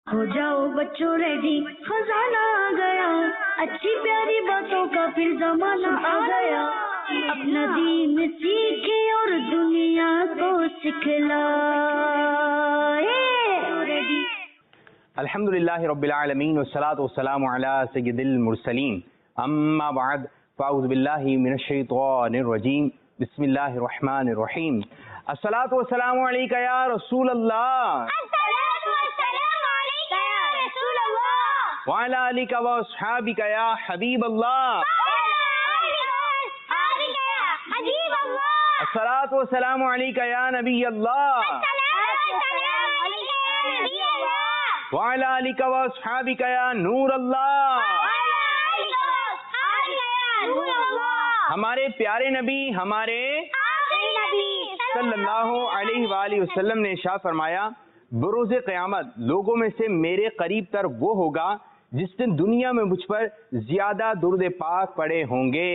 ہو جاؤ بچوں ریڈی، خزانہ آ گیا، اچھی پیاری باتوں کا پھر زمانہ آ گیا، اپنا دین سیکھے اور دنیا کو سکھلائے۔ الحمدللہ رب العالمین والصلاة والسلام علی سید المرسلین، اما بعد فاعوذ باللہ من الشیطان الرجیم، بسم اللہ الرحمن الرحیم۔ الصلاة والسلام علیکہ یا رسول اللہ، وعلی آلک واصحابک یا حبیب اللہ، الصلاة والسلام علیکہ یا نبی اللہ، وعلی آلک واصحابک یا نور اللہ۔ ہمارے پیارے نبی، ہمارے صلی اللہ علیہ وآلہ وسلم نے ارشاد فرمایا، بروز قیامت لوگوں میں سے میرے قریب تر وہ ہوگا جس دن دنیا میں مجھ پر زیادہ درود پاک پڑے ہوں گے۔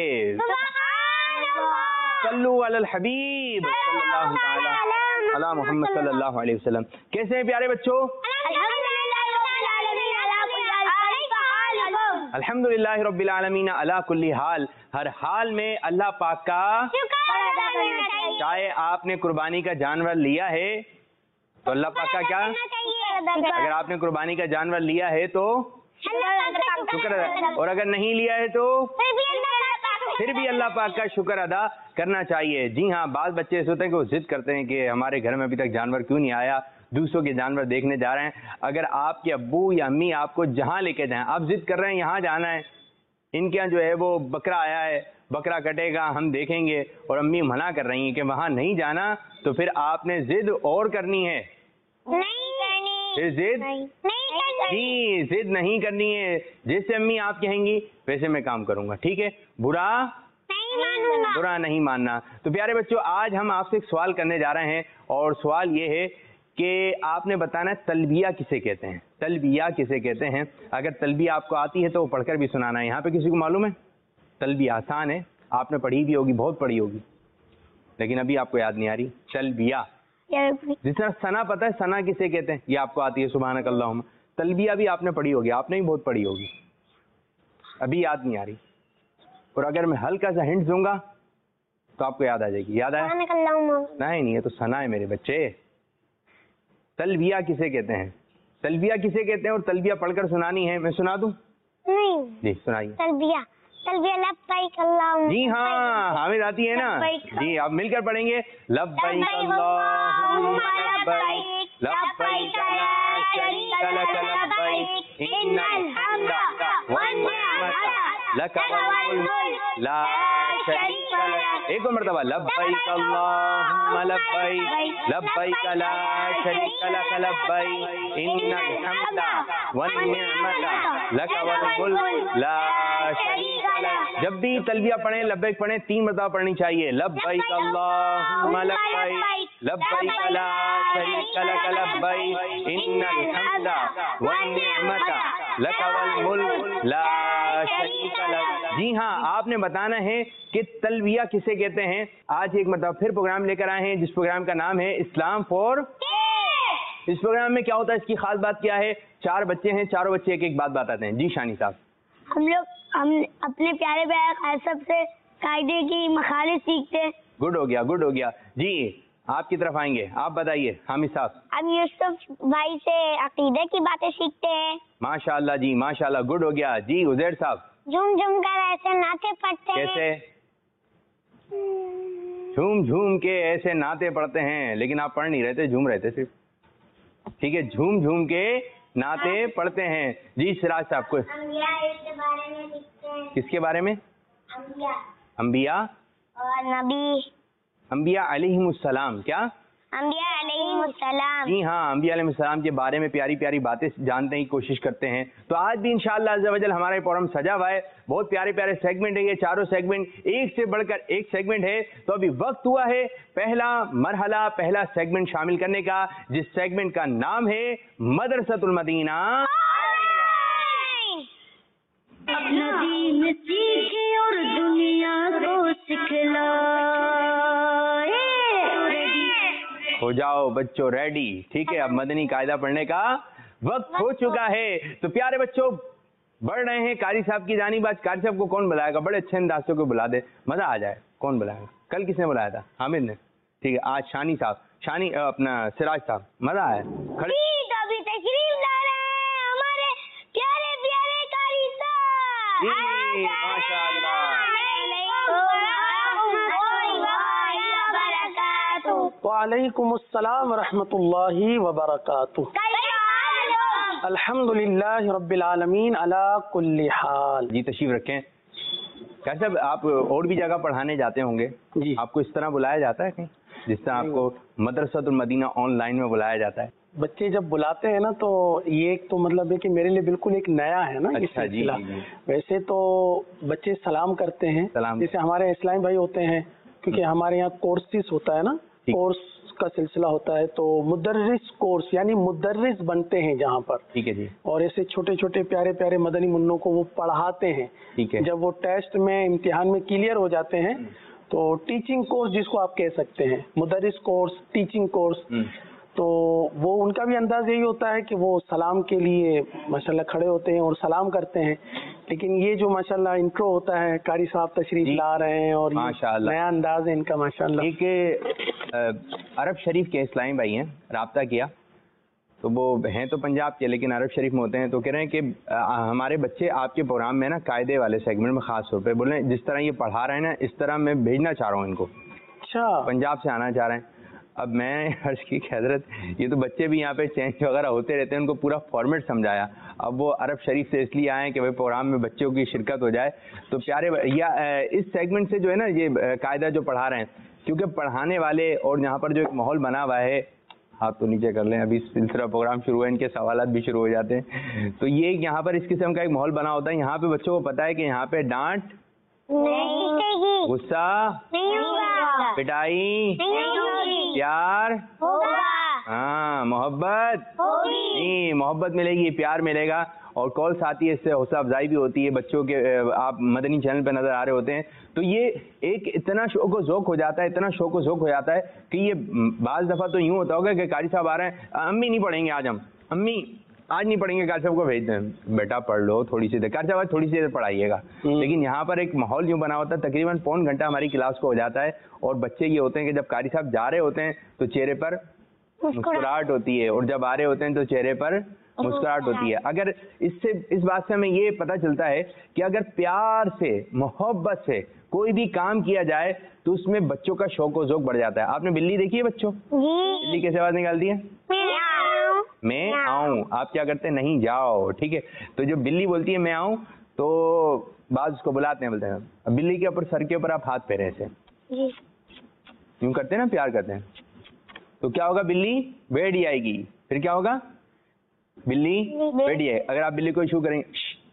صلو علی الحبیب صلی اللہ تعالی علی محمد صلی اللہ علیہ وسلم۔ کیسے ہیں پیارے بچوں؟ الحمدللہ رب العالمین علی کل حال، ہر حال میں اللہ پاک کا چاہے آپ نے قربانی کا جانور لیا ہے تو اللہ پاک کا کیا، اگر آپ نے قربانی کا جانور لیا ہے تو شکر ادا، اور اگر نہیں لیا ہے تو پھر بھی اللہ پاک کا شکر ادا کرنا چاہیے۔ جی ہاں، بعض بچے ایسے ہوتے ہیں کہ وہ ضد کرتے ہیں کہ ہمارے گھر میں ابھی تک جانور کیوں نہیں آیا، دوسروں کے جانور دیکھنے جا رہے ہیں۔ اگر آپ کے ابو یا امی آپ کو جہاں لے کے جائیں، آپ ضد کر رہے ہیں یہاں جانا ہے، ان کے یہاں جو ہے وہ بکرا آیا ہے، بکرا کٹے گا ہم دیکھیں گے، اور امی منع کر رہی ہیں کہ وہاں نہیں جانا، تو پھر آپ نے ضد اور کرنی ہے، پھر ضد نہیں کرنی ہے۔ جیسے امی آپ کہیں گی ویسے میں کام کروں گا، ٹھیک ہے، برا نہیں ماننا۔ تو پیارے بچوں، آج ہم آپ سے ایک سوال کرنے جا رہے ہیں، اور سوال یہ ہے کہ آپ نے بتانا ہے تلبیہ کسے کہتے ہیں، تلبیہ کسے کہتے ہیں۔ اگر تلبیہ آپ کو آتی ہے تو وہ پڑھ کر بھی سنانا ہے۔ یہاں پہ کسی کو معلوم ہے؟ تلبیہ آسان ہے، آپ نے پڑھی بھی ہوگی، بہت پڑھی ہوگی، لیکن ابھی آپ کو یاد نہیں آ رہی۔ تلبیہ جس طرح ثنا پتہ ہے، ثنا کسے کہتے ہیں، یہ آپ کو آتی ہے، سبحانک اللہم۔ تلبیہ بھی آپ نے پڑھی ہوگی، آپ نے بھی بہت پڑھی ہوگی، ابھی یاد نہیں آ رہی، اور اگر میں ہلکا سا ہنٹ دوں گا تو آپ کو یاد آ جائے گی۔ یاد آیا؟ نہیں، یہ تو ثنا ہے میرے بچے۔ تلبیہ کسے کہتے ہیں، تلبیہ کسے کہتے ہیں، اور تلبیہ پڑھ کر سنانی ہے، میں سنا دوں؟ جی سنائیے۔ تلبیہ لبیک اللہم، جی ہاں، حامد آتی ہے نا، جی آپ مل کر پڑھیں گے، لبیک اللہم لبیک، لبیک لا شریک لک لبیک، ان الحمد والنعمت لک والملک لا شریک لک۔ ایک اور مرتبہ، لبیک اللہم لبیک، لبیک لا شریک لک لبیک، ان الحمد والنعمت لک والملک لا شریک لک۔ جب بھی تلبیہ پڑھیں، لبیک پڑھیں، 3 مرتبہ پڑھنی چاہیے۔ لبیک اللہم لبیک، لبیک لا شریک لک لبیک، ان الحمد والنعمت لک والملک لا شریک لک۔ جی ہاں، آپ نے بتانا ہے کہ تلبیہ کسے کہتے ہیں۔ آج ایک مرتبہ پھر پروگرام لے کر آئے ہیں، جس پروگرام کا نام ہے اسلام فور۔ اس پروگرام میں کیا ہوتا ہے، اس کی خاص بات کیا ہے؟ 4 بچے ہیں، چاروں بچے ایک ایک بات بتاتے ہیں۔ جی شانی صاحب۔ ہم اپنے پیارے پیارے قاصد سے قاعدے کی مخارج سیکھتے ہیں۔ گڈ ہو گیا، گڈ ہو گیا۔ جی آپ کی طرف آئیں گے، آپ بتائیے حامد صاحب۔ ہم یوسف بھائی سے عقیدے کی باتیں سیکھتے ہیں۔ ماشاء اللہ جی، ماشاء اللہ، گڈ ہو گیا۔ جی عزیر صاحب۔ جھوم جھوم کر ایسے نعتیں پڑھتے ہیں۔ کیسے؟ جھوم جھوم کے ایسے نعتیں پڑھتے ہیں، لیکن آپ پڑھ نہیں رہتے، جھوم رہتے صرف، ٹھیک ہے، جھوم جھوم کے نعتیں پڑھتے ہیں۔ جی سراج صاحب کو انبیاء کے بارے میں سیکھتے ہیں۔ کس کے بارے میں؟ انبیاء اور نبی، انبیاء علیہم السلام۔ کیا؟ انبیاء علیہم السلام۔ جی ہاں، انبیاء علیہ السلام کے بارے میں پیاری پیاری باتیں جاننے کی کوشش کرتے ہیں۔ تو آج بھی انشاءاللہ عز و جل ہمارے پروگرام سجا ہوا ہے، بہت پیارے پیارے سیگمنٹ ہیں، یہ چاروں سیگمنٹ ایک سے بڑھ کر ایک سیگمنٹ ہے۔ تو ابھی وقت ہوا ہے پہلا مرحلہ، پہلا سیگمنٹ شامل کرنے کا، جس سیگمنٹ کا نام ہے مدرسۃ المدینہ۔ اپنا دین سیکھے اور دنیا کو سکھلائے۔ ہو جاؤ بچوں ریڈی، ٹھیک ہے، اب مدنی قاعدہ پڑھنے کا वक्त हो चुका है। तो प्यारे बच्चों बढ़ रहे हैं कारी साहब की जानिब। आज कारी साहब को कौन बुलाएगा? बड़े अच्छे अंदाज से कोई बुला दे, मजा आ जाए। कौन बुलाएगा? कल किसने बुलाया था? हामिद ने। ठीक है, आज शानी साहब, शानी अपना सिराज साहब, मजा आया। खड़े अभी तशरीफ ला रहे हैं हमारे प्यारे प्यारे कारी साहब। जी माशाअल्लाह। वालेकुमुस्सलाम व रहमतुल्लाहि व बरकातुहू। अल्हम्दुलिल्लाहि रब्बिल आलमीन अला कुल्ली हाल। जी तशरीफ रखें। क्या साहब आप और भी जगह पढ़ाने जाते होंगे जी। आपको इस तरह बुलाया जाता है कहीं, जिस तरह आपको मदरसातुल मदीना ऑनलाइन में बुलाया जाता है? बच्चे जब बुलाते हैं ना तो ये एक तो मतलब है कि मेरे लिए बिल्कुल एक नया है ना ये अच्छा, जी, सिलसिला। जी, जी। वैसे तो बच्चे सलाम करते हैं, सलाम। जैसे हमारे इस्लामी भाई होते हैं, क्योंकि हमारे यहाँ कोर्सेस होता है ना, ठीक। कोर्स का सिलसिला होता है, तो मुदर्रिस कोर्स यानी मुदर्रिस बनते हैं जहाँ पर। ठीक है जी। और ऐसे छोटे छोटे प्यारे प्यारे मदनी मुन्नों को वो पढ़ाते हैं। ठीक है। जब वो टेस्ट में इम्तिहान में क्लियर हो जाते हैं तो टीचिंग कोर्स जिसको आप कह सकते हैं, मुदर्रिस कोर्स, टीचिंग कोर्स, तो वो उनका भी अंदाज यही होता है कि वो सलाम के लिए माशाल्लाह खड़े होते हैं और सलाम करते हैं। लेकिन ये जो माशाल्लाह इंट्रो होता है, कारी साहब तशरीफ ला रहे हैं और माशाल्लाह नया अंदाज है इनका माशाल्लाह। एक अरब शरीफ के इस्लामी भाई हैं, राब्ता किया तो वो हैं तो पंजाब के लेकिन अरब शरीफ में होते हैं, तो कह रहे हैं कि हमारे बच्चे आपके प्रोग्राम में ना कायदे वाले सेगमेंट में खास तौर पे बोले जिस तरह ये पढ़ा रहे हैं ना इस तरह मैं भेजना चाह रहा हूँ इनको। अच्छा, पंजाब से आना चाह रहे हैं। अब मैं अर्ज की हजरत ये तो बच्चे भी यहाँ पे चेंज वगैरह होते रहते हैं, उनको पूरा फॉर्मेट समझाया। अब वो अरब शरीफ से इसलिए आए कि भाई प्रोग्राम में बच्चों की शिरकत हो जाए। तो प्यारे या इस सेगमेंट से जो है ना ये कायदा जो पढ़ा रहे हैं, क्योंकि पढ़ाने वाले और यहाँ पर जो एक माहौल बना हुआ है, हाथ तो नीचे कर लें, अभी सिलसिला प्रोग्राम शुरू है, इनके सवालात भी शुरू हो जाते हैं। तो ये यहाँ पर इस किस्म का एक माहौल बना होता है, यहाँ पे बच्चों को पता है कि यहाँ पे डांट नहीं, गुस्सा नहीं होगा, पिटाई नहीं होगी, प्यार होगा, हाँ मोहब्बत होगी, नहीं, मोहब्बत मिलेगी, प्यार मिलेगा और कॉल्स आती है, इससे हौसला अफजाई भी होती है बच्चों के। आप मदनी चैनल पे नजर आ रहे होते हैं तो ये एक इतना शौक व ज़ौक़ हो जाता है, इतना शौक व ज़ौक़ हो जाता है कि ये बाज़ दफ़ा तो यूँ होता होगा कि कारी साहब आ रहे हैं, अम्मी नहीं पढ़ेंगे आज, हम अम्मी आज नहीं पढ़ेंगे, कारी साहब को भेज दें, बेटा पढ़ लो थोड़ी सी देर, कारी साहब आज थोड़ी सी देर पढ़ाइएगा। लेकिन यहाँ पर एक माहौल यूँ बना होता है, तकरीबन पौन घंटा हमारी क्लास को हो जाता है और बच्चे ये होते हैं कि जब कारी साहब जा रहे होते हैं तो चेहरे पर मुस्कुराहट होती है और जब आ रहे होते हैं तो चेहरे पर मुस्कुराहट होती है। अगर इससे इस बात से हमें ये पता चलता है कि अगर प्यार से मोहब्बत से कोई भी काम किया जाए तो उसमें बच्चों का शौक व ज़ौक़ बढ़ जाता है। आपने बिल्ली देखी है बच्चों? बिल्ली कैसे आवाज निकालती है? मैं आऊं। आप क्या करते हैं? नहीं जाओ। ठीक है, तो जो बिल्ली बोलती है मैं आऊं तो बाज उसको बुलाते हैं, बोलते हैं बिल्ली के ऊपर सर के ऊपर आप हाथ फेरे ऐसे यूं करते हैं ना, प्यार करते हैं, तो क्या होगा? बिल्ली बैठ जाएगी। फिर क्या होगा? बिल्ली बैठ जाएगी। अगर आप बिल्ली को इशू करेंगे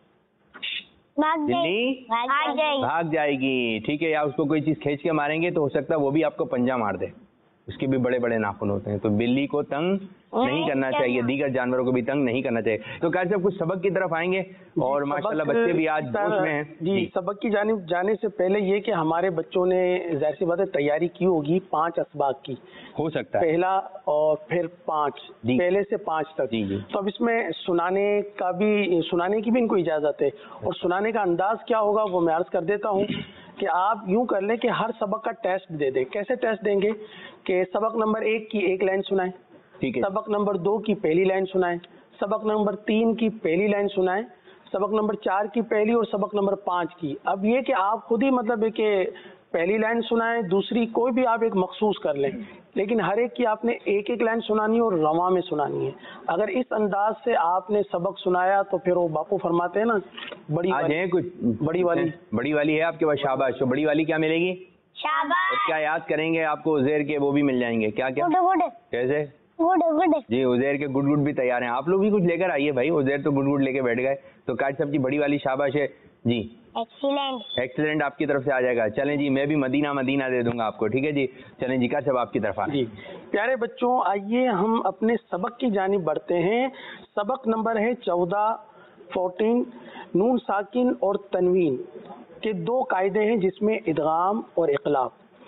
बिल्ली भाग जाएगी। ठीक है, या उसको कोई चीज खींच के मारेंगे तो हो सकता है वो भी आपको पंजा मार दे, उसके भी बड़े बड़े नाखून होते हैं। तो बिल्ली को तंग नहीं करना चाहिए, दीगर जानवरों को भी तंग नहीं करना चाहिए। तो कारी साहब कुछ सबक की तरफ आएंगे और माशाल्लाह बच्चे भी आज जोश में हैं। जी, सबक की जानिब जाने से पहले ये कि हमारे बच्चों ने जाहिर सी बात है तैयारी की होगी 5 असबाक की, हो सकता है पहला और फिर 5, पहले से 5 तक। जी जी। तो अब इसमें सुनाने की भी इनको इजाजत है और सुनाने का अंदाज क्या होगा वो मैं अर्ज कर देता हूँ कि आप यूं कर लें कि हर सबक का टेस्ट दे दें। कैसे टेस्ट देंगे कि सबक नंबर 1 की एक लाइन सुनाएं, ठीक है, सबक नंबर 2 की पहली लाइन सुनाएं, सबक नंबर 3 की पहली लाइन सुनाएं, सबक नंबर 4 की पहली और सबक नंबर 5 की। अब ये कि आप खुद ही मतलब है कि पहली लाइन सुनाएं, दूसरी कोई भी आप एक मखसूस कर लें, लेकिन हर एक की आपने एक एक लाइन सुनानी है और रवा में सुनानी है। अगर इस अंदाज से आपने सबक सुनाया तो फिर वो बापू फरमाते हैं ना, बड़ी आज है कुछ बड़ी वाली है आपके पास, शाबाश। तो बड़ी वाली क्या मिलेगी? शाबाश। और क्या याद करेंगे? आपको उज़ैर के वो भी मिल जाएंगे। क्या क्या? गुड कैसे? गुड जी, उज़ैर के गुड भी तैयार हैं। आप लोग भी कुछ लेकर आइए भाई, उज़ैर तो गुड लेके बैठ गए। तो कारी साहब की बड़ी वाली शाबाश है जी, एक्सीलेंट आपकी तरफ से आ जाएगा। चलें जी, मैं भी मदीना दे दूंगा आपको। ठीक है जी, चलें जी, कारी साहब आपकी तरफ आ जी। प्यारे बच्चों, आइए हम अपने सबक की जानिब बढ़ते हैं। सबक नंबर है 14 नून साकिन और तनवीन के 2 कायदे हैं जिसमें इदगाम और इक़लाब।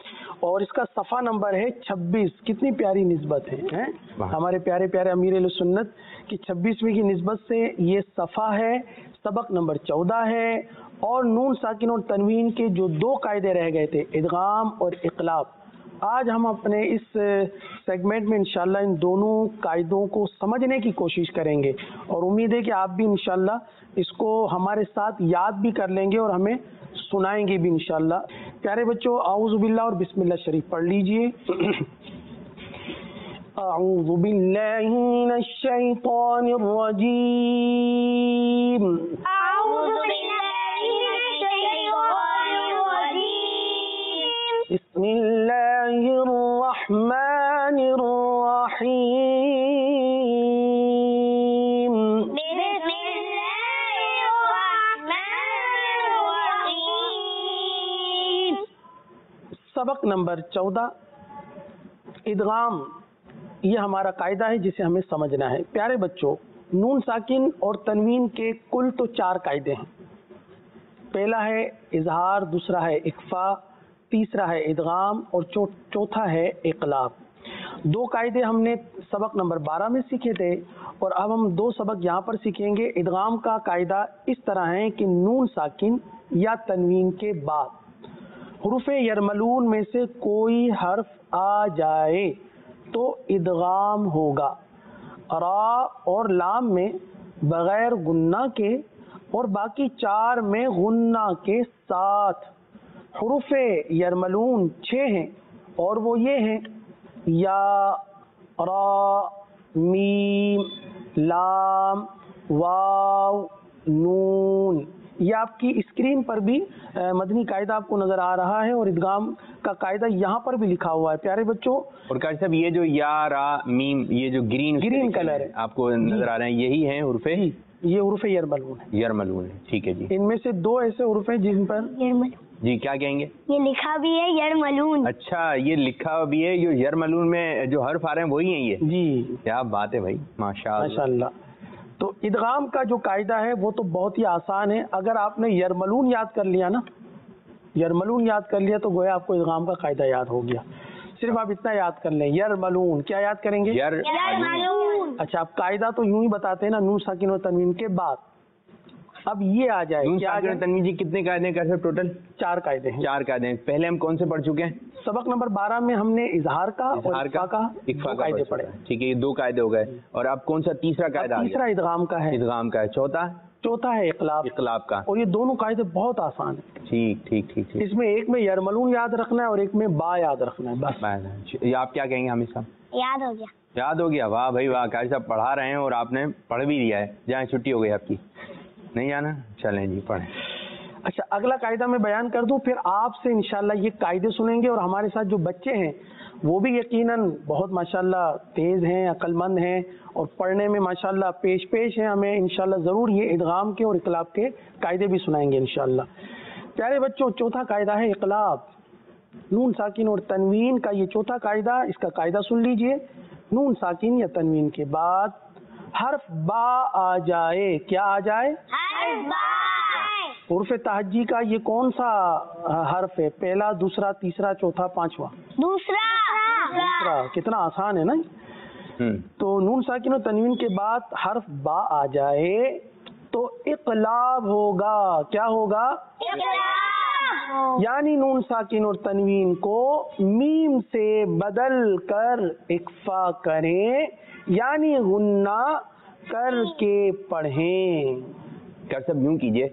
اور اس کا صفحہ نمبر ہے 26. کتنی پیاری نسبت ہے ہمارے پیارے پیارے امیر اہل سنت کی 26ویں کی نسبت سے یہ صفحہ ہے. سبق نمبر 14 ہے. اور نون ساکن اور تنوین کے جو 2 قاعدے رہ گئے تھے ادغام اور اقلاب، آج ہم اپنے اس سیگمنٹ میں انشاءاللہ ان دونوں قاعدوں کو سمجھنے کی کوشش کریں گے، اور امید ہے کہ آپ بھی انشاءاللہ اس کو ہمارے ساتھ یاد بھی کر لیں گے اور ہمیں سنائیں گے بھی انشاءاللہ. پیارے بچوں اعوذ باللہ اور بسم اللہ شریف پڑھ لیجئے. اعوذ باللہ من الشیطان الرجیم. اعوذ باللہ من الشیطان الرجیم. بسم اللہ الرحمن الرحیم. بسم اللہ الرحمن الرحیم. سبق نمبر 14 ادغام، یہ ہمارا قاعدہ ہے جسے ہمیں سمجھنا ہے. پیارے بچوں نون ساکن اور تنوین کے کل تو 4 قاعدے ہیں. پہلا ہے اظہار، دوسرا ہے اخفا، تیسرا ہے ادغام اور چوتھا ہے اقلاب. 2 قاعدے ہم نے سبق نمبر 12 میں سیکھے تھے اور اب ہم 2 سبق یہاں پر سیکھیں گے. ادغام کا قاعدہ اس طرح ہے کہ نون ساکن یا تنوین کے بعد حروف یرملون میں سے کوئی حرف آ جائے تو ادغام ہوگا. را اور لام میں بغیر غنہ کے اور باقی 4 میں غنہ کے ساتھ. حروف یرملون 6 ہیں اور وہ یہ ہیں یا، را، میم، لام، واو، نون. یہ آپ کی اسکرین پر بھی مدنی قاعدہ آپ کو نظر آ رہا ہے اور ادغام کا قاعدہ یہاں پر بھی لکھا ہوا ہے. پیارے بچوں اور قاری صاحب یہ جو یا، را، میم، یہ جو گرین کلر ہے آپ کو نظر آ رہے ہیں، یہی ہیں حروف یہ حروف یرملون ہے. یرملون ہے. ٹھیک ہے جی. ان میں سے 2 ایسے حروف ہیں جن پر جی کیا کہیں گے؟ یہ لکھا بھی ہے یرملون. اچھا یہ لکھا ہوا بھی ہے، جو یرملون میں جو حرف آ رہے ہیں وہی ہیں یہ. جی کیا بات ہے بھائی، ماشاء اللہ. تو ادغام کا جو قاعدہ ہے وہ تو بہت ہی آسان ہے. اگر آپ نے یرملون یاد کر لیا نا، یرملون یاد کر لیا تو گویا آپ کو ادغام کا قاعدہ یاد ہو گیا. صرف آپ اتنا یاد کر لیں یرملون. کیا یاد کریں گے؟ یرملون. اچھا آپ قاعدہ تو یوں ہی بتاتے ہیں نا، نون ساکن و تنوین کے بعد. اب یہ آ جائے نون کیا ساکن اور تنوین جی کتنے قاعدے ہیں کیسے ٹوٹل؟ 4 قاعدے ہیں. 4 قاعدے ہیں. پہلے ہم کون سے پڑھ چکے ہیں؟ سبق نمبر 12 میں ہم نے اظہار کا اور اخفا کا قاعدے پڑھے. ٹھیک ہے یہ 2 قاعدے ہو گئے. اور اب کون سا تیسرا قاعدہ؟ تیسرا ادغام کا ہے. ادغام کا ہے. چوتھا ہے اقلاب کا. اور یہ دونوں قاعدے بہت آسان ہیں. ٹھیک. اس میں ایک میں یرملون یاد رکھنا ہے اور ایک میں با یاد رکھنا ہے بس. یہ آپ کیا کہیں گے حامد صاحب؟ یاد ہو گیا. یاد ہو گیا. واہ بھائی واہ، قاری صاحب پڑھا رہے ہیں اور آپ نے پڑھ بھی لیا ہے. جائیں چھٹی ہو گئی آپ کی، نہیں جانا؟ چلیں جی پڑھیں. اچھا اگلا قاعدہ میں بیان کر دوں، پھر آپ سے انشاءاللہ یہ قاعدے سنیں گے. اور ہمارے ساتھ جو بچے ہیں وہ بھی یقیناً بہت ماشاءاللہ تیز ہیں، عقل مند ہیں اور پڑھنے میں ماشاءاللہ پیش ہیں. ہمیں انشاءاللہ ضرور یہ ادغام کے اور اقلاب کے قاعدے بھی سنائیں گے انشاءاللہ. پیارے بچوں چوتھا قاعدہ ہے اقلاب. نون ساکن اور تنوین کا یہ چوتھا قاعدہ. اس کا قاعدہ سن لیجئے. نون ساکن یا تنوین کے بعد حرف با آ جائے. کیا آ جائے؟ حرف با. حرف تہجی کا یہ کون سا حرف ہے؟ پہلا، دوسرا، تیسرا، چوتھا، پانچواں؟ دوسرا. کتنا آسان ہے نا. تو نون ساکن و تنوین کے بعد حرف با آ جائے تو اقلاب ہوگا. کیا ہوگا؟ اقلاب. یعنی نون ساکن اور تنوین کو میم سے بدل کر اخفا کریں، یعنی غنہ کر کے پڑھیں. کر سب یوں کیجئے،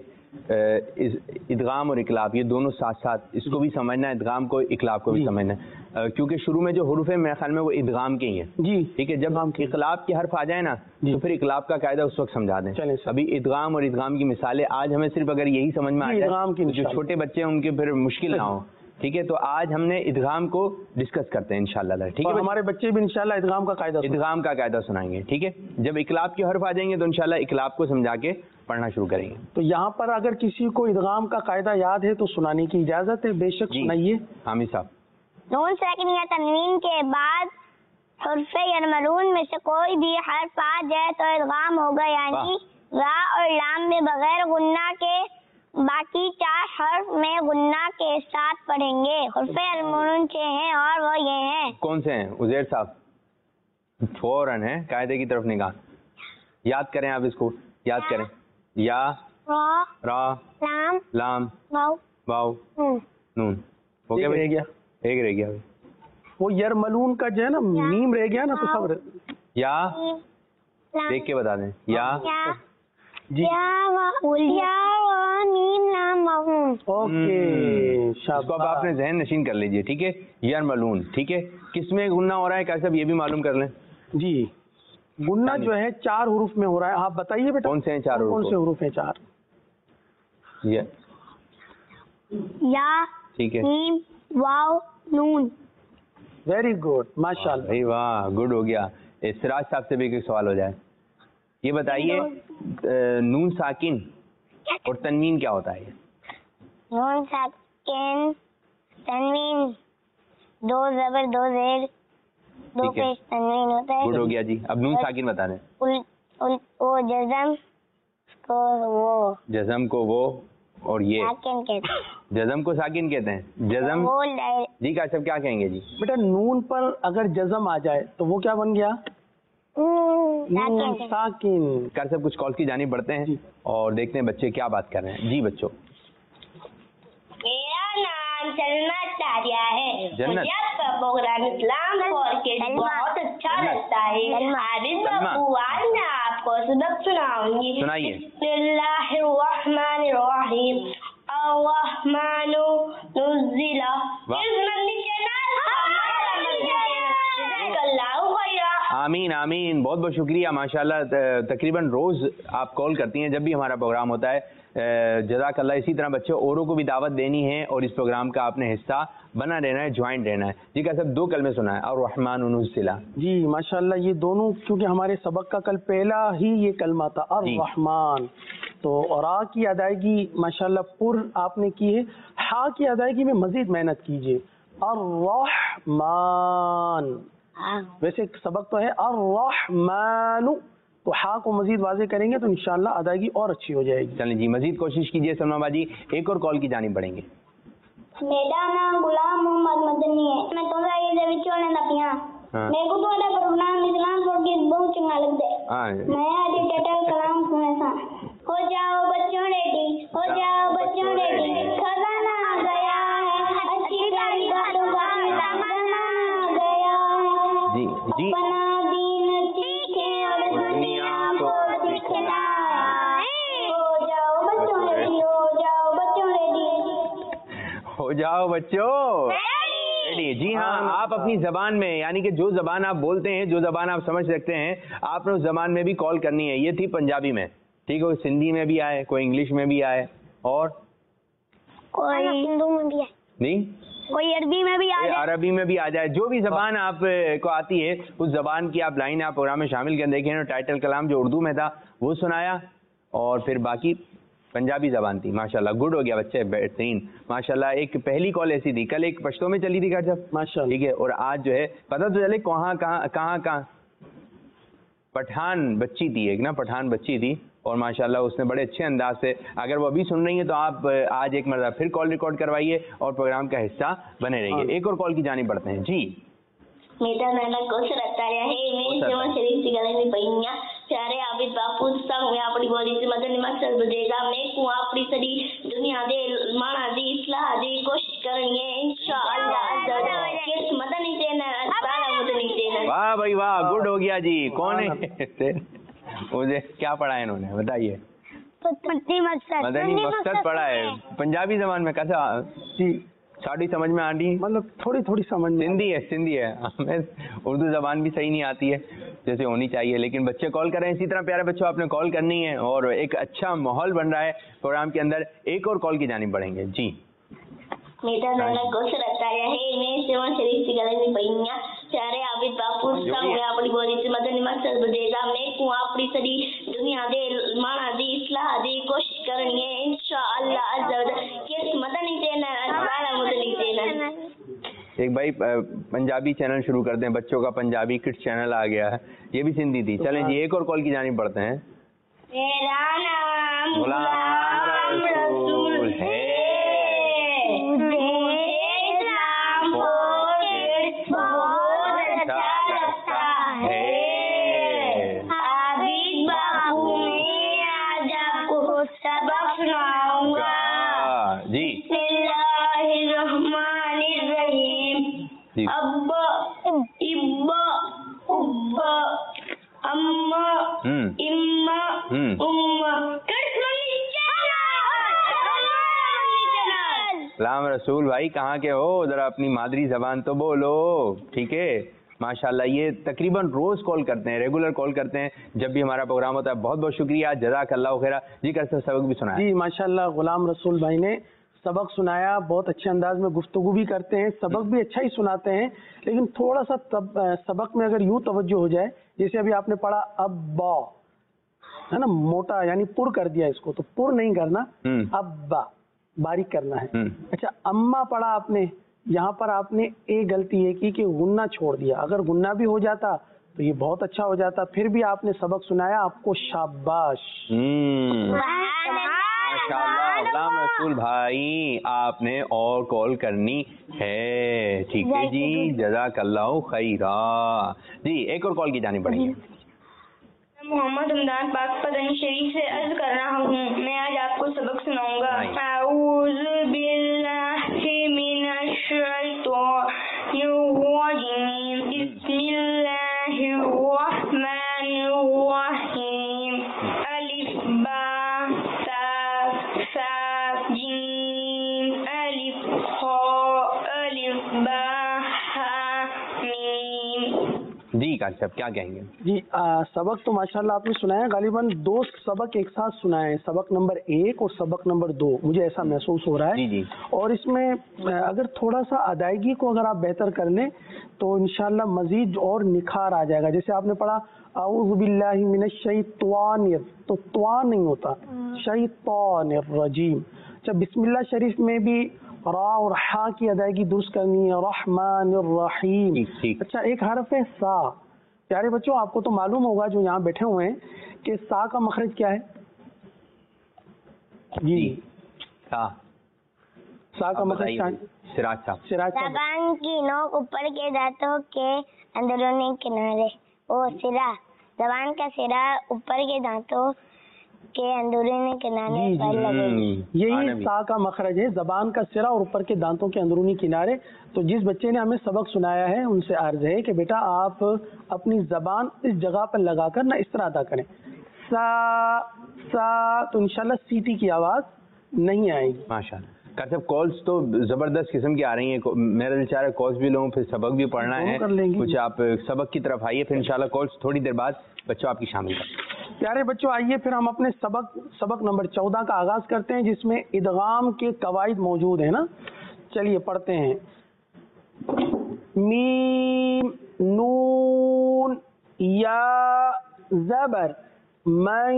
ادغام اور اقلاب یہ دونوں ساتھ ساتھ اس کو بھی سمجھنا ہے، ادغام کو اقلاب کو بھی سمجھنا ہے. کیونکہ شروع میں جو حروف ہیں میرے خیال میں وہ ادغام کے ہی ہیں. جی ٹھیک ہے. جب ہم اقلاب کے حرف آ جائیں نا تو پھر اقلاب کا قاعدہ اس وقت سمجھا دیں. ابھی ادغام اور ادغام کی مثالیں آج ہمیں صرف اگر یہی سمجھ میں آ جائے، جو چھوٹے بچے ہیں ان کے پھر مشکل نہ ہو. ٹھیک ہے. تو آج ہم نے ادغام کو ڈسکس کرتے ہیں انشاءاللہ. ٹھیک ہے. ہمارے بچے بھی انشاءاللہ ادغام کا قاعدہ سنائیں گے. ٹھیک ہے. جب اقلاب کے حرف آ جائیں گے تو انشاءاللہ اقلاب کو سمجھا کے پڑھنا شروع کریں گے. تو یہاں پر اگر کسی کو ادغام کا قاعدہ یاد ہے تو سنانے کی اجازت ہے. بے شک سنائیے حامد صاحب. نون ساکن یا تنوین کے بعد حرف یرملون میں سے کوئی بھی حرف آ جائے تو ادغام ہوگا، یعنی را اور لام میں بغیر غنہ کے باقی 4 حرف میں غنہ کے ساتھ پڑھیں گے. حرف المنون 6 ہیں اور وہ یہ ہیں. کون سے ہیں عزیر صاحب؟ فوراً ہے قاعدے کی طرف نگاہ. یاد کریں آپ اس کو, یاد کریں. یا, را, لام, واو, نون. ہو گیا رہ گیا, ایک رہ گیا. وہ یرملون کا جو ہے نا میم رہ گیا نا, تو سب یا دیکھ کے بتا دیں. یا جی اوکے. اس کو اب آپ نے ذہن نشین کر لیجئے, ٹھیک ہے. یرملون, ٹھیک ہے. کس میں غنہ ہو رہا ہے کیسے, یہ بھی معلوم کر لیں. جی غنہ جو ہے 4 حروف میں ہو رہا ہے. آپ بتائیے بیٹا کون سے ہیں 4 حروف؟ کون سے حروف ہیں 4؟ یا, ٹھیک ہے. میم, واو, نون. ویری گڈ, ماشاء اللہ. بھائی واہ, گڈ ہو گیا. سراج صاحب سے بھی ایک سوال ہو جائے. یہ بتائیے نون ساکن اور تنوین کیا ہوتا ہے؟ نون ساکن, تنوین, 2 زبر 2 زیر 2 پیش تنوین ہوتا ہے. گڈ ہو گیا جی. اب نون ساکن بتا دیں. وہ جزم کو وہ, جزم کو وہ اور یہ ساکن کہتے ہیں. جزم کو ساکن کہتے ہیں. جزم جی کا سب کیا کہیں گے جی؟ بیٹا نون پر اگر جزم آ جائے تو وہ کیا بن گیا؟ نون ساکن. کر سب کچھ کال کی جانب بڑھتے ہیں اور دیکھتے ہیں بچے کیا بات کر رہے ہیں. جی بچوں. میرا نام سلمہ تاریہ ہے. جنت. مجھے آپ کا پروگرام اسلام فور کڈز بہت اچھا لگتا ہے. عابد بابو آج میں آپ کو سبق سناؤں گی. سنائیے. بسم اللہ الرحمن الرحیم. الرحمن نزل. آمین آمین. بہت بہت شکریہ, ماشاءاللہ. تقریباً روز آپ کال کرتی ہیں جب بھی ہمارا پروگرام ہوتا ہے. جزاک اللہ. اسی طرح بچے اوروں کو بھی دعوت دینی ہے اور اس پروگرام کا آپ نے حصہ بنا رہنا ہے, جوائنٹ رہنا ہے. جی کا سب 2 کلمے سنا ہے. الرحمن نزل. جی ماشاءاللہ. یہ دونوں کیونکہ ہمارے سبق کا کل پہلا ہی یہ کلمہ تھا الرحمن, تو را کی ادائیگی ماشاءاللہ پر آپ نے کی ہے. ہا کی ادائیگی میں مزید محنت کیجیے. الرحمن, ویسے سبق تو ہے الرحمن, تو ہا کو مزید واضح کریں گے تو انشاءاللہ ادائیگی اور اچھی ہو جائے گی. چلیں جی مزید کوشش کیجیے سلمہ باجی. ایک اور کال کی جانب بڑھیں گے. میرا نام غلام محمد مدنی ہے. میں تو یہ وچوں نے دپیاں میرے کو تھوڑا پروگرام اسلام فور کڈز بہت چنگا لگدا ہے. میں اج ٹائٹل کلام سنے سا. ہو جاؤ بچوں ریڈی, ہو جاؤ بچوں ریڈی, خزانہ آ گیا ہے, اچھی پیاری باتوں کا خزانہ آ گیا ہے. جی جی. اپنا دین سیکھیں اور دنیا کو سکھلائیں. ہو جاؤ بچوں ریڈی, ہو جاؤ بچوں ریڈی. ہو جاؤ بچوں ریڈی. جی ہاں, آپ اپنی زبان میں یعنی کہ جو زبان آپ بولتے ہیں, جو زبان آپ سمجھ سکتے ہیں, آپ نے اس زبان میں بھی کال کرنی ہے. یہ تھی پنجابی میں, ٹھیک ہے, سندھی میں بھی آئے, کوئی انگلش میں بھی آئے, اور کوئی ہندو میں بھی آئے, نہیں کوئی عربی میں بھی آ جائے, عربی میں بھی آ جائے. جو بھی زبان آپ کو آتی ہے اس زبان کی آپ لائن آپ پروگرام میں شامل کر. دیکھیں ٹائٹل کلام جو اردو میں تھا وہ سنایا, اور پھر باقی پنجابی زبان تھی. ماشاءاللہ گڈ ہو گیا بچے, بہترین ماشاءاللہ. ایک پہلی کال ایسی تھی, کل ایک پشتو میں چلی تھی صاحب ماشاءاللہ, ٹھیک ہے, اور آج جو ہے پتہ تو چلے کہاں پٹھان بچی تھی, ایک نا پٹھان بچی تھی, اور ماشاءاللہ اس نے بڑے اچھے انداز سے, اگر وہ ابھی سن رہی ہیں تو آپ آج ایک مرتبہ پھر کال ریکارڈ کروائیے اور پروگرام کا حصہ بنے رہیے. ایک اور کال کی جانب بڑھتے ہیں. جی میرا نام کوثر اتاریہ ہے. میں سیوا شریف کی گلی میں پہنیا پیارے عابد باپو سنگ میں اپنی بولی سے مدن مقصد بدے گا. میں کو اپنی ساری دنیا دے مانا دی اصلاح دی کوشش کرنی ہے انشاءاللہ. کس مدنی چینل سارا مدنی چینل. واہ بھائی واہ, گڈ ہو گیا جی. کون ہے مجھے کیا پڑھا ہے انہوں نے بتائیے؟ مدنی مقصد پڑھا ہے. پنجابی زبان میں کیسا جی ساڑھی سمجھ میں آتی, مطلب تھوڑی تھوڑی سمجھ میں. سندھی ہے. ہمیں اردو زبان بھی صحیح نہیں آتی ہے جیسے ہونی چاہیے, لیکن بچے کال کر رہے ہیں. اسی طرح پیارے بچوں آپ نے کال کرنی ہے اور ایک اچھا ماحول بن رہا ہے پروگرام کے اندر. ایک اور کال کی جانب بڑھیں گے. جی میرا نام کوثر اتاریہ ہے. میں سیوا شریف کی گلی میں پہنیا پیارے عابد باپو سنگ میں اپنی بولی سے مدن مقصد بدے گا. میں کو اپنی ساری دنیا دے مانا دی اصلاح دی کوشش کرنی ہے انشاءاللہ. کس مدنی چینل سارا مدنی چینل. ایک بھائی پنجابی چینل شروع کر دیں, بچوں کا پنجابی کڈس چینل آ گیا ہے, یہ بھی سندھی تھی. چلیں جی ایک اور کال کی جانب بڑھتے ہیں. میرا نام غلام رسول सलाम रसूल भाई, कहाँ के हो? जरा अपनी मादरी जबान तो बोलो, ठीक है? माशाल्लाह, ये तकरीबन रोज कॉल करते हैं, रेगुलर कॉल करते हैं जब भी हमारा प्रोग्राम होता है। बहुत बहुत शुक्रिया, जज़ाकल्लाह खैरा जी। कैसे सबक भी सुनाया? जी माशाल्लाह, गुलाम रसूल भाई ने सबक सुनाया, बहुत अच्छे अंदाज में गुफ्तगू भी करते हैं, सबक भी अच्छा ही सुनाते हैं, लेकिन थोड़ा सा सबक में अगर यूँ तवज्जो हो जाए, जैसे अभी आपने पढ़ा अब्बा, है ना, मोटा यानी पुर कर दिया इसको, तो पुर नहीं करना, अब्बा बारीक करना है। अच्छा, अम्मा पढ़ा आपने, यहाँ पर आपने एक गलती ये की कि गुन्ना छोड़ दिया, अगर गुन्ना भी हो जाता तो ये बहुत अच्छा हो जाता। फिर भी आपने सबक सुनाया, आपको शाबाश। माशाल्लाह गुलाम रसूल भाई, आपने और कॉल करनी है, ठीक है जी, जज़ाकल्लाहु खैरा जी। एक और कॉल की जानी पड़ेगी। मोहम्मद रमजान पाक पदनी शरीफ से अर्ज कर रहा हूँ, मैं आज आपको सबक सुनाऊंगा। अऊज़ु बिल्लाहि मिनश शैतानिर रजीम, बिस्मिल्लाहिर रहमानिर रहीम, अलिफ बा ता सा जीम, अलिफ खा अलिफ बा हा मीम। जी काश साहब क्या कहेंगे? जी सबक तो माशाल्लाह आपने सुनाया, गालिबन 2 सबक एक साथ सुनाए, सबक नंबर 1 और सबक नंबर 2, मुझे ऐसा महसूस हो रहा है। जी। और इसमें अगर थोड़ा सा अदायगी को अगर आप बेहतर कर लें तो इंशाल्लाह मजीद और निखार आ जाएगा। जैसे आपने पढ़ा अऊज़ु बिल्लाहि मिनश शैतानिर, तो त्वा नहीं होता, शैतानिर रजीम। अच्छा, बिस्मिल्लाह शरीफ में भी रा और हा की अदायगी दुरुस्त करनी है, रहमानिर रहीम। अच्छा, एक हरफ है सा। प्यारे बच्चों, आपको तो मालूम होगा जो यहाँ बैठे हुए हैं कि सा का मखरज क्या है? जी, सा का मखरज सिराज जबान की नोक ऊपर के दांतों के अंदरूनी किनारे, ओ सिरा, जबान का सिरा ऊपर के दांतों के अंदरूनी किनारे पर लगेगी। यही सा का मखरज है, जबान का सिरा और ऊपर के दांतों के अंदरूनी किनारे। तो जिस बच्चे ने हमें सबक सुनाया है उनसे अर्ज है कि बेटा आप अपनी जबान इस जगह पर लगाकर ना इस तरह अदा करें, सा सा, तो इंशाल्लाह सीटी की आवाज नहीं आएगी। माशाल्लाह। साहब कॉल्स तो जबरदस्त किस्म की आ रही हैं, मेरा दिल चाह रहा है कॉल्स भी लूं, फिर सबक भी पढ़ना है, कुछ आप सबक की तरफ आइए, फिर इंशाल्लाह कॉल्स थोड़ी देर बाद बच्चों आपकी शामिल करें। प्यारे बच्चों, आइए फिर हम अपने सबक नंबर 14 का आगाज करते हैं, जिसमें इदगाम के कवायद मौजूद है ना। चलिए पढ़ते हैं। मीम नून या ज़बर मै,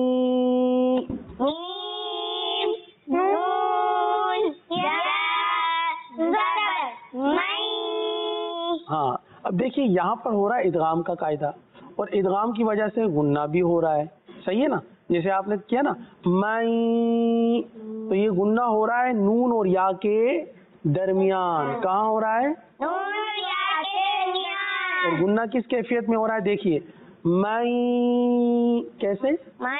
मीम नून या ज़बर मै। हाँ, अब देखिए यहाँ पर हो रहा है इदगाम का कायदा, और इदगाम की वजह से गुन्ना भी हो रहा है, सही है ना। जैसे आपने किया ना मैं, तो ये गुन्ना हो रहा है नून और या के दरमियान। कहाँ हो रहा है? नून या के दरमियान। और गुन्ना किस कैफियत में हो रहा है? देखिए मैं, कैसे? मैं।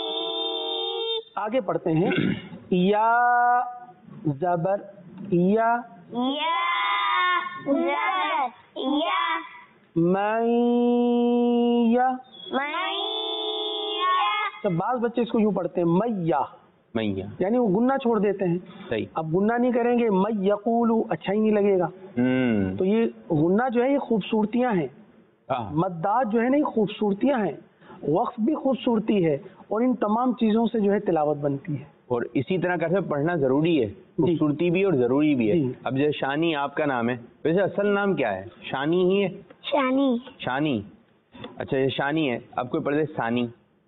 आगे पढ़ते हैं। या जबर या ज़बर या, मैया। मैया। तो बाज़ बच्चे इसको यूं पढ़ते हैं मैया, यानी वो गुन्ना छोड़ देते हैं। सही। अब गुन्ना नहीं करेंगे, मै यकूलू, अच्छा ही नहीं लगेगा। तो ये गुन्ना जो है ये खूबसूरतियां हैं, मद्दात जो है ना ये खूबसूरतियां हैं, वक्फ भी खूबसूरती है, और इन तमाम चीजों से जो है तिलावत बनती है। और इसी तरह कैसे पढ़ना जरूरी है, खूबसूरती भी और जरूरी भी है। अब जैसे शानी आपका नाम है, वैसे असल नाम क्या है? शानी ही है? शानी। अच्छा, ये शानी है, अब कोई पढ़े सानी,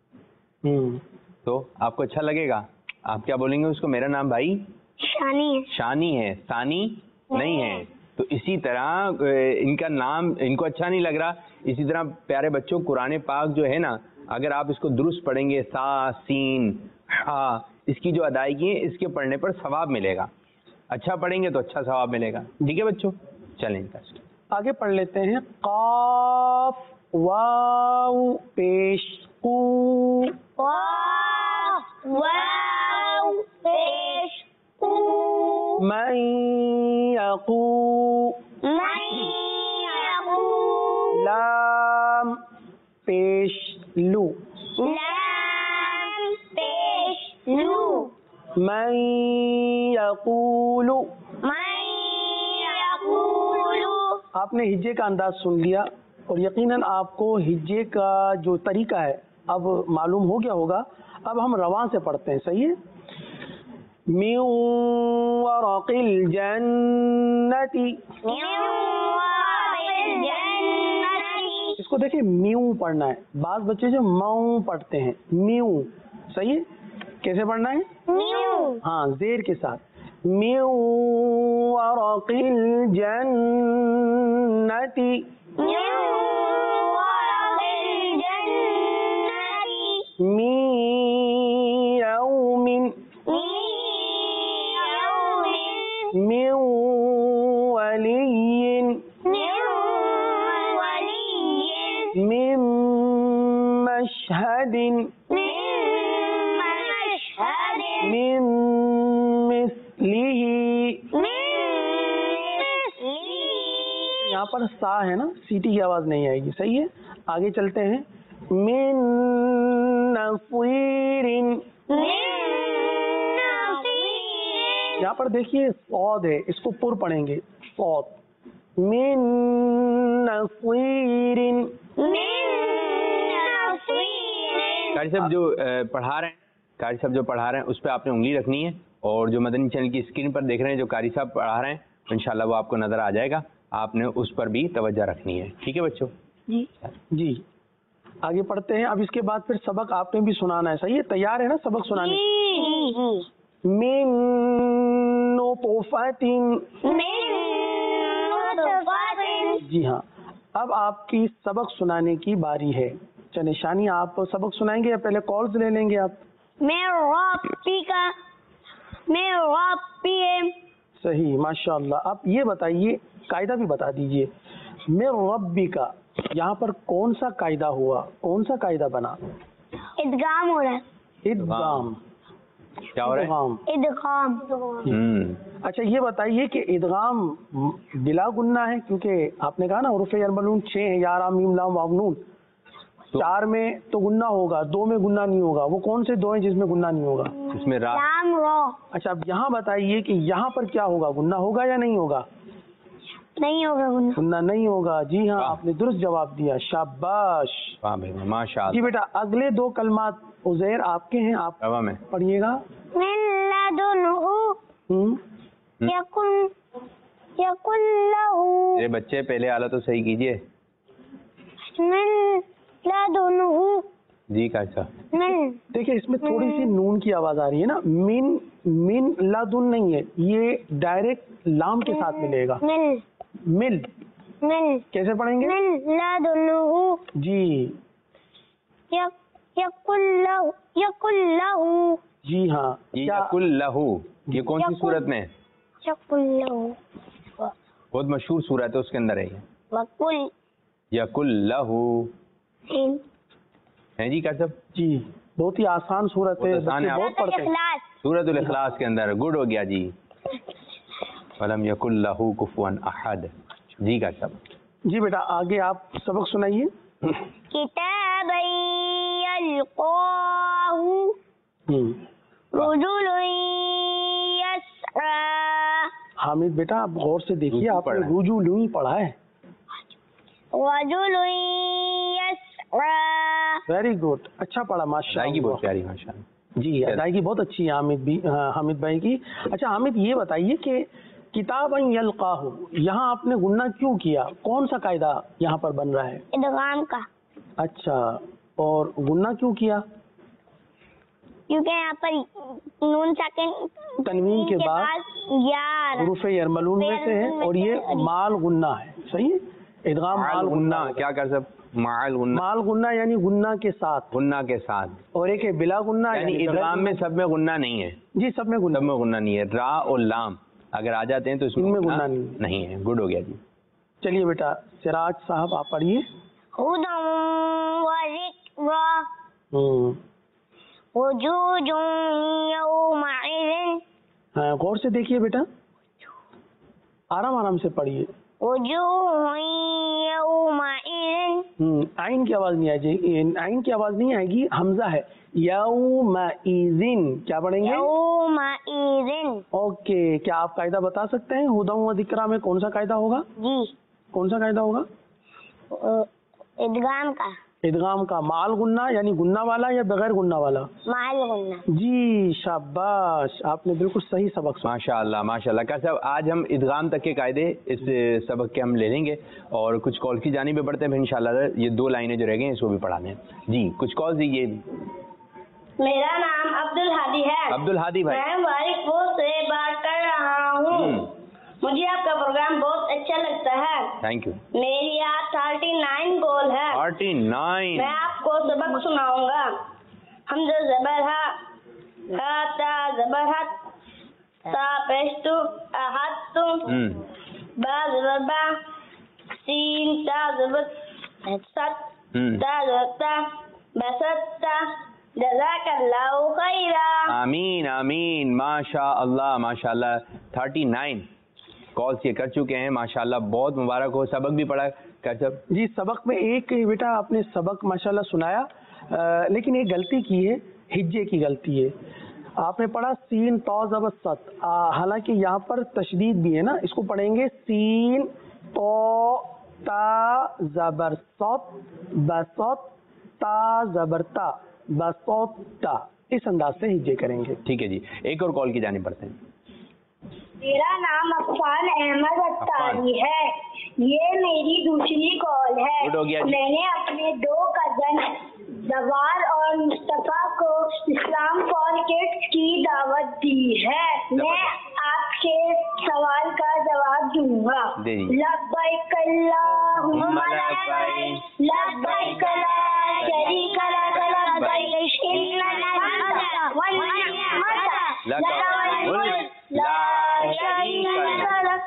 तो आपको अच्छा लगेगा? आप क्या बोलेंगे उसको? मेरा नाम भाई शानी है, सानी नहीं है। तो इसी तरह इनका नाम इनको अच्छा नहीं लग रहा। इसी तरह प्यारे बच्चों, कुरान पाक जो है ना, अगर आप इसको दुरुस्त पढ़ेंगे, सा सीन हा, इसकी जो अदायगी है, इसके पढ़ने पर सवाब मिलेगा। अच्छा पढ़ेंगे तो अच्छा सवाब मिलेगा। ठीक है बच्चों, चलें आगे पढ़ लेते हैं। काफ वाव पेश कू, वाव पेश कू, मैं यकू, लाम पेश लू, लाम من यकूलु, आपने हिज्जे का अंदाज सुन लिया और यकीनन आपको हिज्जे का जो तरीका है अब मालूम हो गया होगा। अब हम रवां से पढ़ते हैं, सही है। मिन वरक़िल जन्नति, इसको देखिए म्यू पढ़ना है, बाज़ बच्चे जो मऊ पढ़ते हैं, म्यू, सही है। कैसे पढ़ना है? हाँ, जेर के साथ। मिन वरक़िल जन्नति, मिन यौमिन, मिन वलिय्यिन, मिन मशहदिन, मिन मिस्लिही, यहाँ पर सा है ना, सीटी की आवाज नहीं आएगी, सही है। आगे चलते हैं। मिन नसीरिन, यहाँ पर देखिए सौद है, इसको पुर पढ़ेंगे, सौद। मिन नसीरिन, कारी साहब जो पढ़ा रहे हैं, कारी साहब जो पढ़ा रहे हैं उस पर आपने उंगली रखनी है, और जो मदनी चैनल की स्क्रीन पर देख रहे हैं जो कारी साहब पढ़ा रहे हैं इंशाल्लाह वो आपको नजर आ जाएगा, आपने उस पर भी तवज्जो रखनी है। ठीक है बच्चों? जी जी, आगे पढ़ते हैं। अब इसके बाद फिर सबक आपने भी सुनाना है, सही है। तैयार है ना सबक सुनाने? मिन नुतफतिन, जी हाँ। अब आपकी सबक सुनाने की बारी है। चलिए शानी, आप सबक सुनाएंगे या पहले कॉल्स ले लेंगे आप? सही, माशाअल्लाह। आप ये बताइए, कायदा भी बता दीजिए। मैं रब्बी का यहाँ पर कौन सा कायदा हुआ, कौन सा कायदा बना? इदगाम हो रहा है। इदगाम, क्या हो रहा है? इदगाम। अच्छा ये बताइए कि इदगाम बिला गुन्ना है, क्योंकि आपने कहा ना हुरूफ यरमलून 6 है, या रा मीम लाम वाव नून। 4 में तो गुन्ना होगा, 2 में गुन्ना नहीं होगा। वो कौन से 2 हैं जिसमें गुन्ना नहीं होगा? इसमें रा। अच्छा अब यहाँ बताइए कि यहाँ पर क्या होगा, गुन्ना होगा या नहीं होगा? नहीं होगा गुन्ना। गुन्ना नहीं होगा, जी हाँ, आपने दुरुस्त जवाब दिया, शाबाश। वाह भाई माशाअल्लाह। जी बेटा, अगले 2 कलमात उज़ैर आपके हैं, आप पढ़िएगा। ये बच्चे पहले आला तो सही कीजिए। जी कैसा? देखिए इसमें थोड़ी सी नून की आवाज आ रही है ना। मिन लादुन नहीं है, ये डायरेक्ट लाम के साथ मिलेगा। मिल कैसे पढ़ेंगे? जी जी हाँ। यकुल्लहु, ये कौन सी सूरत में? बहुत मशहूर सूरत है, उसके अंदर है ये। यकुल्लहु है जी कैसे? जी बहुत ही आसान सूरत है, बच्चे बहुत पढ़ते हैं। सूरतुल इखलास के अंदर। गुड हो गया जी। वलम यकुल्लहु कुफुवन अहद। जी कैसे? जी बेटा, आगे आप सबक सुनाइए। हामिद बेटा आप गौर से देखिए, आपने रुजुलुई पढ़ा है। वेरी गुड, अच्छा पढ़ा माशाअल्लाह। बहुत प्यारी माशाअल्लाह। जी अदायगी बहुत अच्छी है हामिद भाई की। अच्छा हामिद ये बताइए कि किताबन यल्काहु, यहाँ आपने गुन्ना क्यों किया? कौन सा कायदा यहाँ पर बन रहा है? इदगाम का। अच्छा, और गुन्ना क्यों किया? क्योंकि यहाँ पर नून साकिन तनवीन के बाद हुरूफ यरमलून में से है, और ये माल गुन्ना है, सही है। इदगाम माल गुन्ना क्या कर सब? माल गुन्ना यानी गुन्ना के साथ, और एक है बिला गुन्ना यानी इदगाम में सब में गुन्ना नहीं है। जी सब में गुन्ना नहीं है। रा और लाम अगर आ जाते हैं तो इसमें गुन्ना नहीं है। गुड हो गया जी। चलिए बेटा, सिराज साहब आप पढ़िए। हाँ गौर से देखिए बेटा, आराम आराम से पढ़िए। आइन की आवाज नहीं आएगी, आइन की आवाज नहीं आएगी, हमजा है। यौमइज़िन क्या पढ़ेंगे? यौमइज़िन। ओके, क्या आप कायदा बता सकते हैं हुदा व ज़िक्रा में कौन सा कायदा होगा? जी, कौन सा कायदा होगा? इदगाम का। इदगाम का, माल गुन्ना यानी गुन्ना वाला या बगैर गुन्ना वाला? माल गुन्ना। जी शाबाश, आपने बिल्कुल सही सबक सुना। माशाअल्लाह माशाअल्लाह। क्या साहब, आज हम इदगाम तक के कायदे इस सबक के हम ले लेंगे और कुछ कॉल की जानिब पे बढ़ते हैं इंशाअल्लाह। ये 2 लाइनें जो रह गई इसको भी पढ़ा दें। जी, कुछ कॉल दीजिए। मेरा नाम अब्दुल हादी है। अब्दुल हादी भाई, मैं वारिकपुर से बात कर रहा हूँ। मुझे आपका प्रोग्राम बहुत अच्छा लगता है। Thank you. मेरी आज 39 गोल है। 39। मैं आपको सबक सुनाऊंगा। हमजा ज़बर हा, हा ता ज़बर हत, ता पेश तु, अहत तु, बा ज़बर बा, सीन ता ज़बर सत, ता ज़बर ता, बसत्ता, जज़ाकल्लाहु खैरा। आमीन आमीन, माशाअल्लाह माशाअल्लाह। 39 कॉल्स ये कर चुके हैं माशाअल्लाह, बहुत मुबारक हो। सबक भी पढ़ा कर सब? जी, सबक में एक बेटा आपने सबक माशाअल्लाह सुनाया, लेकिन एक गलती की है, हिज्जे की गलती है। आपने पढ़ा सीन तो ज़बर सत, हालांकि यहाँ पर तशदीद भी है ना, इसको पढ़ेंगे सीन तो ता ज़बर सत, बसत ता ज़बर ता, बसोता, इस अंदाज से हिज्जे करेंगे। ठीक है जी, एक और कॉल की जानिब बढ़ते हैं। मेरा नाम अफान अहमद अत्तारी है। ये मेरी दूसरी कॉल है। गुड हो गया जी। मैंने अपने 2 कजन जवार और मुस्तफा को इस्लाम फॉर किड्स की दावत दी है। मैं आपके सवाल का जवाब दूंगा। लब्बैक अल्लाहुम्मा लब्बैक, लब्बैक ला शरीका लक लब्बैक, इन्नल हम्दा वन निअमत लक वल मुल्क ला शरीका लक।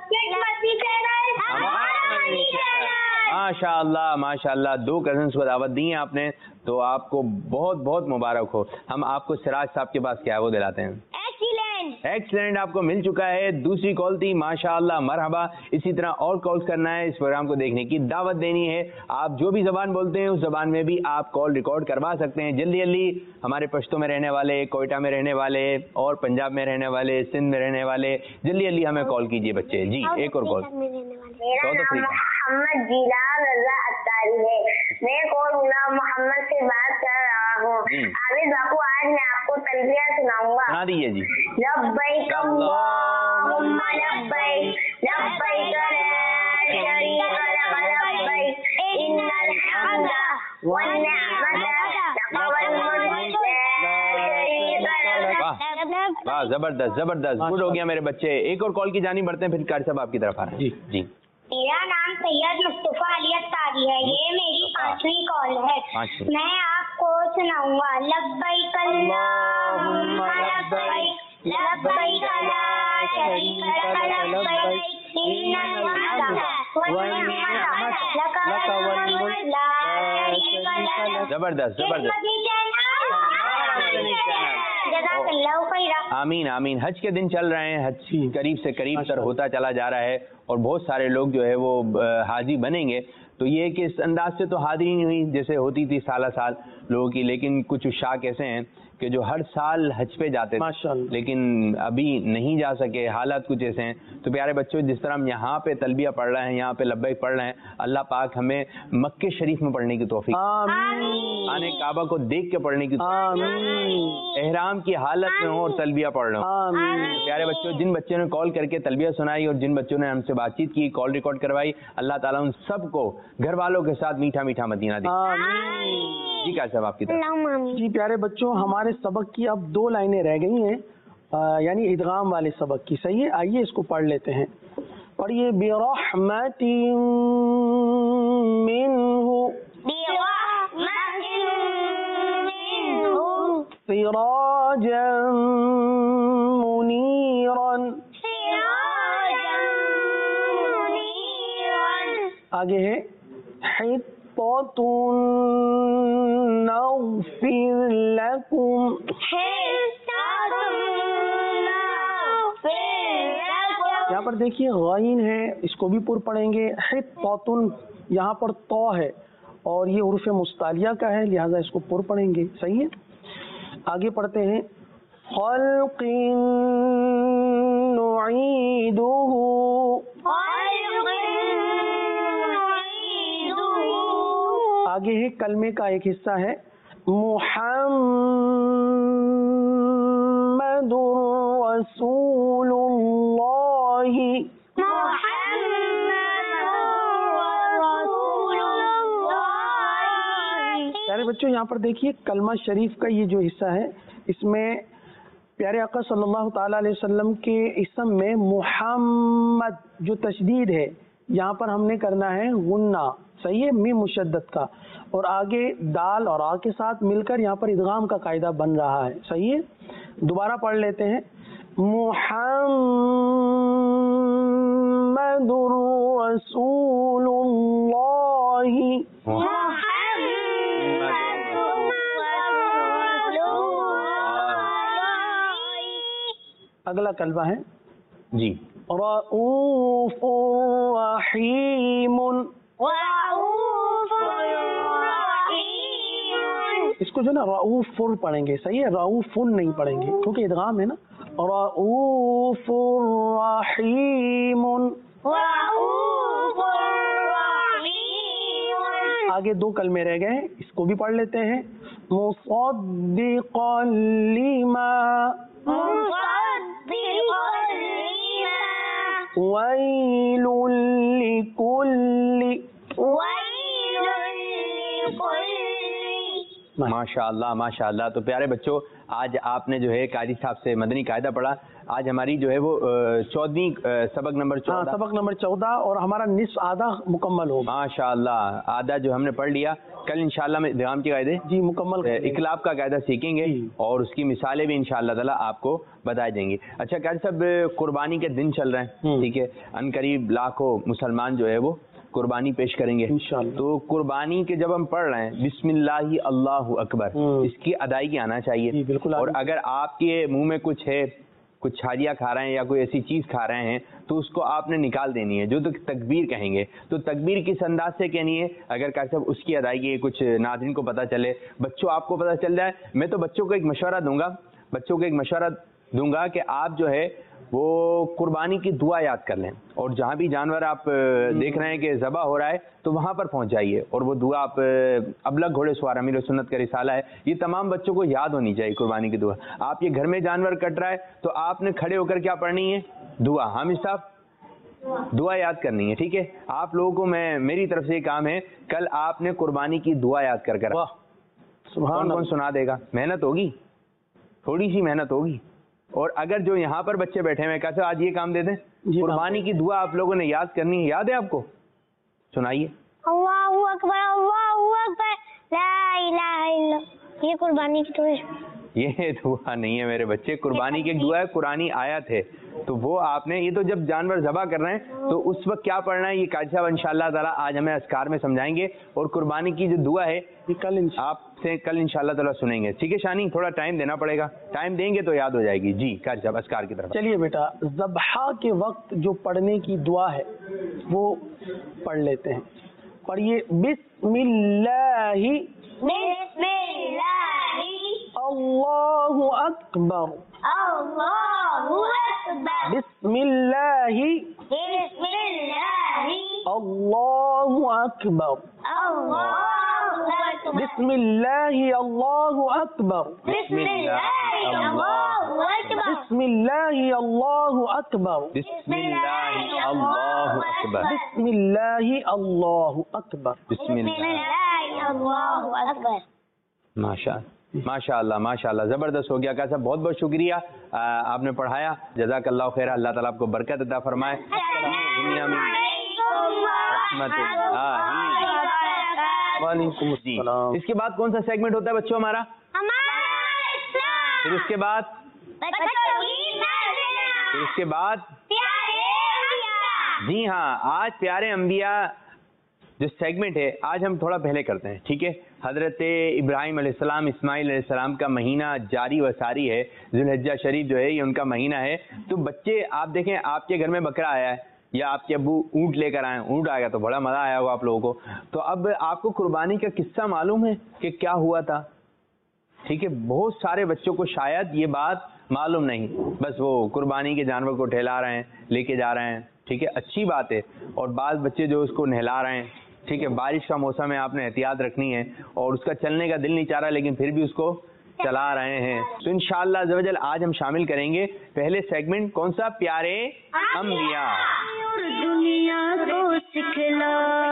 माशाअल्लाह माशाअल्लाह, 2 कजन्स को दावत दी है आपने, तो आपको बहुत बहुत मुबारक हो। हम आपको सिराज साहब के पास क्या है वो दिलाते हैं। एक्सीलेंट आपको मिल चुका है। दूसरी कॉल थी, माशाअल्लाह मरहबा। इसी तरह और कॉल्स करना है, इस प्रोग्राम को देखने की दावत देनी है। आप जो भी जबान बोलते हैं उस जबान में भी आप कॉल रिकॉर्ड करवा सकते हैं। जल्दी जल्दी हमारे पश्तो में रहने वाले, कोयटा में रहने वाले और पंजाब में रहने वाले, सिंध में रहने वाले, जल्दी जल्दी हमें कॉल कीजिए बच्चे। जी, एक और कॉल। मोहम्मद जिलाल रज़ा अत्तारी है। मैं गुलाम मोहम्मद से बात कर रहा हूँ। आबिद बापू, आज मैं आपको तलबिया सुनाऊंगा। सुना दीजिए जी। लब्बैक अल्लाहुम्मा लब्बैक, लब्बैक ला शरीका लक लब्बैक, इन्नल हम्दा वन निअमत लक वल मुल्क ला शरीका लक। वाह, जबरदस्त जबरदस्त, गुड हो गया मेरे बच्चे। एक और कॉल की जानिब बढ़ते हैं, फिर कारी साहब आपकी तरफ आ रहे हैं। जी जी। मेरा नाम सैयद मुस्तफा अली अत्तारी है। ये मेरी 5वीं कॉल है। मैं आपको सुनाऊंगा। लब्बैक अल्लाहुम्मा लब्बैक, लब्बैक ला शरीका लक लब्बैक, इन्नल हम्दा वन निअमत लक वल मुल्क ला शरीका लक। जबरदस्त जबरदस्त। आमीन आमीन। हज के दिन चल रहे हैं, हज करीब से करीब तर होता चला जा रहा है और बहुत सारे लोग जो है वो हाजी बनेंगे। तो ये कि इस अंदाज से तो हाजिरी नहीं हुई जैसे होती थी साल साल लोगों की, लेकिन कुछ शाख ऐसे हैं कि जो हर साल हज पे जाते थे लेकिन अभी नहीं जा सके, हालात कुछ ऐसे हैं। तो प्यारे बच्चों, जिस तरह हम यहाँ पे तलबिया पढ़ रहे हैं, यहाँ पे लब्बैक पढ़ रहे हैं, अल्लाह पाक हमें मक्के शरीफ में पढ़ने की तौफीक, आने काबा को देख के पढ़ने की, एहराम की हालत में हो और तलबिया पढ़ रहे हो। प्यारे बच्चों, जिन बच्चों ने कॉल करके तलबिया सुनाई और जिन बच्चों ने हमसे बातचीत की, कॉल रिकॉर्ड करवाई, अल्लाह ताला उन सबको घर वालों के साथ मीठा मीठा मदीना दे। जी क्या साहब आपकी तरफ? जी प्यारे बच्चों, हमारे सबक की अब 2 लाइनें रह गई हैं, यानी इदगाम वाले सबक की। सही है, आइए इसको पढ़ लेते हैं। पढ़िए। बिरहमतिन मिन्हु सिराजन मुनीरन। आगे है हित्ततुन नग़फ़िर लकुम। यहाँ पर देखिए गईन है, इसको भी पुर पढ़ेंगे। हित्ततुन, यहाँ पर तो है اور ये हुरूफ मुस्तालिया का है, लिहाजा इसको पुर पढ़ेंगे। सही है, आगे पढ़ते हैं। खल्क़िन नुईदुहु, आगे है कलमे का एक हिस्सा है मुहम्मदुर रसूलुल्लाहि, प्यारे बच्चों यहाँ पर देखिए कलमा शरीफ का ये जो हिस्सा है, इसमें प्यारे आका सल्लल्लाहु ताला अलैहि वसल्लम के इसम में मुहम्मद जो तशदीद है यहाँ पर हमने करना है गुन्ना। सही है, मीम मुशद्दद का, और आगे दाल और आ के साथ मिलकर यहाँ पर इदगाम का कायदा बन रहा है। सही है, दोबारा पढ़ लेते हैं। मुहम्मदुर रसूलुल्लाहि, अगला कलमा है जी रऊफुर रहीमुन, इसको जो ना रऊफुर पढ़ेंगे। सही है, रऊफुन नहीं पढ़ेंगे क्योंकि इदगाम है ना। रऊफुर रहीमुन, आगे दो कलमे रह गए, इसको भी पढ़ लेते हैं। मुसद्दिक़न लिमा वैलुल लिकुल्लि, माशाअल्लाह माशाअल्लाह। तो प्यारे बच्चों, आज आपने जो है कारी साहब से मदनी कायदा पढ़ा। आज हमारी जो है वो 14वीं सबक नंबर 14, सबक नंबर 14, और हमारा निस्फ आधा मुकम्मल हो। माशाअल्लाह, आधा जो हमने पढ़ लिया। कल इंशाअल्लाह में इदगाम के कायदे जी मुकम्मल, इकलाब का कायदा सीखेंगे और उसकी मिसालें भी इंशाअल्लाह ताला आपको बताई देंगी। अच्छा कारी साहब, कुर्बानी के दिन चल रहे हैं, ठीक है, अनकरीब लाखों मुसलमान जो है वो कुर्बानी पेश करेंगे इंशाअल्लाह। तो कुर्बानी के जब हम पढ़ रहे हैं बिस्मिल्लाहि अल्लाहु अकबर, इसकी अदायगी आना चाहिए। बिल्कुल। और अगर आपके मुंह में कुछ है, कुछ छालियाँ खा रहे हैं या कोई ऐसी चीज़ खा रहे हैं, तो उसको आपने निकाल देनी है। जो तो तकबीर कहेंगे, तो तकबीर किस अंदाज से कहनी है, अगर कारी साहब उसकी अदायगी कुछ नाज़रीन को पता चले, बच्चों आपको पता चल जाए। मैं तो बच्चों को एक मशवरा दूंगा कि आप जो है वो कुर्बानी की दुआ याद कर लें, और जहाँ भी जानवर आप देख रहे हैं कि ज़बह हो रहा है तो वहाँ पर पहुँच जाइए, और वो दुआ आप अबलग घोड़े सवार अमीर सुन्नत का रिसाला है, ये तमाम बच्चों को याद होनी चाहिए कुर्बानी की दुआ। आप ये घर में जानवर कट रहा है तो आपने खड़े होकर क्या पढ़नी है, दुआ। हामिद साहब, दुआ याद करनी है, ठीक है। आप लोगों को मेरी तरफ से काम है, कल आपने कुर्बानी की दुआ याद कर कर, कौन सुना देगा? मेहनत होगी, थोड़ी सी मेहनत होगी। और अगर जो यहाँ पर बच्चे बैठे हैं, कैसे आज ये काम दे दें, कुर्बानी की दुआ आप लोगों ने याद करनी है। याद है आपको? सुनाइए। अल्लाहु अकबर, अल्लाहु अकबर, ला इलाहा इल्लल्लाह। ये कुर्बानी की दुआ है? ये दुआ नहीं है मेरे बच्चे, कुर्बानी की दुआ है, कुरानी आयत है। तो वो आपने, ये तो जब जानवर ज़बह कर रहे हैं तो उस वक्त क्या पढ़ना है, ये काजी साहब इंशाअल्लाह ताला आज हमें अस्कार में समझाएंगे। और कुर्बानी की जो दुआ है ये कल आपसे इंशाअल्लाह ताला सुनेंगे, ठीक है शानी? थोड़ा टाइम देना पड़ेगा, टाइम देंगे तो याद हो जाएगी। जी काजी साहब, अस्कार की तरफ। चलिए बेटा, ज़बहा के वक्त जो पढ़ने की दुआ है वो पढ़ लेते हैं। पढ़िए, बिस्मिल्लाहि अल्लाहु अकबर, अल्लाहु अकबर, बिस्मिल्लाहि अल्लाहु अकबर, बिस्मिल्लाहि अल्लाहु अकबर, बिस्मिल्लाहि अल्लाहु अकबर, बिस्मिल्लाहि अल्लाहु अकबर, बिस्मिल्लाहि अल्लाहु अकबर, बिस्मिल्लाहि अल्लाहु अकबर, बिस्मिल्लाहि अल्लाहु अकबर। माशाअल्लाह माशाअल्लाह, ज़बरदस्त हो गया। कैसा, बहुत बहुत शुक्रिया, आपने पढ़ाया, जज़ाकल्लाह खैर। अल्लाह ताला आपको बरकत अता फरमाए दुनिया में। वालेकुम अस्सलाम। इसके बाद कौन सा सेगमेंट होता है बच्चों हमारा? फिर उसके बाद जी हाँ, आज प्यारे अंबिया जो सेगमेंट है आज हम थोड़ा पहले करते हैं, ठीक है। हजरत इब्राहिम अलैहिस्सलाम, इस्माइल अलैहिस्सलाम का महीना जारी व सारी है, ज़ुल्हिज्जा शरीफ जो है ये उनका महीना है। तो बच्चे आप देखें, आपके घर में बकरा आया है, یا آپ کے ابو اونٹ لے کر آئے, اونٹ آ گیا تو بڑا مزہ آیا ہوگا آپ لوگوں کو. تو اب آپ کو قربانی کا قصہ معلوم ہے کہ کیا ہوا تھا؟ ٹھیک ہے, بہت سارے بچوں کو شاید یہ بات معلوم نہیں, بس وہ قربانی کے جانور کو ٹھہلا رہے ہیں, لے کے جا رہے ہیں. ٹھیک ہے, اچھی بات ہے. اور بعض بچے جو اس کو نہلا رہے ہیں, ٹھیک ہے, بارش کا موسم ہے, آپ نے احتیاط رکھنی ہے, اور اس کا چلنے کا دل نہیں چاہ رہا لیکن پھر بھی اس کو چلا رہے ہیں. تو انشاءاللہ عز و جل آج ہم شامل کریں گے پہلے سیگمنٹ, کون سا؟ پیارے انبیاء. دنیا کو سکھلائے.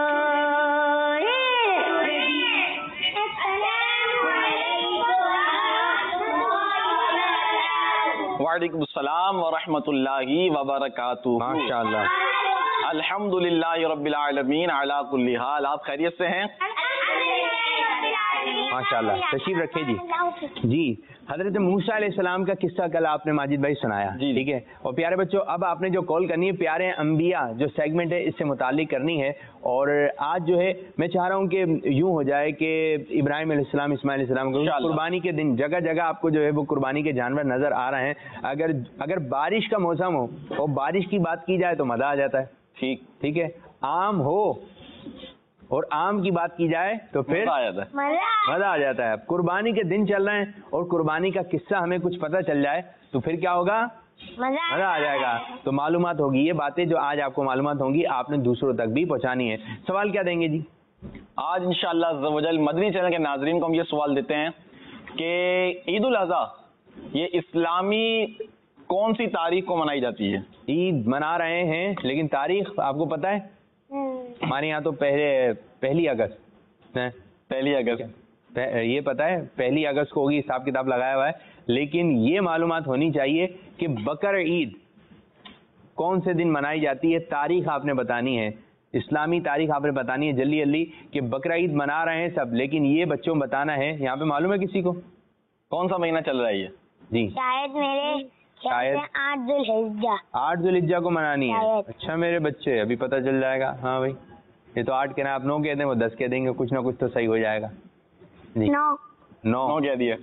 وعلیکم السلام ورحمۃ اللہ وبرکاتہ. ماشاءاللہ, الحمدللہ رب العالمین علی کل حال. آپ خیریت سے ہیں؟ ماشاءاللہ, تشریف رکھیں جی. جی, حضرت موسیٰ علیہ السلام کا قصہ کل آپ نے ماجد بھائی سنایا. جی. ٹھیک ہے, اور پیارے بچوں اب آپ نے جو کال کرنی ہے پیارے انبیاء جو سیگمنٹ ہے اس سے متعلق کرنی ہے. اور آج جو ہے میں چاہ رہا ہوں کہ یوں ہو جائے کہ ابراہیم علیہ السلام, اسماعیل علیہ السلام کو قربانی کے دن جگہ جگہ آپ کو جو ہے وہ قربانی کے جانور نظر آ رہے ہیں. اگر بارش کا موسم ہو اور بارش کی بات کی جائے تو مزہ آ جاتا ہے. ٹھیک ہے, آم ہو اور آم کی بات کی جائے تو پھر مزہ آ جاتا ہے. قربانی کے دن چل رہے ہیں اور قربانی کا قصہ ہمیں کچھ پتہ چل جائے تو پھر کیا ہوگا؟ مزہ آ جائے گا. تو معلومات ہوگی, یہ باتیں جو آج آپ کو معلومات ہوں گی آپ نے دوسروں تک بھی پہنچانی ہے. سوال کیا دیں گے جی؟ آج انشاءاللہ عز و جل مدنی چینل کے ناظرین کو ہم یہ سوال دیتے ہیں کہ عید الاضحیٰ یہ اسلامی کون سی تاریخ کو منائی جاتی ہے؟ عید منا رہے ہیں لیکن تاریخ آپ کو پتہ ہے؟ ہمارے یہاں تو پہلی اگست ہے. پہلی اگست یہ پتہ ہے پہلی اگست کو ہوگی, حساب کتاب لگایا ہوا ہے. لیکن یہ معلومات ہونی چاہیے کہ بقر عید کون سے دن منائی جاتی ہے, تاریخ آپ نے بتانی ہے, اسلامی تاریخ آپ نے بتانی ہے جلدی جلدی کہ بقر عید منا رہے ہیں سب, لیکن یہ بچوں بتانا ہے. یہاں پہ معلوم ہے کسی کو کون سا مہینہ چل رہا ہے یہ؟ جی شاید 8 ذوالحجہ کو منانی ہے. اچھا میرے بچے, ابھی پتہ چل جائے گا. ہاں بھائی, یہ تو 8 کہنا, آپ 9 کہہ دیں وہ 10 کہہ دیں گے, کچھ نہ کچھ تو صحیح ہو جائے گا. جی 9 کہہ دیا,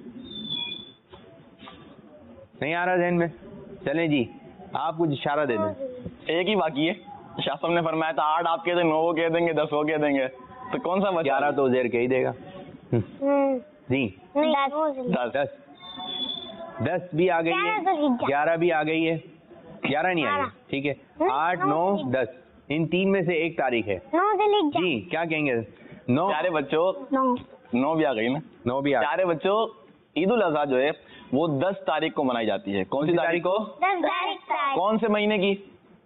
نہیں آ رہا ذہن میں. چلیں جی, آپ کچھ اشارہ دے دیں. ایک ہی باقی ہے. شاہ صاحب نے فرمایا تھا 8 آپ کہہ دیں, 9 وہ کہہ دیں گے, 10 وہ کہہ دیں گے, تو کون سا بچہ؟ 11 تو زیر کہہ ہی دے گا. جی 10 بھی آ گئی ہے, 11 بھی آ گئی ہے, 11 نہیں آئی. ٹھیک ہے, 8 9 10 ان 3 میں سے ایک تاریخ ہے. جی کیا کہیں گے؟ 9. پیارے بچوں 9 بھی آ گئی نا, 9 بھی آ گئی. پیارے بچوں عید الاضحیٰ جو ہے وہ 10 تاریخ کو منائی جاتی ہے. کون سی تاریخ کو؟ کون سے مہینے کی؟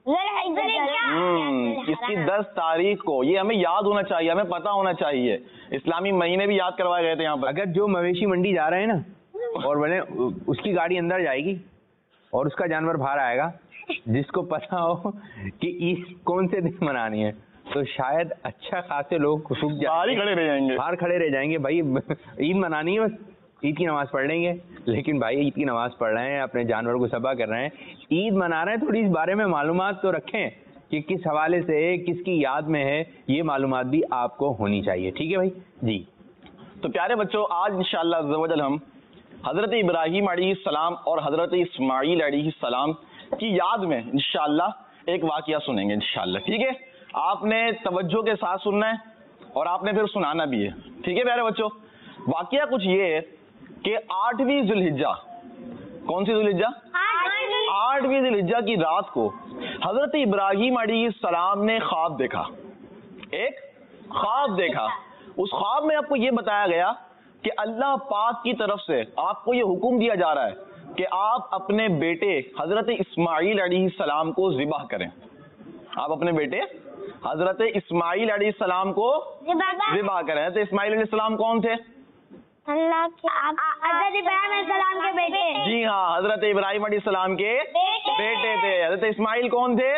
اس کی 10 تاریخ کو. یہ ہمیں یاد ہونا چاہیے, ہمیں پتا ہونا چاہیے. اسلامی مہینے بھی یاد کروائے گئے تھے یہاں پر. اگر جو مویشی منڈی جا رہے ہیں نا اور بولے اس کی گاڑی اندر جائے گی اور اس کا جانور باہر آئے گا, جس کو پتا ہو کہ عید کون سے دن منانی ہے, تو شاید اچھا خاصے لوگ باہر کھڑے رہ جائیں گے, باہر کھڑے رہ جائیں گے. بھائی عید منانی ہے, بس عید کی نماز پڑھ لیں گے. لیکن بھائی عید کی نماز پڑھ رہے ہیں, اپنے جانور کو ذبح کر رہے ہیں, عید منا رہے ہیں, تھوڑی اس بارے میں معلومات تو رکھیں کہ کس حوالے سے ہے, کس کی یاد میں ہے, یہ معلومات بھی آپ کو ہونی چاہیے. ٹھیک ہے بھائی. جی تو پیارے بچوں آج انشاءاللہ عز و جل ہم حضرت ابراہیم علیہ السلام اور حضرت اسماعیل علیہ السلام کی یاد میں انشاءاللہ ایک واقعہ سنیں گے انشاءاللہ. ٹھیک ہے, آپ نے توجہ کے ساتھ سننا ہے اور آپ نے پھر سنانا بھی ہے. ٹھیک ہے پیارے بچوں, واقعہ کچھ یہ ہے کہ 8ویں ذوالحجہ, کون سی ذوالحجہ؟ 8ویں ذوالحجہ کی رات کو حضرت ابراہیم علیہ السلام نے خواب دیکھا. ایک خواب دیکھا. اس خواب میں آپ کو یہ بتایا گیا کہ اللہ پاک کی طرف سے آپ کو یہ حکم دیا جا رہا ہے کہ آپ اپنے بیٹے حضرت اسماعیل علیہ السلام کو ذبح کریں. آپ اپنے بیٹے حضرت اسماعیل علیہ السلام کو ذبح کریں. تو اسماعیل علیہ السلام کون تھے؟ اللہ کے حضرت ابراہیم علیہ السلام کے بیٹے. جی ہاں, حضرت ابراہیم علیہ السلام کے بیٹے تھے. حضرت اسماعیل کون تھے؟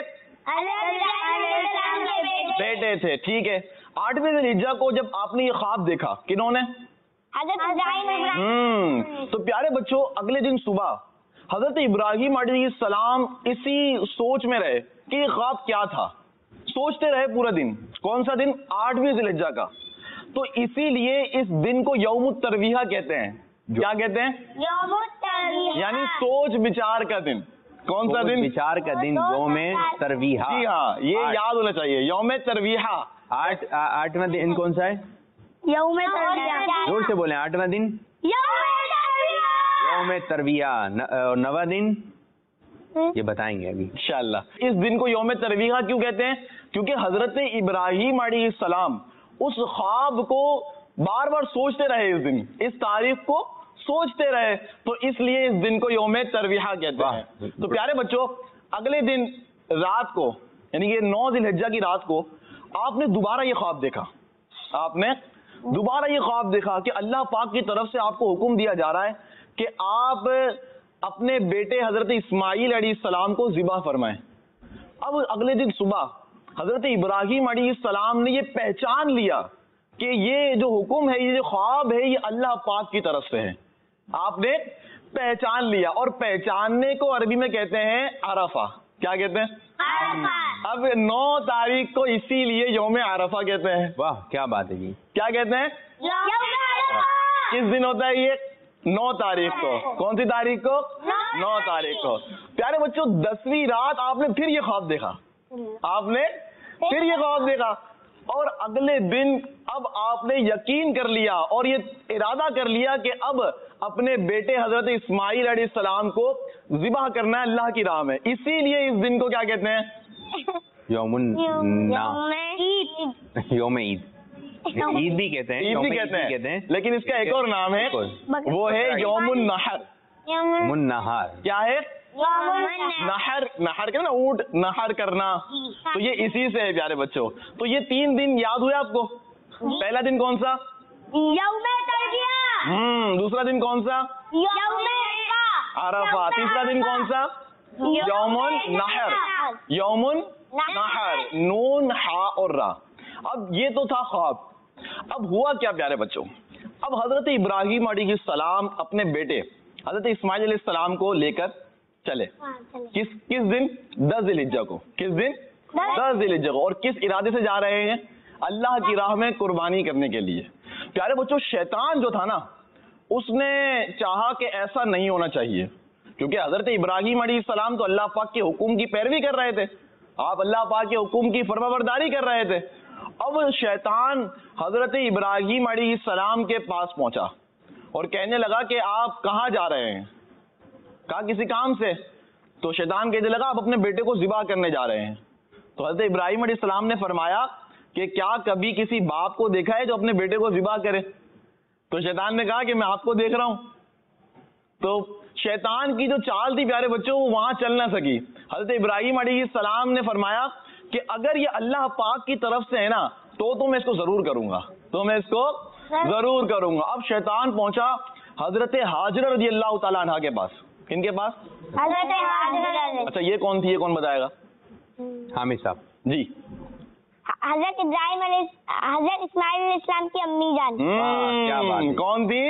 بیٹے تھے. ٹھیک ہے, 8ویں ذوالحجہ کو جب آپ نے یہ خواب دیکھا, کنہوں نے؟ تو پیارے بچوں اگلے دن صبح حضرت ابراہیم علیہ السلام اسی سوچ میں رہے کہ یہ خواب کیا تھا. سوچتے رہے پورا دن. کون سا دن؟ 8ویں ذوالحجہ کا. تو اسی لیے اس دن کو یوم الترویہ کہتے ہیں. کیا کہتے ہیں؟ یوم الترویہ, یعنی سوچ بچار کا دن. کون سا دن؟ विचार का दिन यौम तरवीहा। جی हहाँ, ये याद होना चाहिए, यौम तरवीहा। 8वां दिन कौन सा है? यौम तरविया। जोर से बोलें, 8वां दिन यौम तरविया। और 9वां दिन ये बताएंगे अभी इंशाअल्लाह। इस दिन को यौम तरवीहा क्यों कहते हैं? क्योंकि हजरत इब्राहीम अलैहिस्सलाम उस ख्वाब को बार बार सोचते रहे, इस दिन, इस तारीख को सोचते रहे, तो इसलिए इस दिन को यौम तरवीहा कहते हैं। तो प्यारे बच्चों, अगले दिन रात को, यानी कि 9 ज़िलहिज्जा की रात को, आपने दोबारा ये ख्वाब देखा। आपने दोबारा ये ख्वाब देखा कि अल्लाह पाक की तरफ से आपको हुक्म दिया जा रहा है कि आप अपने बेटे हजरत इस्माइल अलैहिस्सलाम को ज़िबा फरमाएं। अब अगले दिन सुबह हजरत इब्राहीम अलैहिस्सलाम ने ये पहचान लिया कि ये जो हुक्म है, ये जो ख्वाब है, ये अल्लाह पाक की तरफ से है। आपने पहचान लिया, और पहचानने को अरबी में कहते हैं अरफा। क्या कहते हैं? अरफा। अब 9 तारीख को इसीलिए यौम अरफा कहते हैं। वाह, क्या बात है जी। क्या कहते हैं? किस दिन होता है ये? 9 तारीख को। कौन सी तारीख को? 9 तारीख को। प्यारे बच्चों, 10वीं रात आपने फिर ये ख्वाब देखा, आपने फिर ये ख्वाब देखा, और अगले दिन अब आपने यकीन कर लिया और ये इरादा कर लिया कि अब अपने बेटे हजरत इस्माइल अलैहिस्सलाम को ज़िबा करना है अल्लाह की राह में। इसीलिए इस दिन को क्या कहते हैं? यौम ईद। ईद भी कहते हैं, ईद भी कहते हैं, लेकिन इसका एक और नाम है, वो है यौमुन नहर। यौमुन नहर क्या है? नहर। नहर के ना, ऊंट नहर करना, तो ये इसी से है प्यारे बच्चों। तो ये 3 दिन याद हुए आपको? पहला दिन कौन सा? यौम तरविया। दूसरा दिन कौन सा? यौम अरफा। तीसरा दिन कौन सा? यौमुन नहर। यौमुन नहर, नून हा और रा। अब ये तो था ख्वाब। अब हुआ क्या प्यारे बच्चों? अब हजरत इब्राहीम अलैहिस्सलाम अपने बेटे हजरत इस्माइल अलैहिस्सलाम को लेकर चले। किस दिन? 10 ज़िलहिज्जा को। किस दिन? 10 ज़िलहिज्जा को। और किस इरादे से जा रहे हैं? अल्लाह की राह में कुर्बानी करने के लिए। प्यारे बच्चों, शैतान जो था ना, उसने चाहा कि ऐसा नहीं होना चाहिए, क्योंकि हजरत इब्राहीम अलैहिस्सलाम तो अल्लाह पाक के हुक्म की पैरवी कर रहे थे, आप अल्लाह पाक के हुक्म की फरमाबरदारी कर रहे थे। अब शैतान हजरत इब्राहीम अलैहिस्सलाम के पास पहुंचा और कहने लगा कि आप कहाँ जा रहे हैं? कहा किसी काम से। तो शैतान कहने लगा आप अपने बेटे को ज़िबा करने जा रहे हैं। तो हजरत इब्राहीम अलैहिस्सलाम ने फरमाया कि क्या कभी किसी बाप को देखा है जो अपने बेटे को ज़िबा करे? तो शैतान ने कहा कि मैं आपको देख रहा हूं। तो शैतान की जो चाल थी प्यारे बच्चों, वो वहां चल ना सकी। हजरत इब्राहीम अलैहिस्सलाम ने फरमाया कि अगर ये अल्लाह पाक की तरफ से है ना, तो मैं इसको जरूर करूंगा, तो मैं इसको जरूर करूंगा। अब शैतान पहुंचा हजरत हाजरा रज़ियल्लाहु ताला अन्हा के पास। किनके पास? हजरत हाजरा। अच्छा, ये कौन थी? ये कौन बताएगा? हामिद साहब हजरत जी। इस्माइल अलैहिस्सलाम की अम्मी जान। क्या बात है। कौन थी?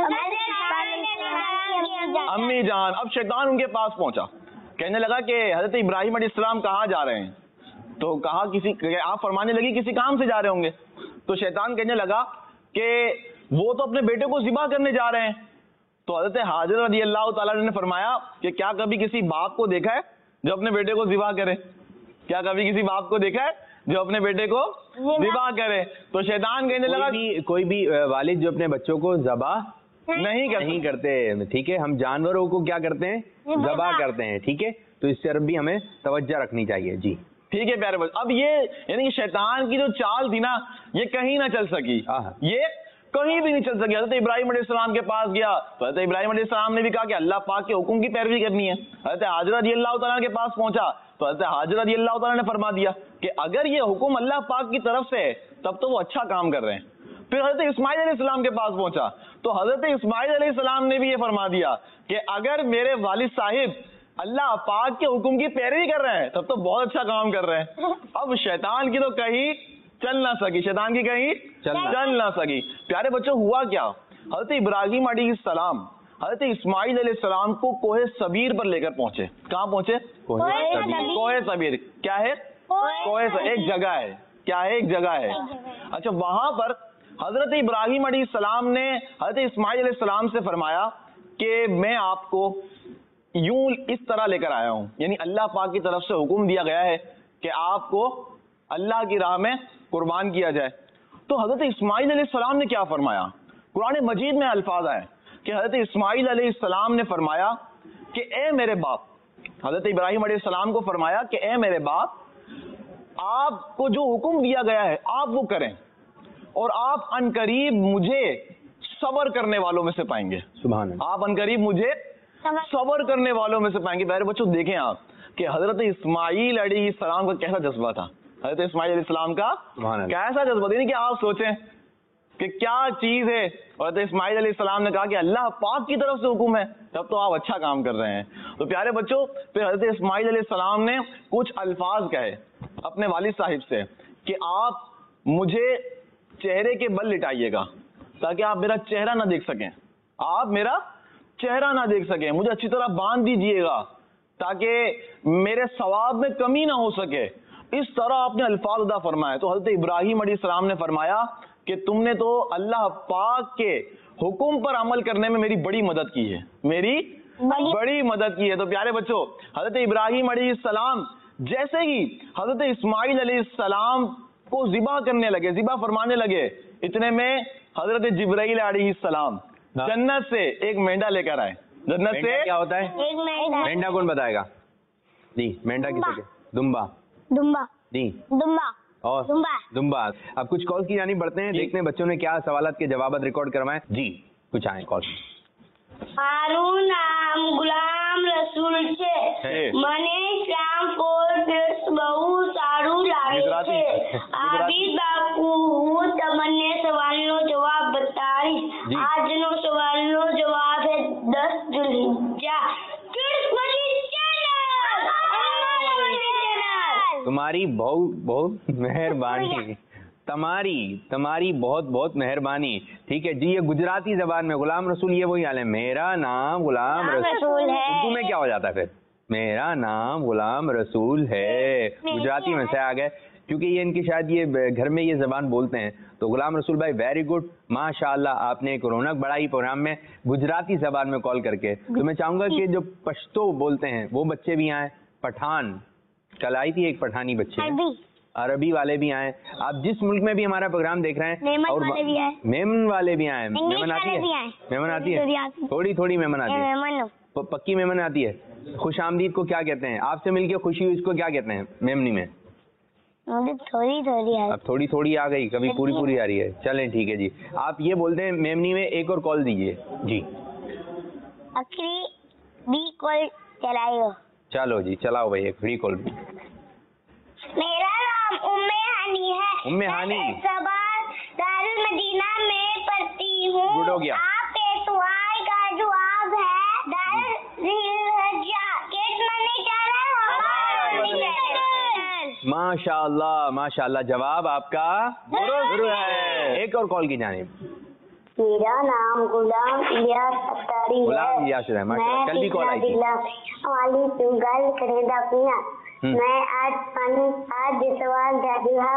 अम्मी जान। अब शैतान उनके पास पहुंचा, कहने लगा कि हजरत इब्राहीम अलैहिस्सलाम कहाँ जा रहे हैं? तो कहा आप फरमाने लगी किसी काम से जा रहे होंगे। तो शैतान कहने लगा कि वो तो अपने बेटे को ज़िबा करने जा रहे हैं। तो हजरत हाजरा रज़ियल्लाहु ताला ने फरमाया कि क्या कभी किसी बाप को देखा है जो अपने बेटे को ज़िबा करे? क्या कभी किसी बाप को देखा है जो अपने बेटे को ज़िबा करे? तो शैतान कहने लगा कोई भी वालिद जो अपने बच्चों को ज़बा नहीं करते, ठीक है, हम जानवरों को क्या करते हैं? ज़बा करते हैं, ठीक है। तो इस तरफ भी हमें तवज्जो रखनी चाहिए जी। ठीक है प्यारे बच्चों। अब ये यानी कि शैतान की जो चाल थी ना, ये कहीं ना चल सकी, ये कहीं भी नहीं चल सकी। हजरत इब्राहीम अलैहिस्सलाम के पास गया तो हजरत इब्राहीम अलैहिस्सलाम ने भी कहा कि अल्लाह पाक के हुक्म की पैरवी करनी है। हजरत हाजरा रज़ियल्लाहु ताला के पास पहुंचा तो हजरत हाजरा रज़ियल्लाहु ताला ने फरमा दिया कि अगर ये हुक्म अल्लाह पाक की तरफ से है तब तो वो अच्छा काम कर रहे हैं। फिर हजरत इस्माइल अलैहिस्सलाम के पास पहुंचा तो हजरत इस्माइल अलैहिस्सलाम ने भी ये फरमा दिया कि अगर मेरे वालिद साहिब अल्लाह पाक के हुक्म की पैरवी कर रहे हैं तब तो बहुत अच्छा काम कर रहे हैं। अब शैतान की तो कहीं चल ना सकी, शैतान की कहीं चल ना सकी। प्यारे बच्चों, हुआ क्या? हजरत इब्राहीम अलैहिस्सलाम हजरत इस्माइल अलैहिस्सलाम को कोहे सबीर पर लेकर पहुंचे। कहाँ पहुंचे? कोहे सबीर। क्या है? एक जगह है। क्या है? एक जगह है। अच्छा, वहां पर हजरत इब्राहीम अलैहिस्सलाम ने हजरत इस्माइल अलैहिस्सलाम से फरमाया कि मैं आपको यूं इस तरह लेकर आया हूं, यानी अल्लाह पाक की तरफ से हुक्म दिया गया है कि आपको अल्लाह की राह में कुर्बान किया जाए। तो हजरत इस्माइल अलैहिस्सलाम ने क्या फरमाया? कुरान मजीद में अल्फाज आए कि हजरत इस्माइल अलैहिस्सलाम ने फरमाया कि ए मेरे बाप, हजरत इब्राहिम अलैहिस्सलाम को फरमाया कि ए मेरे बाप, आपको जो हुक्म दिया गया है आप वो करें, और आप अनकरीब मुझे सब्र करने वालों में से पाएंगे। सुभान अल्लाह। आप अनकरीब मुझे सब्र करने वालों में से पाएंगे। प्यारे बच्चों, देखें आप कि हजरत इस्माइल अलैहिस्सलाम का कैसा जज्बा था। हजरत इस्माइल अलैहिस्सलाम का कैसा जज्बा था, यानी कि आप सोचें कि क्या चीज है। हजरत इस्माइल अलैहिस्सलाम ने कहा कि अल्लाह पाक की तरफ से हुक्म है, तब तो आप अच्छा काम कर रहे हैं। तो प्यारे बच्चों, फिर हजरत इस्माइल अलैहिस्सलाम ने कुछ अल्फाज कहे अपने वालिद साहिब से कि आप मुझे चेहरे के बल लिटाइएगा ताकि आप मेरा चेहरा ना देख सकें, आप मेरा चेहरा ना देख सकें, मुझे अच्छी तरह बांध दीजिएगा ताकि मेरे सवाब में कमी ना हो सके। इस तरह आपने अल्फाज अदा फरमाए। तो हजरत इब्राहिम अलैहिस्सलाम ने फरमाया कि तुमने तो अल्लाह पाक के हुक्म पर अमल करने में मेरी बड़ी मदद की है, मेरी बड़ी मदद की है। तो प्यारे बच्चों, हजरत इब्राहिम अलैहिस्सलाम जैसे ही हजरत इस्माइल अलैहिस्सलाम को ज़िबा करने लगे, ज़िबा फरमाने लगे, इतने में हजरत जिब्राइल अलैहिस्सलाम जन्नत से एक मेंढा लेकर आए। जन्नत से क्या होता है? मेंढा कौन बताएगा जी? मेंढा किसे कहते? दुम्बा। दुम्बा जी, दुम्बा और दुम्बा। अब कुछ कॉल की जानी बढ़ते हैं, देखते हैं बच्चों ने क्या सवालात के जवाब रिकॉर्ड करवाए। जी, कुछ आए कॉल। મારું નામ ગુલામ રસૂલ છે. મને ઇસ્લામ કોર્સ બહુ સારું લાગે છે. આબિદ બાપુ, હું તમને સવાલનો જવાબ બતાવીશ. આજનો સવાલનો જવાબ છે 10 ज़ुल्हिज्जा. तुम्हारी बहुत बहुत मेहरबानी, तुम्हारी बहुत बहुत मेहरबानी। ठीक है जी, ये गुजराती जबान में गुलाम रसूल, ये वही हाल है, मेरा नाम गुलाम रसूल है। उर्दू में क्या हो जाता है फिर? मेरा नाम गुलाम रसूल है। गुजराती में से आ गए, क्योंकि ये इनकी शायद ये घर में ये जबान बोलते हैं। तो गुलाम रसूल भाई वेरी गुड, माशाअल्लाह, आपने एक रौनक बढ़ाई प्रोग्राम में गुजराती जबान में कॉल करके। तो मैं चाहूंगा कि जो पश्तो बोलते हैं वो बच्चे भी आए, पठान कल आई थी एक पठानी बच्चे, अरबी वाले भी आए। आप जिस मुल्क में भी हमारा प्रोग्राम देख रहे हैं, और मेमन वाले भी आए। मेमन आती है? मेमन आती है? थोड़ी थोड़ी मेमन आती है, पक्की मेमन आती है। खुश आमदीद को क्या कहते हैं? आपसे मिलके खुशी हुई, इसको क्या कहते हैं मेमनी में? थोड़ी थोड़ी अब थोड़ी थोड़ी आ गई, कभी पूरी पूरी आ रही है। चलें ठीक है जी, आप ये बोलते हैं मेमनी में। एक और कॉल दीजिए जी। आखिरी बी कॉल चलाइयो। चलो जी, चलाओ भाई एक फ्री कॉल। मेरा नाम उम्मे हानी है। उम्मे हानी, दारुल मदीना में पढ़ती हूँ। गुड हो गया। आपके सवाल का जवाब है ज़ुल्हिज्जा। माशाअल्लाह माशाअल्लाह, जवाब आपका दुरुस्त है। एक और कॉल की जानिब। मेरा नाम गुलाम इलियास अत्तारी है। गुलाम इलियास है, माशाअल्लाह, कल भी कॉल आई थी। वाली गल करेदा पिया। मैं आज सवाल का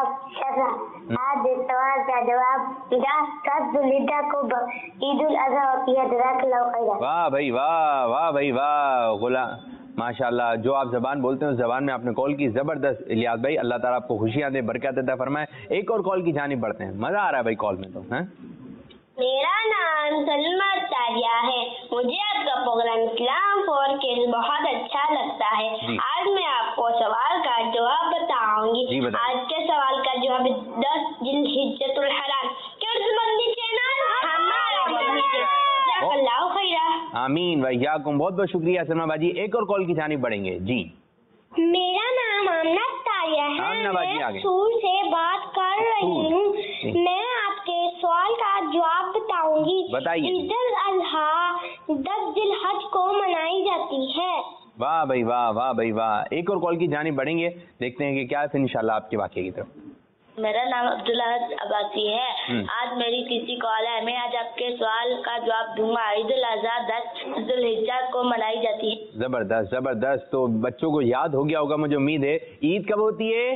जवाब 10 ज़ुल्हिज्जा को ईद उल अज़हा होती है। जज़ाकल्लाहु खैरा। वाह भाई वाह, वाह भाई वाह गुलाम, माशाअल्लाह, जो आप जबान बोलते हैं उस जबान में आपने कॉल की, जबरदस्त इलियास भाई, अल्लाह ताला आपको खुशियां दे, बरकत अता फरमाए। एक और कॉल की जानिब बढ़ते हैं, मजा आ रहा है भाई कॉल में तो हैं। मेरा नाम सलमा तारिया है। मुझे आपका प्रोग्राम इस्लाम फॉर किड्स बहुत अच्छा लगता है। आज मैं आपको सवाल का जवाब बताऊंगी। आज के सवाल का जवाब 10 ज़ुल्हिज्जतुल हराम किड्स मंदी चैनल हमारा जज़ाकल्लाहु खैरा। आमीन वैयाकुम, बहुत बहुत शुक्रिया सलमा बाजी। एक और कॉल की जानिब बढ़ेंगे जी। मेरा नाम आमना तारिया है। मैं सूर से बात कर रही हूँ। मैं आपके सवाल का जवाब बताऊंगी। बताइए। ईद उल अज़हा 10 ज़ुल्हिज्जा को मनाई जाती है। वाह भाई वाह, वाह भाई वाह। एक और कॉल की जानिब बढ़ेंगे, देखते हैं कि क्या है इंशाल्लाह आपके वाक़े की तरफ। मेरा नाम अब्दुल्ला अब्बासी है। आज मेरी तीसरी कॉल है। मैं आज आपके सवाल का जवाब दूंगा। ईद उल अज़हा 10 ज़ुल्हिज्जा को मनाई जाती है। जबरदस्त जबरदस्त। तो बच्चों को याद हो गया होगा, मुझे उम्मीद है। ईद कब होती है?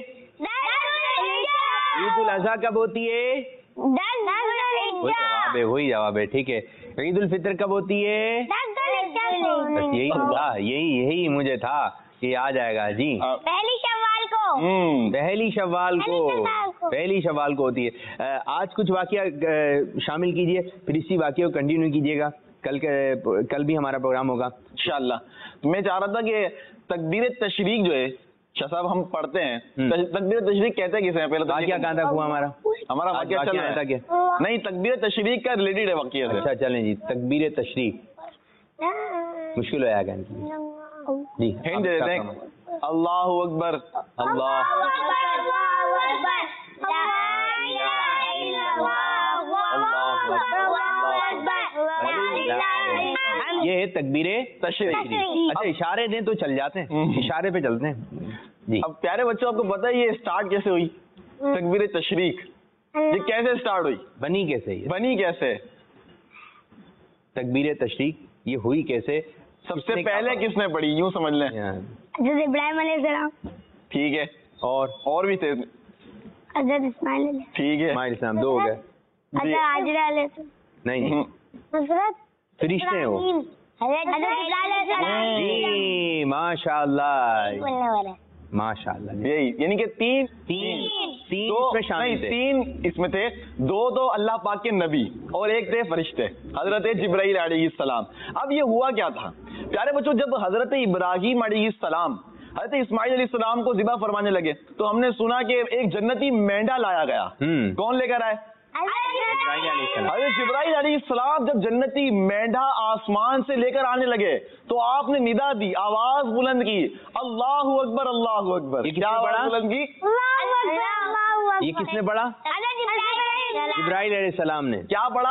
ईद उल अज़हा कब होती है? वही जवाब है, ठीक है। ईद उल फितर कब होती है? यही था, यही मुझे था कि आ जाएगा जी। पहली शव्वाल को। पहली शव्वाल को होती है। आज कुछ वाकया शामिल कीजिए, फिर इसी वाकये को कंटिन्यू कीजिएगा। कल भी हमारा प्रोग्राम होगा इंशाल्लाह। तो मैं चाह रहा था कि तकबीर तशरीक जो है शाह साहब हम पढ़ते हैं, तकबीर तशरीक कहते हैं किसे? पहले वाकया कहाँ तक हुआ हमारा वाकया चल रहा है नहीं, तकबीर तशरीक का रिलेटेड है वाकया से। अच्छा चलें जी, तकबीर तशरीक मुश्किल हो जाएगा जी। हिंट दे देते हैं, अल्लाहु अकबर, अल्लाह ये है तकबीरे तशरीक। अच्छा इशारे दें तो चल जाते हैं, इशारे पे चलते हैं जी। अब प्यारे बच्चों आपको पता है ये स्टार्ट कैसे हुई तकबीर तशरीक? ये कैसे स्टार्ट हुई? बनी कैसे तकबीर तशरीक ये हुई कैसे? सबसे पहले किसने पढ़ी, यूं समझ लें? हज़रत इब्राहिम अलैहिस्सलाम। ठीक है, और भी थे? हज़रत इस्माइल। ठीक है, इस्माइल सलाम, दो हो गए। हज़रत हाजिरा अलैहिस्सलाम। नहीं, हज़रत फरिश्ते हैं वो। जी माशाअल्लाह। यही यानी कि तीन इसमें शामिल थे। तीन इसमें थे, दो अल्लाह पाक के नबी और एक थे फरिश्ते हजरत जिब्राइल अलैहिस्सलाम। अब ये हुआ क्या था प्यारे बच्चों, जब हजरत इब्राहिम अलैहिस्सलाम हजरत इस्माइल अलैहिस्सलाम को ज़िबा फरमाने लगे तो हमने सुना कि एक जन्नती मेंढा लाया गया। कौन लेकर आए? हजरत जिब्राइल अलैहिस्सलाम। जब जन्नती मेंढा आसमान से लेकर आने लगे तो आपने निदा दी, आवाज बुलंद की, अल्लाहु अकबर अल्लाहु अकबर। क्या आवाज बुलंद की? ये किसने पढ़ा? जिब्राइल अलैहिस्सलाम ने। क्या पढ़ा?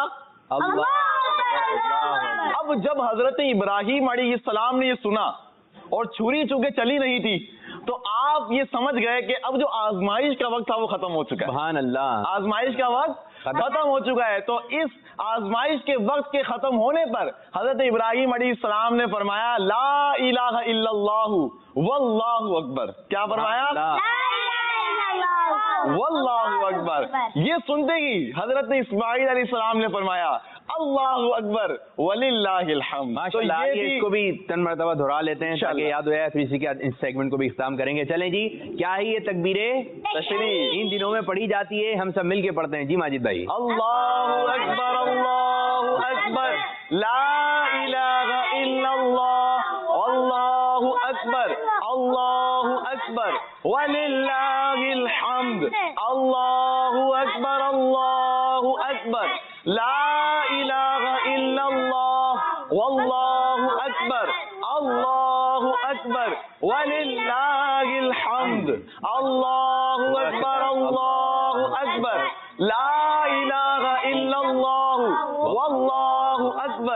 अल्लाह। अब जब हजरत इब्राहिम अलैहिस्सलाम ने ये सुना और छुरी चुके चली नहीं थी तो आप ये समझ गए कि अब जो आजमाइश का वक्त था वो खत्म हो चुका है। सुभान अल्लाह। आजमाइश का वक्त खत्म हो चुका है। तो इस आजमाइश के वक्त के खत्म होने पर हजरत इब्राहिम अलैहिस्सलाम ने फरमाया ला इलाहा इल्लल्लाहु वल्लाहु अकबर। क्या फरमाया? वल्लाहु अकबर। ये सुनते ही हजरत इस्माइल अलैहिस्सलाम ने फरमाया अल्लाहु अकबर वलिल्लाहिल हम्द। तो ये इसको भी तन मरतबा दोहरा लेते हैं ताकि याद हो जाए, फिर इसी के इस सेगमेंट को भी इख्तिताम करेंगे। चलें जी, क्या है ये तकबीरे तशरीक? इन दिनों में पढ़ी जाती है, हम सब मिलके पढ़ते हैं जी माजिद भाई। अल्लाहु अकबर ला इलाहा इल्लल्लाह अल्लाहु अकबर वलिल्लाहिल हम्द। अल्लाहु अकबर ला इलाहा इल्लल्लाह वल्लाहु अकबर वलिल्लाहिल हम्द। अल्लाहु अकबर ला इलाहा इल्लल्लाह वल्लाहु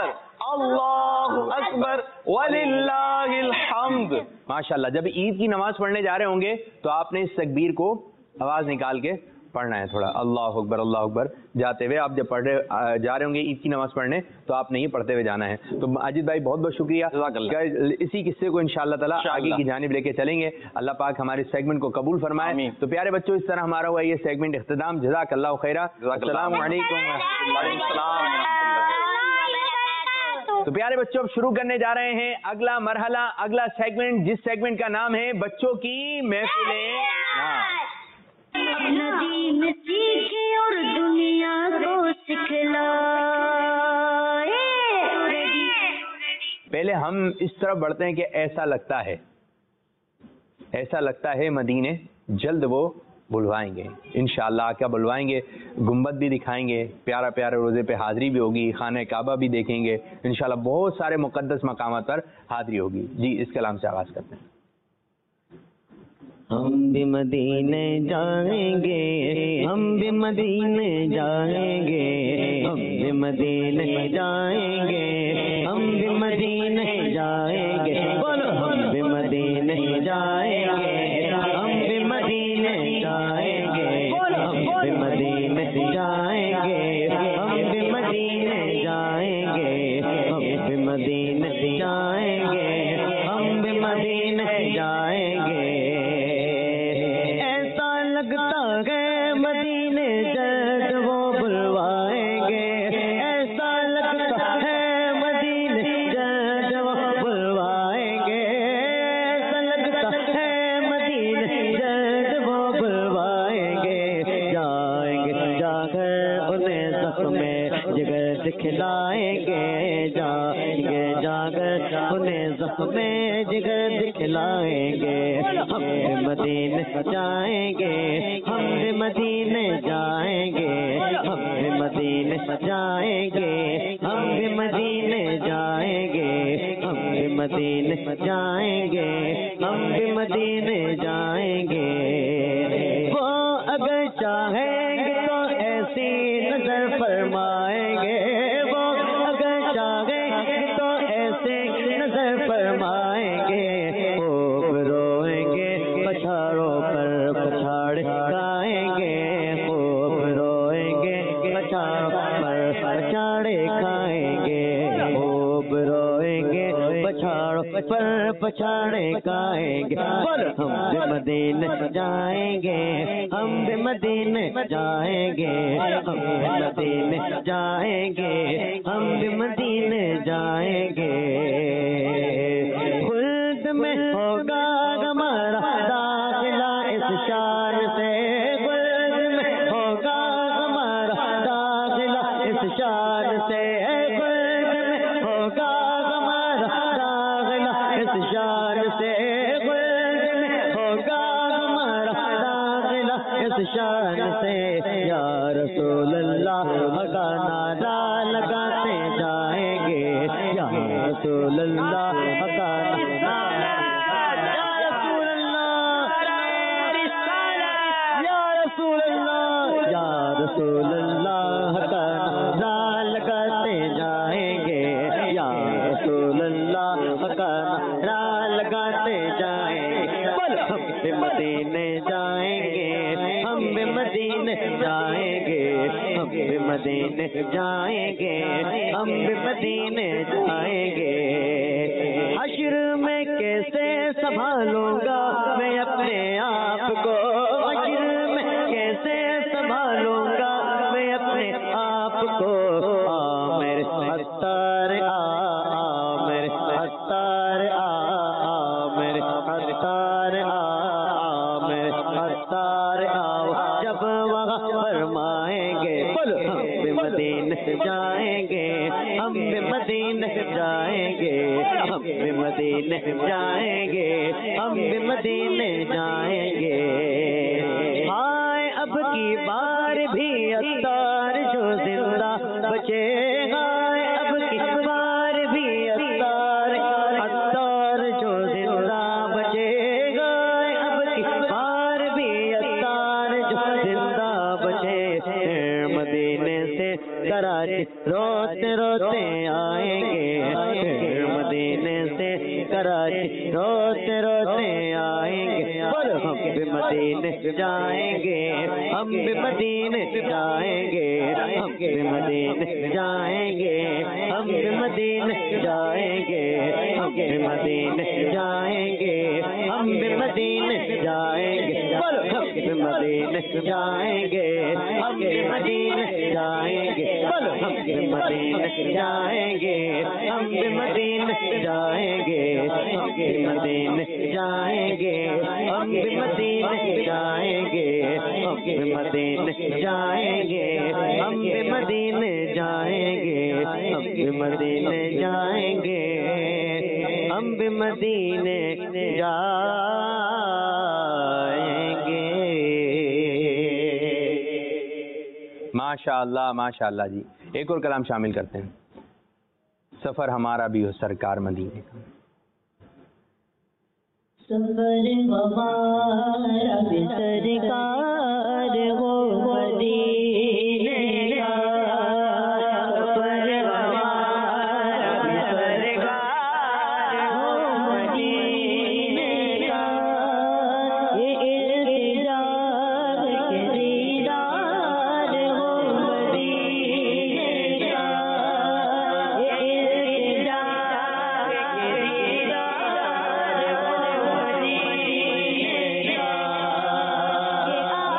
अकबर वलिल्लाहिल हम्द। माशाल्लाह। जब ईद की नमाज पढ़ने जा रहे होंगे तो आपने इस तकबीर को आवाज निकाल के पढ़ना है थोड़ा, अल्लाह अकबर जाते हुए। आप जब जा रहे होंगे ईद की नमाज पढ़ने तो आपने ये पढ़ते हुए जाना है। तो अजीत भाई बहुत बहुत शुक्रिया। इसी किस्से को इंशाअल्लाह ताला आगे की जानिब लेके चलेंगे। अल्लाह पाक हमारे सेगमेंट को कबूल फरमाए। तो प्यारे बच्चों, इस तरह हमारा हुआ ये सेगमेंट इख्तिताम। जज़ाकल्लाहु खैरा। अस्सलामु अलैकुम। तो प्यारे बच्चों, अब शुरू करने जा रहे हैं अगला मरहला, अगला सेगमेंट, जिस सेगमेंट का नाम है बच्चों की महफिलें। अपना दीन सीखे और दुनिया को सिखलाए। पहले हम इस तरफ बढ़ते हैं कि ऐसा लगता है मदीने जल्द वो बुलवाएंगे इंशाअल्लाह। क्या बुलवाएंगे? गुंबद भी दिखाएंगे, प्यारा प्यारा रोज़े पे हाज़री भी होगी, खाने काबा भी देखेंगे इंशाअल्लाह। बहुत सारे मुक़द्दस मकामात पर हाज़री होगी जी। इस कलाम से आगाज़ करते हैं। हम भी मदीने जाएंगे, हम भी मदीने जाएंगे, हम भी मदीने जाएंगे, हम भी मदीने जाएंगे, बोलो हम भी मदीने जाएंगे, हम भी मदीने जाएंगे, बोलो हम भी मदीने जाएंगे, हम भी मदीने जाएंगे, हम भी मदीने जाएंगे, हम भी मदीने जाएंगे। लगता है मदीने जब वो बुलवाएंगे, ऐसा लगता है मदीने जब वो में जिगर दिखलाएंगे, हम भी मदीने जाएंगे, हम भी मदीने जाएंगे, हम भी मदीने जाएंगे, हम भी मदीने जाएंगे, हम भी मदीने जाएंगे, हम भी मदीने जाएंगे। वो अगर चाहेंगे तो ऐसी नजर फरमाएंगे, वो अगर चाहेंगे तो ऐसे नजर फरमाएंगे। खूब रोएंगे पछाड़ों पर पछाड़ खाएंगे, खूब रोएंगे पछाड़ों पर पछाड़े खाएंगे, खूब रोएंगे पछाड़ों पर पछाड़े खाएंगे। हम भी मदीने जाएंगे, हम भी मदीने जाएंगे, हम भी मदीने जाएंगे, हम भी मदीने जाएंगे। खुल्द में होगा हमारा दाखिला इस शान से, खुल्द में होगा हमारा दाखिला इस शान से, खुल्द में होगा हमारा दाखिला इस शान से, खुल्द में होगा हमारा दाखिला इस शान से। या रसूल अल्लाह का नारा लगाते जाएंगे, या रसूल अल्लाह का नारा, या रसूल अल्लाह, या रसूल अल्लाह, या रसूल अल्लाह का नारा लगाते जाएंगे, या रसूल अल्लाह का नारा लगाते जाएंगे। हम भी मदीने जाएंगे, हम भी मदीने जाएंगे, हम भी मदीने जाएंगे, हम भी मदीने जाएंगे। हश्र में कैसे संभालूंगा मैं अपने आप को, हश्र में कैसे संभालूंगा मैं अपने आप को। आ मेरे अत्तार आ मेरे अत्तार आ मेरे अत्तार आ मेरे अत्तार आओ जब वहाँ फरमाएंगे। बोलो हम भी मदीने जाएंगे, हम भी मदीने जाएंगे, हम भी मदीने जाएंगे, हम भी मदीने जाएंगे। हाय अब की बार भी अत्तार जो जिंदा बचे, हाय अब की बार भी अत्तार अत्तार जो जिंदा बचे, हाय अब की बार भी अत्तार जो जिंदा बचे। फिर मदीने से कराची रोते रोते आएंगे, फिर मदीने से कराची रोते रोते आएंगे। बोलो हम भी मदीने जाएंगे, हम भी मदीने जाएंगे, हम भी मदीने जाएंगे, हम भी मदीने जाएंगे, हम भी मदीने जाएंगे, हम भी मदीने जाएंगे। बोलो हम भी मदीने जाएंगे, हम भी मदीने जाएंगे, बोलो हम भी मदीने जाएंगे, हम भी मदीने जाएंगे, हम भी मदीने जाएंगे, हम भी मदीने जाएंगे, हम भी मदीने जाएंगे, हम भी मदीने जाएंगे, हम भी मदीने जाएंगे, हम भी मदीने जाएंगे। माशाअल्लाह माशाअल्लाह जी। एक और कलाम शामिल करते हैं, सफर हमारा भी हो सरकार मदीने का। सफर हमारा भी सरकार हो मदीने का, सफर हमारा भी सरकार हो मदीने का। ये इल्तिजा के दीदार हो मदीने का, ये इल्तिजा के दीदार हो मदीने का।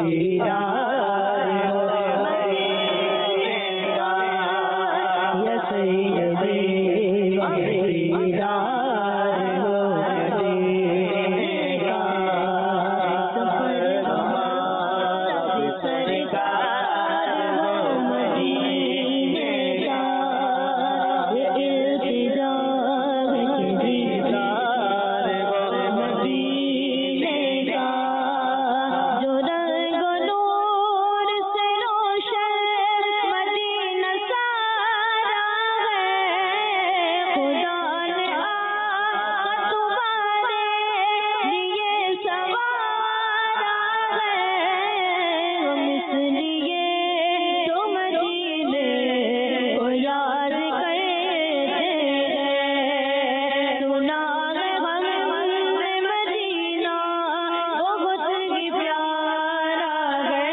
दीदार हो मदीने का, या सैयदी दीदार हो मदीने का, सफर हमारा भी सरकार हो मदीने का, ये इल्तिजा है कि दीदार हो मदीने का, जो रंग नूर से रोशन मदीना सारा है, खुदा ने आप तुम्हारे लिए सवारा है, हम इसलिए तो मदीने को याद करते हैं, सुना है हमने मदीना बहुत ही प्यारा है,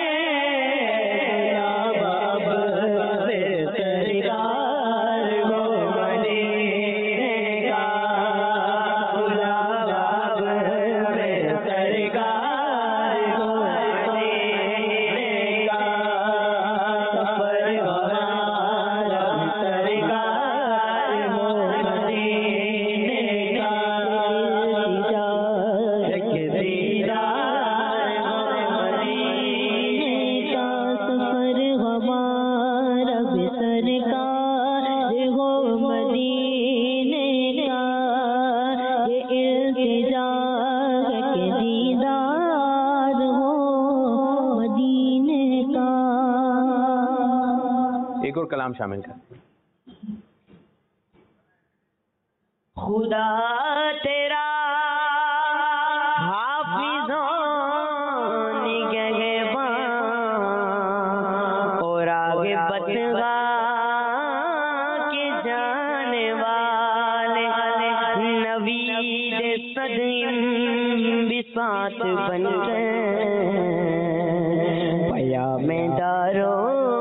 गुलाब से सरकार हो मदीने का, गुलाब से सरकार हो मदीने का, सफर हमारा सरकार हो मदीने का, इल्तिजा के दीदार हो मदीने का, सफर हमारा भी सरकार हो मदीने का, ये इल्तिजा के दीदार हो मदीने का। एक और कलाम शामिल कर। खुदा तेरा हाफिज़ों निगहबान और आगे बदगाह के जाने वाले, नवीद सदीम भी साथ बन गए, पया में दारो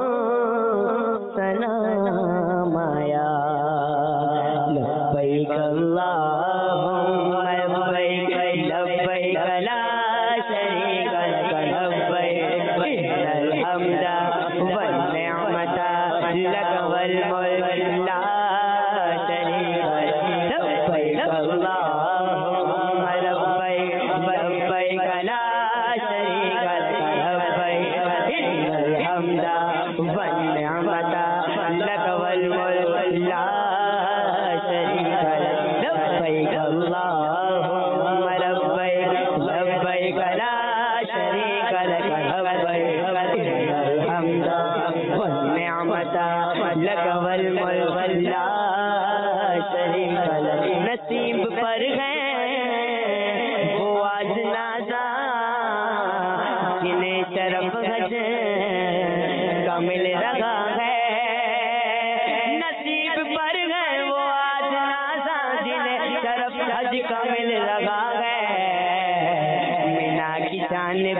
सलाम आया, लब्बैक अल्लाहुम्मा लब्बैक, लब्बैक ला शरीक लक लब्बैक, इन्नल हम्दा वन निअमता लक वल मुल्क ला शरीक लक, लब्बैक अल्लाहुम्मा लब्बैक, लब्बैक ला शरीक लक लब्बैक, इन्नल हम्दा वन निअमता लक वल मुल्क ला शरीक लक, लब्बैक अल्लाहुम्मा लब्बैक, लब्बैक ला शरीक लक लब्बैक, इन्नल हम्दा वन निअमता लक वल मुल्क ला शरीक लक। नसीब पर है वो आज नाज़ा जिन्हें शरफ गज का मिल रहा है, नसीब पर है वो आज नाज़ा जिन्हें शरफ गज का मिल रहा है, मीना की जानिब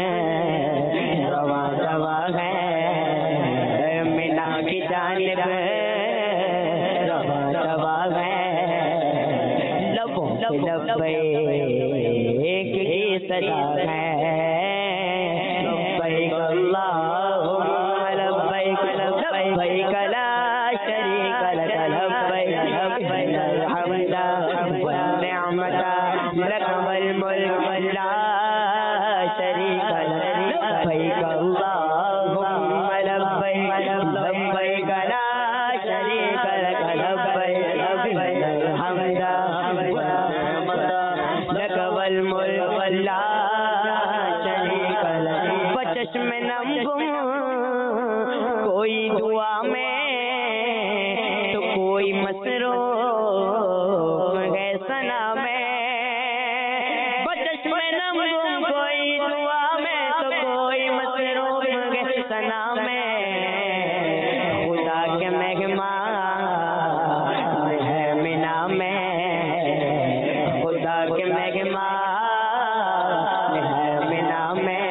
रवा रवा है, मीना की जानिब रवा रवा है, लबों से लब्बैक की सदा है, लब्बैक अल्लाहुम्मा लब्बैक, लब्बैक ला शरीक लक लब्बैक, इन्नल हम्दा वन निअमता लक वल मुल्क ला शरीक लक, लब्बैक अल्लाहुम्मा लब्बैक, लब्बैक ला शरीक लक लब्बैक, इन्नल हम्दा वन निअमता लक वल मुल्क ला शरीक लक। बचश में नम गुम कोई दुआ में तो कोई मसरूफ है सना में, बचश में नम गुम कोई दुआ में तो कोई मसरूफ है सना में, खुदा के मेहमान है मीना में, खुदा के मेहमान है मीना में,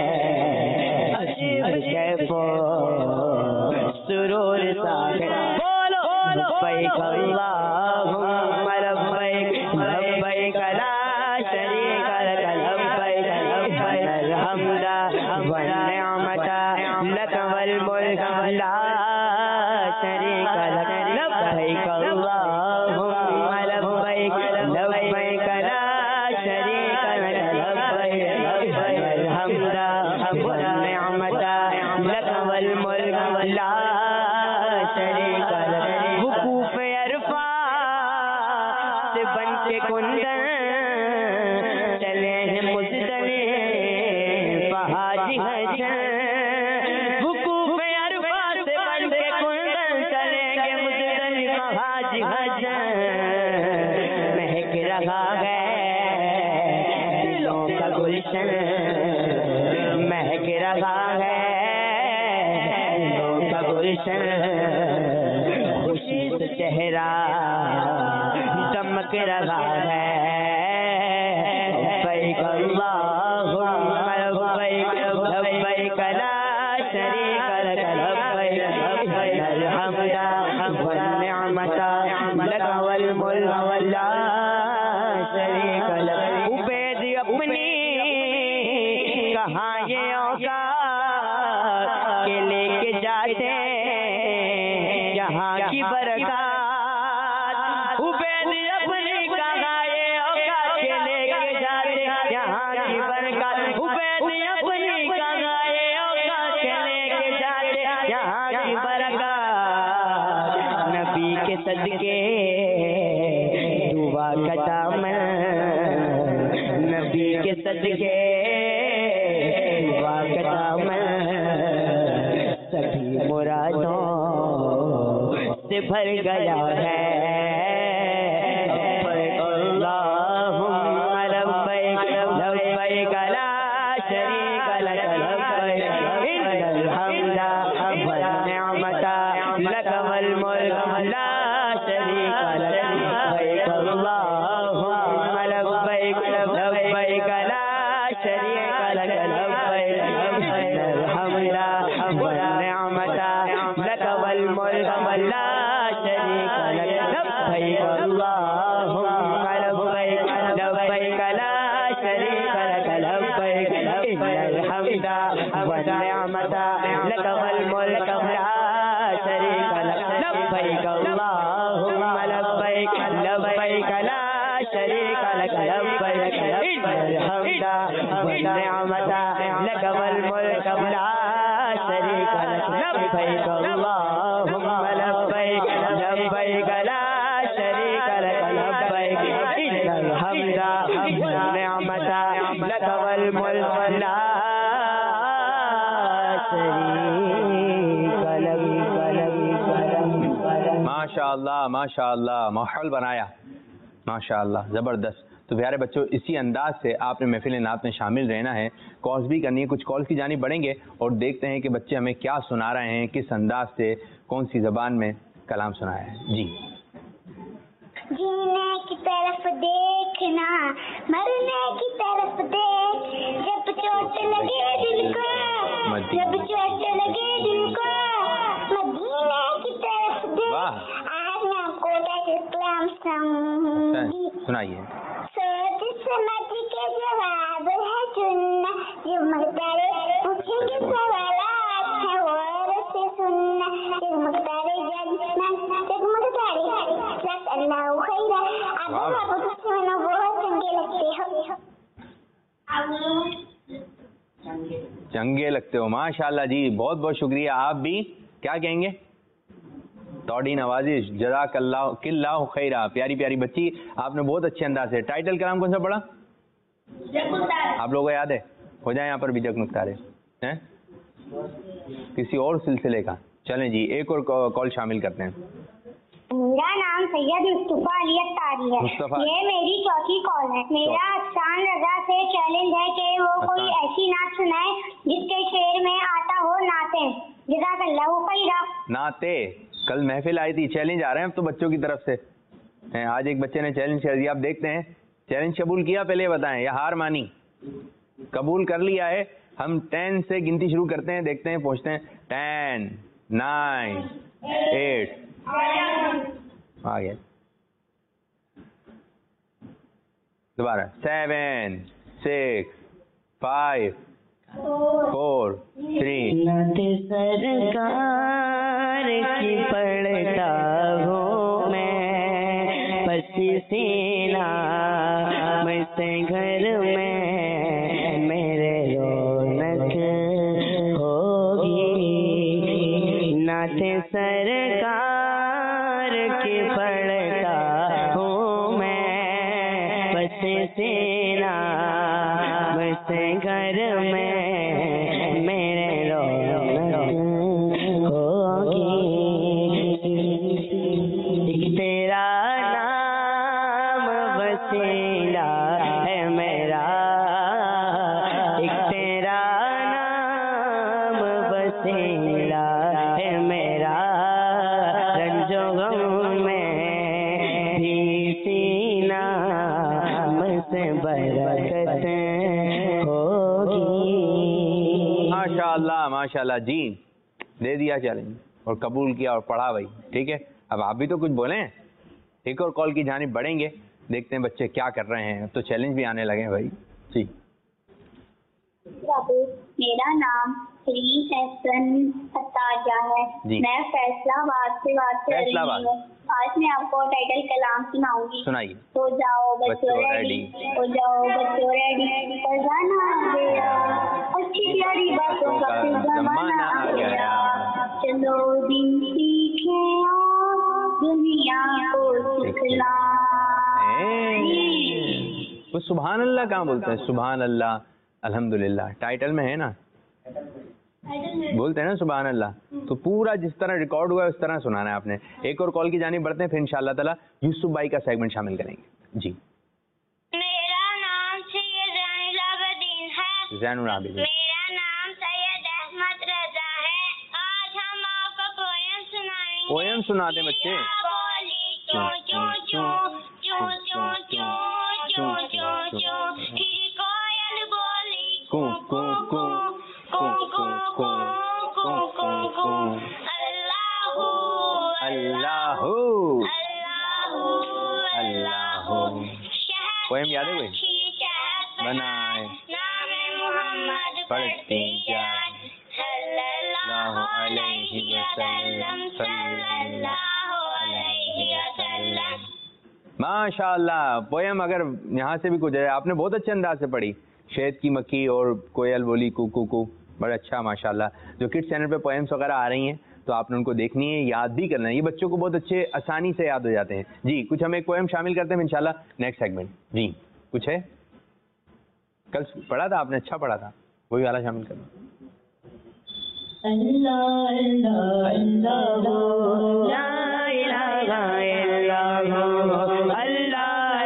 अजीब कैफो सुरूर साहिब, बोलो लब्बैक अल्लाहुम्मा लब्बैक, लब्बैक ला शरीक लक लब्बैक, लब्बैक हम्दा والنعمة لك والملك لا شريك لك لبيك اللهم لبيك لبيك لا شريك لك لبيك الحمد والنعمة لك والملك لا شريک لک. وقوف عرفہ سے بن کے کندن چلے ہیں مزدلف حاج حسن. وقوف عرفہ سے بن کے کندن چلیں گے مزدلف حاج حسن. مہک رہا ہے دلوں کا گلشن, مہک رہا ہے گلشن, خوشی سے چہرہ چمک رہا ہے. لبیک اللہم لبیک لبیک لا شریک لک لبیک الحمد والنعمت لک والملک لا شریک لک. عبید اپنی کہاں یہ اوقات کے لے کے جاتے یہاں کی برکات. عبید اپنی کہاں یہ اوقات کے لے کے جاتے یہاں کی برکات. عبید اپنی کہاں یہ اوقات کے لے کے جاتے یہاں کی برکات. نبی کے صدقے دعا کا دامن, نبی کے صدقے دعا کا دامن سبھی مرادوں سے بھر گیا ہے. لبیک اللہم لبیک لبیک لا شریک لک لبیک ان الحمد والنعمت لک والملک لا شریک لک. لبیک اللہم لبیک لبیک لا شریک لک لبیک ان الحمد والنعمت لک والملک لا شریک لک. لبیک اللہم لبیک لبیک لا شریک لک لبیک ان الحمد والنعمت لک والملک لا شریک لک. لبیک اللہم لبیک لبیک لا شریک لک لبیک ان الحمد والنعمت لک والملک لا شریک لک. لبیک اللہم لبیک لبیک لا شریک لک لبیک ان الحمد والنعمت لک والملک لا شریک لک. ماشاءاللہ ماشاءاللہ, ماحول بنایا ماشاءاللہ, زبردست. تو پیارے بچوں, اسی انداز سے آپ نے محفل نعت میں شامل رہنا ہے, کالز بھی کرنی ہے. کچھ کالز کی جانب بڑھیں گے اور دیکھتے ہیں کہ بچے ہمیں کیا سنا رہے ہیں, کس انداز سے, کون سی زبان میں کلام سنایا ہے. جی. جینے کی طرف دیکھنا, مرنے کی طرف دیکھ, جب چوٹ لگے دل کو, جب چوٹ لگے دل کو, مدینے کی طرف دیکھ. آج میں آپ کو کلام سناؤں گی. سنائیے. سوچ سمجھ کے جواب ہے چننا, جب مختارے پوچھیں گے سوالات ہے غور سے سننا, جب مختارے جب مختارے جس اللہ خیرہ. آپ کو سننا بہت چنگے لگتے ہو. چنگے لگتے ہو, ماشاءاللہ جی, بہت بہت شکریہ. آپ بھی کیا کہیں گے؟ توڑی نوازش, جزاک اللہ خیرہ. پیاری پیاری بچی, آپ نے بہت اچھے انداز سے. ٹائٹل کلام کون سا پڑھا آپ لوگوں کو یاد ہے؟ ہو جائے یہاں پر بھی جگمگ تارے ہیں کسی اور سلسلے کا. چلیں جی, ایک اور کال شامل کرتے ہیں. میرا نام سید مصطفیٰ علی اختاری ہے. یہ میری چوتھی کال ہے. میرا احسان رضا سے چیلنج ہے کہ وہ کوئی ایسی نعت سنائے جس کے شعر میں آتا ہو نعتیں. جزاک اللہ خیرہ. نعتیں کل محفل آئی تھی, چیلنج آ رہے ہیں اب تو بچوں کی طرف سے. آج ایک بچے نے چیلنج کر دیا, آپ دیکھتے ہیں چیلنج قبول کیا پہلے بتائیں یا ہار مانی؟ قبول کر لیا ہے. ہم 10 سے گنتی شروع کرتے ہیں, دیکھتے ہیں پہنچتے ہیں 10 9 8 آ گیا دوبارہ 7 6 5 4 सरकार की पढ़ता हूँ मैं, बस सीना बस घर में मेरे रौनक होगी। एक तेरा नाम वसीला है मेरा, एक तेरा नाम वसीला है मेरा, रंजो गम में भी सीना मुझसे बरकत होगी। माशाल्लाह माशाल्लाह जी, दे दिया चैलेंज और कबूल किया और पढ़ा भाई, ठीक है। अब आप भी तो कुछ बोलें, एक और कॉल की जानिब बढ़ेंगे, देखते हैं बच्चे क्या कर रहे हैं। तो चैलेंज भी आने लगे भाई जी। मेरा नाम श्री एहसन अताजा है, मैं फैसलाबाद से बात कर रही हूँ। आज मैं आपको टाइटल कलाम सुनाऊंगी। सुनाइए। हो जाओ बच्चों रेडी, हो जाओ बच्चों रेडी, फरजाना आ गया, अच्छी प्यारी बातों का फिर जमाना आ गया, चलो दिन सीखे और दुनिया को सिखलाएं। वो सुभान अल्लाह कहाँ बोलते हैं? सुभान अल्लाह, अल्हम्दुलिल्लाह टाइटल में है ना, बोलते हैं ना सुभान अल्लाह। तो पूरा जिस तरह रिकॉर्ड हुआ है उस तरह सुनाना है आपने। एक और कॉल की जानिब बढ़ते हैं, फिर इंशाअल्लाह ताला यूसुफ भाई का सेगमेंट शामिल करेंगे जी। मेरा नाम सैयद जैनुल आबिदीन है। जैनुल आबिदीन। मेरा नाम सैयद अहमद रजा है। आज हम आपको पोयम सुनाएंगे। पोयम सुना दे बच्चे। पोयम याद है कोई? बनाए पढ़ती जाए सल्लल्लाहु अलैहि वसल्लम, सल्लल्लाहु अलैहि वसल्लम। माशाअल्लाह, पोयम अगर यहाँ से भी कुछ है, आपने बहुत अच्छे अंदाज से पढ़ी। शहद की मक्खी और कोयल बोली कू कू कू, बड़ा अच्छा माशाअल्लाह। जो किड्स चैनल पे पोएम्स वगैरह आ रही हैं तो आपने उनको देखनी है, याद भी करना है। ये बच्चों को बहुत अच्छे आसानी से याद हो जाते हैं जी। कुछ हम एक पोएम शामिल करते हैं इंशाल्लाह नेक्स्ट सेगमेंट जी। कुछ है? कल पढ़ा था आपने, अच्छा पढ़ा था, वही वाला शामिल करना। अल्लाह अल्लाह अल्लाह ला इलाहा इल्लल्लाह, अल्लाह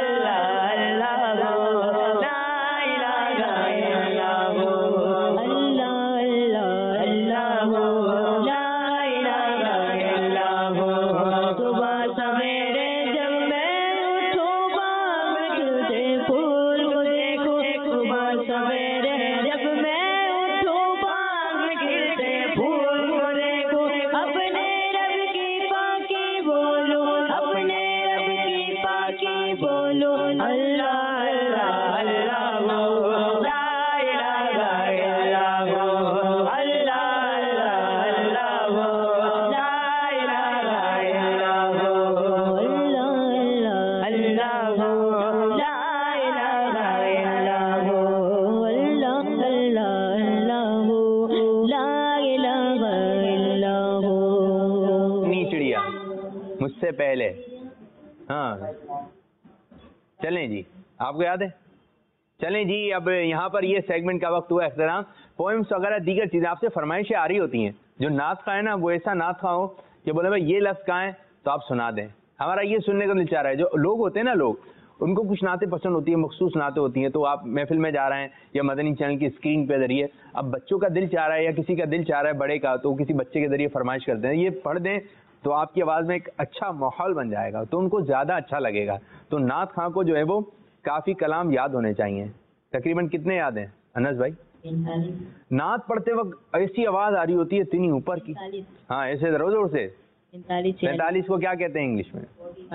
मुझसे पहले। हाँ चलें जी, आपको याद है? चलें जी, अब यहाँ पर ये सेगमेंट का वक्त हुआ एहतराम। पोएम्स वगैरह दीगर चीज़ें आपसे फरमाइशें आ रही होती हैं। जो नात खा है ना, वो ऐसा नात खा हो कि बोले भाई ये लफ्ज़ कहाँ है तो आप सुना दें। हमारा ये सुनने का दिल चाह रहा है। जो लोग होते हैं ना, लोग उनको कुछ नातें पसंद होती है, मखसूस नातें होती हैं, तो आप महफिल में जा रहे हैं या मदनी चैनल की स्क्रीन पे जरिए, अब बच्चों का दिल चाह रहा है या किसी का दिल चाह रहा है बड़े का, तो किसी बच्चे के जरिए फरमाइश करते हैं, ये पढ़ दें तो आपकी आवाज़ में एक अच्छा माहौल बन जाएगा, तो उनको ज़्यादा अच्छा लगेगा। तो नात खां को जो है वो काफ़ी कलाम याद होने चाहिए। तकरीबन कितने याद हैं अनस भाई? नात पढ़ते वक्त ऐसी आवाज़ आ रही होती है इतनी ऊपर की, हाँ ऐसे जोर जोर से। 45 को क्या कहते हैं इंग्लिश में?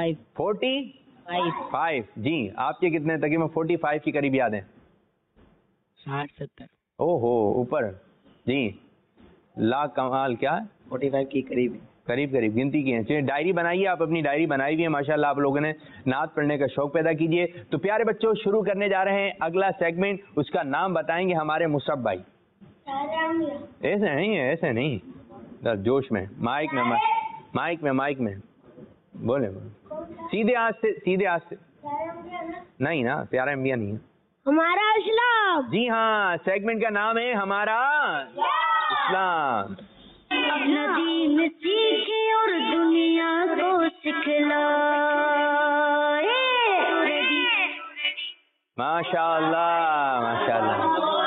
45 जी। आपके कितने तकरीबन 45 के करीब याद हैं? 60-70। ओहो ऊपर जी, ला कमाल। क्या 45 के करीब करीब गिनती की है। चलिए डायरी बनाइए, आप अपनी डायरी बनाई हुई है माशाल्लाह, आप लोगों ने नात पढ़ने का शौक पैदा कीजिए। तो प्यारे बच्चों, शुरू करने जा रहे हैं अगला सेगमेंट, उसका नाम बताएंगे हमारे मुसब भाई। ऐसे नहीं है, ऐसे नहीं, जोश में, माइक में बोले सीधे हाथ से नहीं ना, प्यारा अंबिया नहीं है। हमारा इस्लाम। जी हाँ, सेगमेंट का नाम है हमारा इस्लाम। अपना दीन सीखे और दुनिया को सिखलाए। माशाअल्लाह माशाअल्लाह।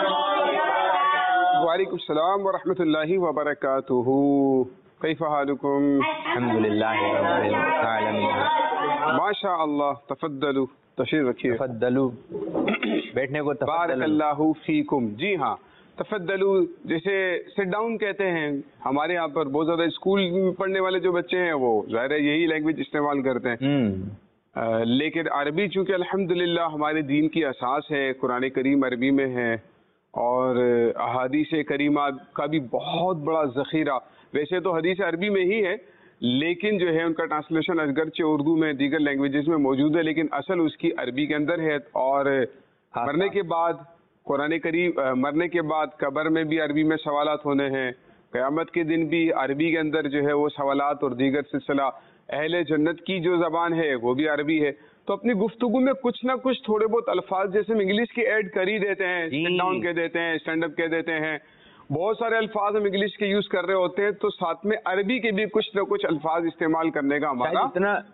वालेकुम सलाम व रहमतुल्लाहि व बरकातुहू। कैफ़ हालुकुम? अल्हम्दुलिल्लाह रब्बिल आलमीन। माशाअल्लाह। तफद्दलू, तशरीफ रखिए। तफद्दलू, बैठने को तफद्दलू। बारकल्लाहु फीकुम। जी हाँ, तफद्दलू जैसे सिट डाउन कहते हैं। हमारे यहाँ पर बहुत ज्यादा स्कूल में पढ़ने वाले जो बच्चे हैं वो ज़ाहिर है यही लैंग्वेज इस्तेमाल करते हैं। लेकिन अरबी चूंकि अल्हम्दुलिल्लाह हमारे दीन की असास है, कुरान करीम अरबी में है और अहादीस करीमा का भी बहुत बड़ा ज़ख़ीरा, वैसे तो हदीस अरबी में ही है लेकिन जो है उनका ट्रांसलेशन अगरचे उर्दू में दीगर लैंग्वेजेस में मौजूद है, लेकिन असल उसकी अरबी के अंदर है। और मरने के बाद कुरान करीम, मरने के बाद कब्र में भी अरबी में सवालात होने हैं, क़यामत के दिन भी अरबी के अंदर जो है वो सवालात और दीगर सिलसिला। अहले जन्नत की जो ज़बान है वो भी अरबी है। तो अपनी गुफ्तगू में कुछ ना कुछ थोड़े बहुत अल्फाज जैसे हम इंग्लिश के ऐड कर ही देते हैं, सिट डाउन कह देते हैं, स्टैंड अप कह देते हैं, बहुत सारे अल्फाज हम इंग्लिश के यूज कर रहे होते हैं, तो साथ में अरबी के भी कुछ ना कुछ अल्फाज इस्तेमाल करने का हमारा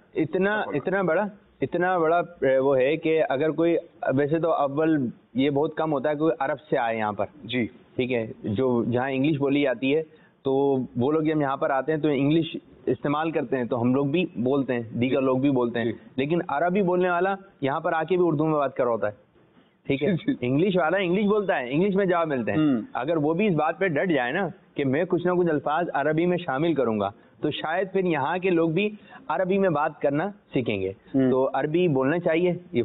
इतना बड़ा वो है कि अगर कोई, वैसे तो अव्वल ये बहुत कम होता है कोई अरब से आए यहाँ पर, जी ठीक है, जो जहाँ इंग्लिश बोली जाती है तो वो लोग जब यहाँ पर आते हैं तो इंग्लिश इस्तेमाल करते हैं, तो हम लोग भी बोलते हैं, दीगर लोग भी बोलते हैं, लेकिन अरबी बोलने वाला यहाँ पर आके भी उर्दू में बात कर रहा होता है, ठीक है। इंग्लिश वाला इंग्लिश बोलता है, इंग्लिश में जवाब मिलते हैं। अगर वो भी इस बात पे डट जाए ना कि मैं कुछ ना कुछ अल्फाज अरबी में शामिल करूंगा, तो शायद फिर यहाँ के लोग भी अरबी में बात करना सीखेंगे। तो अरबी बोलना चाहिए। ये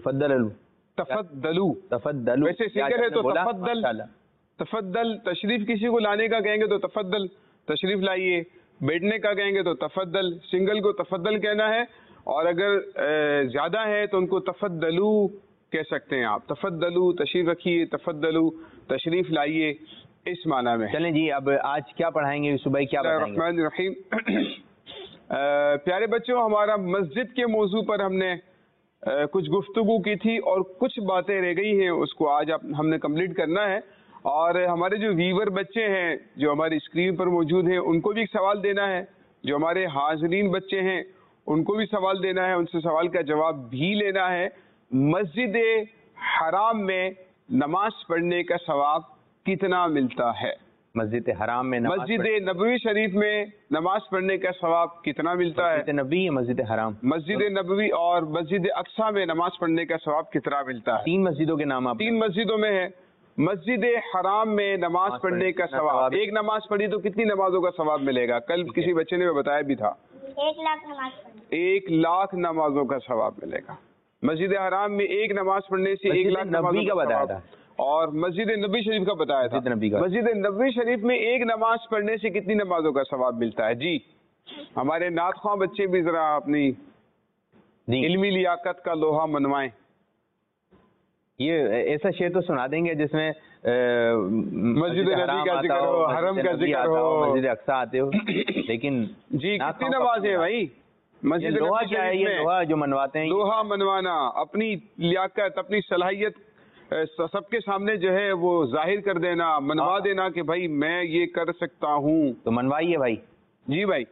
तफद्दलू वैसे सिंगल है तो तफद्दल, तशरीफ किसी को लाने का कहेंगे तो तफद्दल, तशरीफ लाइए। बैठने का कहेंगे तो तफद्दल, सिंगल को तफद्दल कहना है, और अगर ज्यादा है तो उनको तफद्दलू कह सकते हैं आप। तफद्दलू, तशरीफ रखिए, तफद्दलू, तशरीफ लाइए, इस माना में। चलें जी, अब आज क्या पढ़ाएंगे सुबह, क्या बताएंगे? रहीम। प्यारे बच्चों, हमारा मस्जिद के मौजू पर हमने कुछ गुफ्तगू की थी और कुछ बातें रह गई हैं, उसको आज हमने कंप्लीट करना है। और हमारे जो व्यूवर बच्चे हैं जो हमारी स्क्रीन पर मौजूद हैं उनको भी एक सवाल देना है, जो हमारे हाजरीन बच्चे हैं उनको भी सवाल देना है, उनसे सवाल का जवाब भी लेना है। मस्जिद हराम में नमाज पढ़ने का सवाब कितना मिलता है? मस्जिद हराम में, मस्जिद नबवी शरीफ में नमाज पढ़ने का सवाब कितना मिलता है? मस्जिद नबवी, मस्जिद हराम, मस्जिद नबवी और मस्जिद अक्सा में नमाज पढ़ने का सवाब कितना मिलता है? 3 मस्जिदों के नाम आप। 3 मस्जिदों में है। मस्जिद हराम में नमाज पढ़ने का सवाब, एक नमाज पढ़ी तो कितनी नमाजों का सवाब मिलेगा? कल किसी बच्चे ने बताया भी था, 1 लाख नमाज पढ़ी। 1 लाख नमाजों का सवाब मिलेगा। मस्जिद हराम में एक नमाज पढ़ने से 1 लाख नमाजों का बताया था। और मस्जिद नबी शरीफ का बताया था। मस्जिद नबी शरीफ में एक नमाज पढ़ने से कितनी नमाजों का सवाब मिलता है? जी, हमारे नात ख्वां बच्चे भी जरा अपनी इल्मी लियाकत का लोहा मनवाएं। ये ऐसा शेर तो सुना देंगे जिसमें मस्जिद नबी का जिक्र हो, हरम का जिक्र हो, मस्जिद अक्सा आते हो, लेकिन जी कितनी नमाज है भाई? मस्जिद लोहा क्या है? ये लोहा जो मनवाते हैं, लोहा मनवाना, अपनी लियाकत, अपनी सलाहियत सबके सामने जो है वो जाहिर कर देना, मनवा देना कि भाई मैं ये कर सकता हूँ। तो मनवाइए भाई। जी भाई।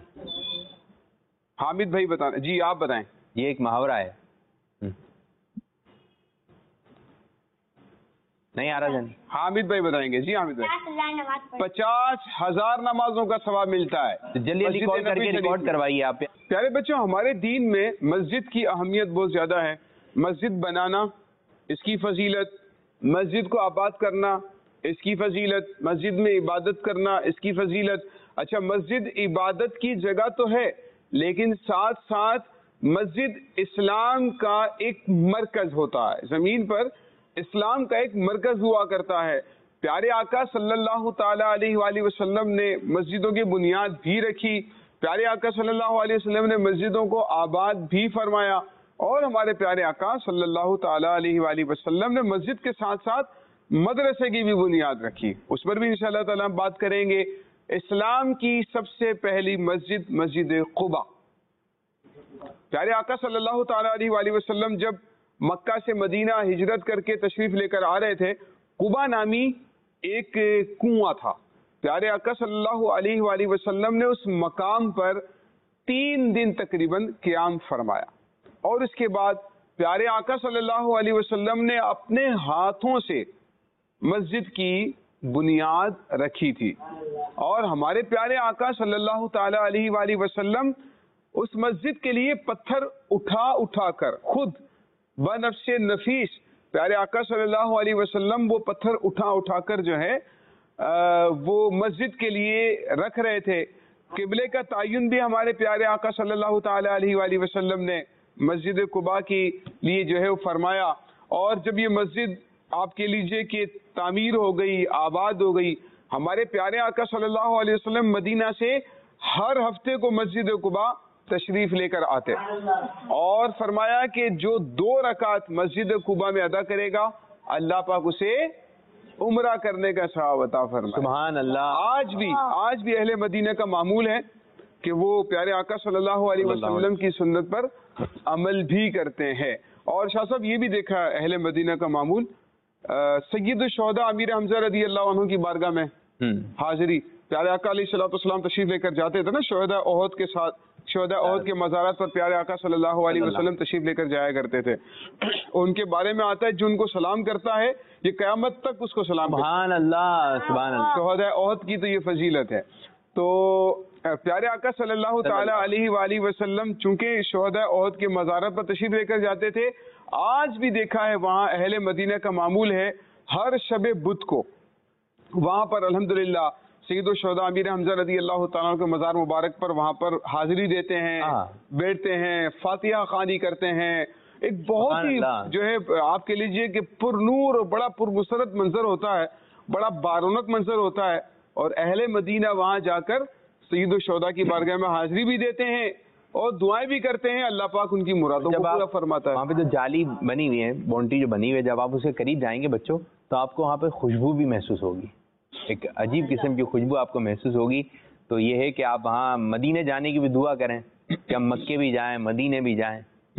हामिद भाई बताना। जी आप बताएं। ये एक मुहावरा है। नहीं आ रहा जानी? हामिद भाई बताएंगे। जी हामिद भाई। 50,000 नमाजों का सवाब मिलता है। तो जल्दी जल्दी कॉल करके रिकॉर्ड करवाइए आप। प्यारे बच्चों, हमारे दीन में मस्जिद की अहमियत बहुत ज्यादा है। मस्जिद बनाना, इसकी फजीलत, मस्जिद को आबाद करना, इसकी फजीलत, मस्जिद में इबादत करना, इसकी फजीलत। अच्छा, मस्जिद इबादत की जगह तो है, लेकिन साथ साथ मस्जिद इस्लाम का एक मरकज होता है। जमीन पर इस्लाम का एक मरकज हुआ करता है। प्यारे आका सल्लल्लाहु ताला अलैहि वसल्लम ने मस्जिदों की बुनियाद भी रखी। प्यारे आका सल्लल्लाहु अलैहि वसल्लम ने मस्जिदों को आबाद भी फरमाया, और हमारे प्यारे आका सल्लल्लाहु ताला अलैहि वसल्लम ने मस्जिद के साथ साथ मदरसे की भी बुनियाद रखी। उस पर भी इंशाअल्लाह ताला हम बात करेंगे। اسلام کی سب سے پہلی مسجد مسجد قباء. پیارے آقا صلی اللہ تعالیٰ علیہ وآلہ وسلم جب مکہ سے مدینہ ہجرت کر کے تشریف لے کر آ رہے تھے، قباء نامی ایک کنواں تھا. پیارے آقا صلی اللہ علیہ وآلہ وسلم نے اس مقام پر 3 دن تقریباً قیام فرمایا، اور اس کے بعد پیارے آقا صلی اللہ علیہ وسلم نے اپنے ہاتھوں سے مسجد کی بنیاد رکھی تھی. اور ہمارے پیارے آقا صلی اللہ تعالی علیہ وآلہ وسلم اس مسجد کے لیے پتھر اٹھا اٹھا کر خود بنفس نفیس پیارے آقا صلی اللہ علیہ وسلم وہ پتھر اٹھا اٹھا کر جو ہے وہ مسجد کے لیے رکھ رہے تھے. قبلے کا تعین بھی ہمارے پیارے آقا صلی اللہ تعالی علیہ وآلہ وسلم نے مسجد قباء کے لیے جو ہے وہ فرمایا. اور جب یہ مسجد آپ کے لیجئے کہ تعمیر ہو گئی، آباد ہو گئی، ہمارے پیارے آقا صلی اللہ علیہ وسلم مدینہ سے ہر ہفتے کو مسجد قباء تشریف لے کر آتے، اور فرمایا کہ جو 2 رکعت مسجد قباء میں ادا کرے گا اللہ پاک اسے عمرہ کرنے کا ثواب عطا فرمائے. سبحان اللہ. آج بھی اہل مدینہ کا معمول ہے کہ وہ پیارے آقا صلی اللہ علیہ وسلم کی سنت پر عمل بھی کرتے ہیں. اور شاہ صاحب یہ بھی دیکھا اہل مدینہ کا معمول، سید الشہداء امیر حمزہ رضی اللہ عنہ کی بارگاہ میں حاضری پیارے آقا علیہ الصلوۃ والسلام تشریف لے کر جاتے تھے نا، شہداء احد کے ساتھ، شہداء احد کے مزارات پر پیارے آقا صلی اللہ علیہ وسلم تشریف لے کر جایا کرتے تھے. ان کے بارے میں آتا ہے جو ان کو سلام کرتا ہے یہ قیامت تک اس کو سلام کرتا ہے. سبحان اللہ سبحان اللہ. شہداء احد کی تو یہ فضیلت ہے. تو پیارے آقا صلی اللہ تعالی علیہ وآلہ وسلم چونکہ شہداء احد کے مزارات پر تشریف لے کر جاتے تھے، آج بھی دیکھا ہے وہاں اہل مدینہ کا معمول ہے ہر شب بدھ کو وہاں پر الحمدللہ سید الشہداء امیر حمزہ رضی اللہ تعالیٰ کے مزار مبارک پر وہاں پر حاضری دیتے ہیں، بیٹھتے ہیں، فاتحہ خوانی کرتے ہیں. ایک بہت ہی جو ہے آپ کے لیجئے کہ پر نور اور بڑا پرمسرت منظر ہوتا ہے، بڑا بارونق منظر ہوتا ہے. اور اہل مدینہ وہاں جا کر سید الشہداء کی بارگاہ میں حاضری بھی دیتے ہیں اور دعائیں بھی کرتے ہیں، اللہ پاک ان کی مرادوں کو پورا فرماتا ہے. وہاں پہ جو جالی بنی ہوئی ہے، بونٹی جو بنی ہوئی ہے، جب آپ اسے قریب جائیں گے بچوں تو آپ کو وہاں پہ خوشبو بھی محسوس ہوگی، ایک عجیب قسم کی خوشبو آپ کو محسوس ہوگی. تو یہ ہے کہ آپ وہاں مدینے جانے کی بھی دعا کریں کہ ہم مکے بھی جائیں، مدینے بھی جائیں،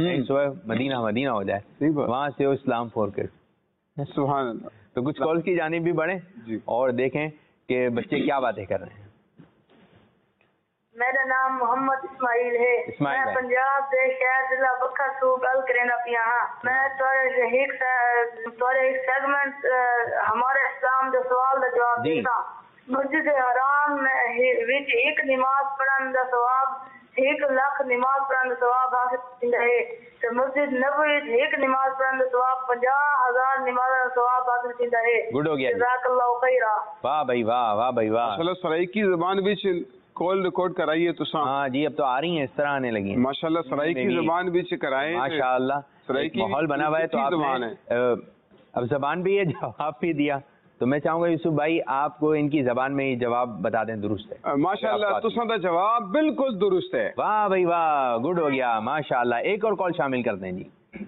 مدینہ ہو جائے، وہاں سے وہ اسلام پھور کر. سبحان اللہ. تو کچھ کال کی جانب بھی بڑھیں اور دیکھیں کہ بچے کیا باتیں کر رہے ہیں. میرا نام محمد اسماعیل ہے. میں پنجاب سے شہر ضلع بکھا تو گل کرنا پیا ہاں. میں ایک سیگمنٹ ہمارے اسلام دے سوال دا جواب دیتا. مسجد حرام وچ ایک نماز پڑھن دا ثواب 1 لاکھ نماز پڑھن دا ثواب حاصل ہے، تے مسجد نبوی وچ ایک نماز پڑھن دا ثواب 50,000 نماز دا ثواب حاصل ہے. گڈ ہو گیا. جزاک اللہ خیرا. واہ بھائی واہ، واہ بھائی واہ. چلو سرائیکی زبان وچ کال ریکارڈ کرائیے تو ہاں جی، اب تو آ رہی ہیں، اس طرح آنے لگی. ماشاءاللہ سرائیکی زبان بھی کرائیں. ماشاءاللہ ماحول بنا ہوا ہے. تو آپ اب زبان بھی ہے، جواب بھی دیا، تو میں چاہوں گا یوسف بھائی آپ کو ان کی زبان میں ہی جواب بتا دیں. درست ہے ماشاءاللہ، تساں دا جواب بالکل درست ہے. واہ بھائی واہ، گڈ ہو گیا ماشاءاللہ. ایک اور کال شامل کرتے ہیں جی.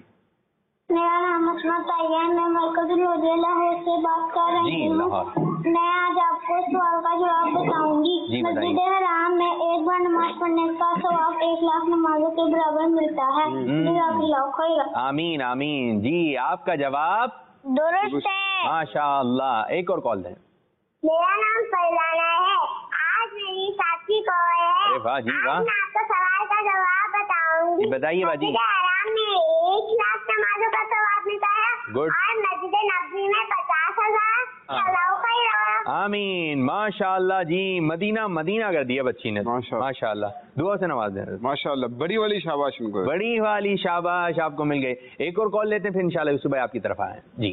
میرا نام عصمت طیب، میں مرکز الہدیہ لاہور سے بات کر رہی ہوں. میں آج آپ کو سوال کا جواب بتاؤں گی. مسجد حرام میں ایک بار نماز پڑھنے کا ثواب 1 لاکھ نمازوں کے برابر ملتا ہے. جزاک اللہ خیر. آمین آمین. جی آپ کا جواب درست ہے ماشاءاللہ. ایک اور کال دیں. میرا نام فیضانہ ہے. آج میری ساتھی کو ہے. ارے واہ جی واہ. میں آپ کو سوال کا جواب بتاؤں گی. بتائیے باجی. مسجد حرام میں 1 لاکھ نمازوں کا ثواب ملتا ہے اور مسجد نبوی میں 50,000. اللہ خیر. آمین ماشاءاللہ. جی مدینہ کر دیا بچی نے ماشاءاللہ. دعا سے نواز دیں ماشاءاللہ. بڑی والی شاباش ان کو، بڑی والی شاباش آپ کو مل گئی. ایک اور کال لیتے ہیں پھر انشاءاللہ یوسف بھائی آپ کی طرف آئیں. جی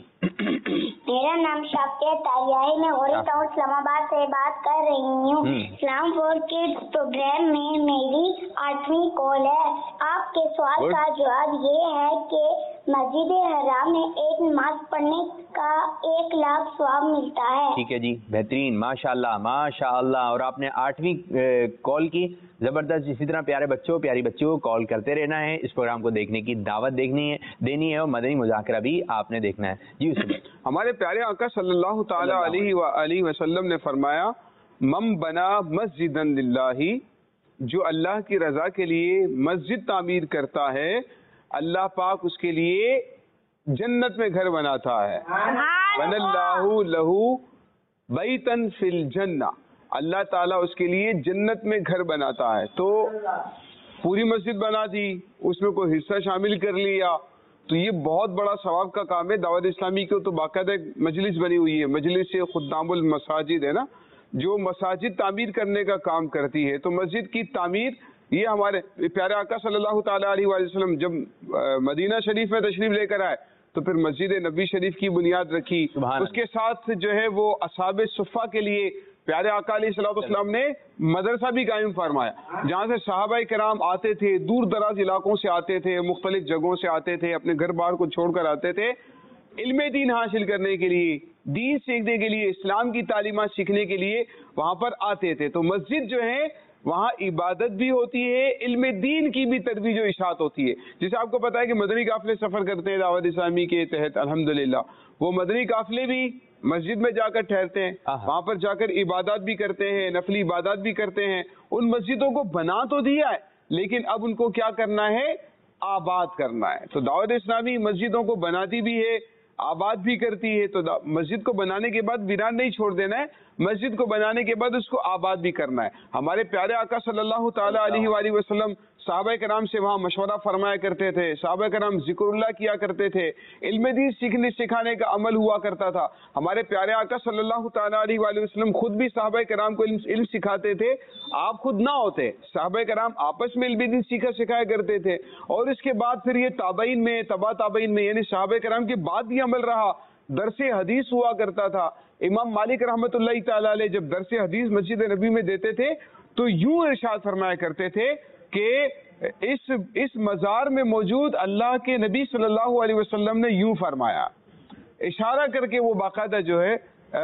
میرا نام شاکر تاریہ ہے. میں غوری ٹاؤن اسلام آباد سے بات کر رہی ہوں. اسلام فور کڈز پروگرام میں میری 8ویں کال ہے. آپ کے سوال کا جواب یہ ہے کہ مسجد حرام میں ایک نماز پڑھنے کا 1 لاکھ ثواب ملتا ہے. ٹھیک ہے جی، بہترین ماشاءاللہ ماشاءاللہ. اور آپ نے 8ویں کال کی، زبردست. اسی طرح پیارے بچوں پیاری بچوں کو کال کرتے رہنا ہے، اس پروگرام کو دیکھنے کی دعوت دینی ہے اور مدنی مذاکرہ بھی آپ نے دیکھنا ہے. جی ہمارے پیارے آقا صلی اللہ تعالی علیہ وسلم نے فرمایا मम बना मस्जिदन लिल्लाही, जो अल्लाह की रजा के लिए मस्जिद तामीर करता है, अल्लाह पाक उसके लिए जन्नत में घर बनाता है। बनल्लाहु लहू बैतन फिल जन्ना, अल्लाह ताला उसके लिए जन्नत में घर बनाता है। तो पूरी मस्जिद बना दी, उसमें कोई हिस्सा शामिल कर लिया, तो ये बहुत बड़ा सवाब का काम है। दावत इस्लामी की तो बाकायदा मजलिस बनी हुई है, मजलिस खुद्दामुल मसाजिद है ना, जो मसाजिद तामीर करने का काम करती है। तो मस्जिद की तामीर, ये हमारे प्यारे आका सल्लल्लाहु ताला अलैहि वसल्लम जब मदीना शरीफ में तशरीफ लेकर आए तो फिर मस्जिद नबी शरीफ की बुनियाद रखी। उसके साथ जो है वो असहाबे सुफ़ा के लिए प्यारे आका अलैहिस्सलाम ने मदरसा भी कायम फरमाया, जहाँ से सहाबाए किराम आते थे, दूर दराज इलाकों से आते थे, मुख्तलिफ जगहों से आते थे, अपने घर बार को छोड़कर आते थे इल्म दीन हासिल करने के लिए, दीन सीखने के लिए, इस्लाम की तालीमात सीखने के लिए वहाँ पर आते थे। तो मस्जिद जो है वहाँ इबादत भी होती है, इल्म दीन की भी तरबीज और इशाअत होती है। जैसे आपको पता है कि मदनी काफिले सफ़र करते हैं दावत इस्लामी के तहत, अल्हम्दुलिल्लाह वो मदनी काफिले भी मस्जिद में जाकर ठहरते हैं, वहाँ पर जाकर इबादत भी करते हैं, नफली इबादत भी करते हैं। उन मस्जिदों को बना तो दिया है, लेकिन अब उनको क्या करना है, आबाद करना है। तो दावत इस्लामी मस्जिदों को बनाती भी है, आबाद भी करती है। तो मस्जिद को बनाने के बाद वीरान नहीं छोड़ देना है, मस्जिद को बनाने के बाद उसको आबाद भी करना है। हमारे प्यारे आका सल्लल्लाहु ताला अलैहि वसल्लम सहाबा कराम से वहाँ मशवरा फरमाया करते थे, सहाबा कराम जिक्रुल्लाह किया करते थे, इल्म दीन सीखने सिखाने का अमल हुआ करता था। हमारे प्यारे आका सल्लल्लाहु ताला अलैहि वसल्लम खुद भी सहाबा कराम को इल्म सिखाते थे। आप खुद ना होते, सहाबा कराम आपस में इल्म दीन सिखाया करते थे। और इसके बाद फिर ये ताबईन में, तबा ताबईन में, यानी सहाबा कराम के बाद भी अमल रहा। दरसे हदीस हुआ करता था। इमाम मालिक रहमतुल्लाह ताला अलैह जब दरसे हदीस मस्जिद नबी में देते थे तो यूं इरशाद फरमाया करते थे कि इस मज़ार में मौजूद अल्लाह के नबी सल्लल्लाहु अलैहि वसल्लम ने यूं फरमाया, इशारा करके वो बाकायदा जो है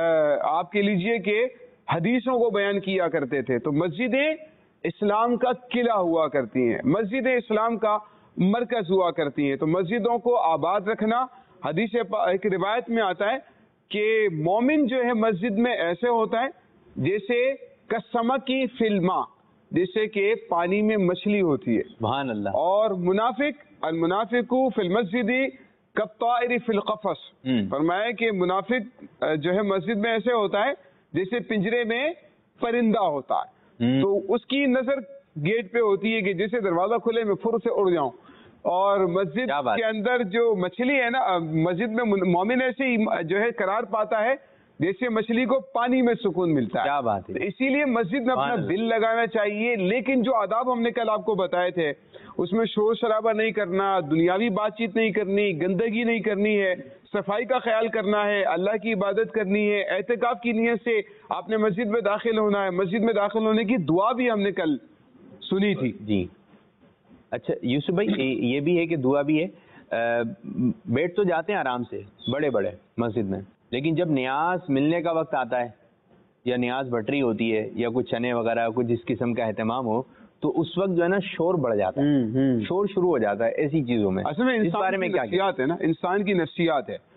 आप कह लीजिए कि हदीसों को बयान किया करते थे। तो मस्जिदें इस्लाम का किला हुआ करती हैं, मस्जिदें इस्लाम का मरकज हुआ करती हैं। तो मस्जिदों को आबाद रखना, हदीस एक रिवायत में आता है कि मोमिन जो है मस्जिद में ऐसे होता है जैसे कसमक की फिल्मा, जैसे कि पानी में मछली होती है, सुभान अल्लाह। और मुनाफिक अल मुनाफिकु फिल मस्जिदी कत्ताइर फिल क़फ़स, फरमाया कि मुनाफिक जो है मस्जिद में ऐसे होता है जैसे पिंजरे में परिंदा होता है। तो उसकी नजर गेट पे होती है कि जैसे दरवाजा खुले मैं फुर से उड़ जाऊं। और मस्जिद के अंदर जो मछली है ना, मस्जिद में मोमिन ऐसे ही जो है करार पाता है जैसे मछली को पानी में सुकून मिलता है। क्या बात है। तो इसीलिए मस्जिद में अपना दिल लगाना चाहिए। लेकिन जो आदाब हमने कल आपको बताए थे उसमें शोर शराबा नहीं करना, दुनियावी बातचीत नहीं करनी, गंदगी नहीं करनी है, सफाई का ख्याल करना है, अल्लाह की इबादत करनी है, एहतिकाफ की नीयत से आपने मस्जिद में दाखिल होना है। मस्जिद में दाखिल होने की दुआ भी हमने कल सुनी थी जी। अच्छा यूसुफ भाई ये भी है कि दुआ भी है, बैठ तो जाते हैं आराम से बड़े बड़े मस्जिद में, लेकिन जब न्याज मिलने का वक्त आता है या न्याज बट रही होती है या कुछ चने वगैरह कुछ इस किस्म का एहतमाम हो तो उस वक्त जो है ना शोर बढ़ जाता है, शोर शुरू हो जाता है ऐसी चीजों में। असल में इस बारे में क्या नफ्सियात है ना, इंसान की नफ्सियात है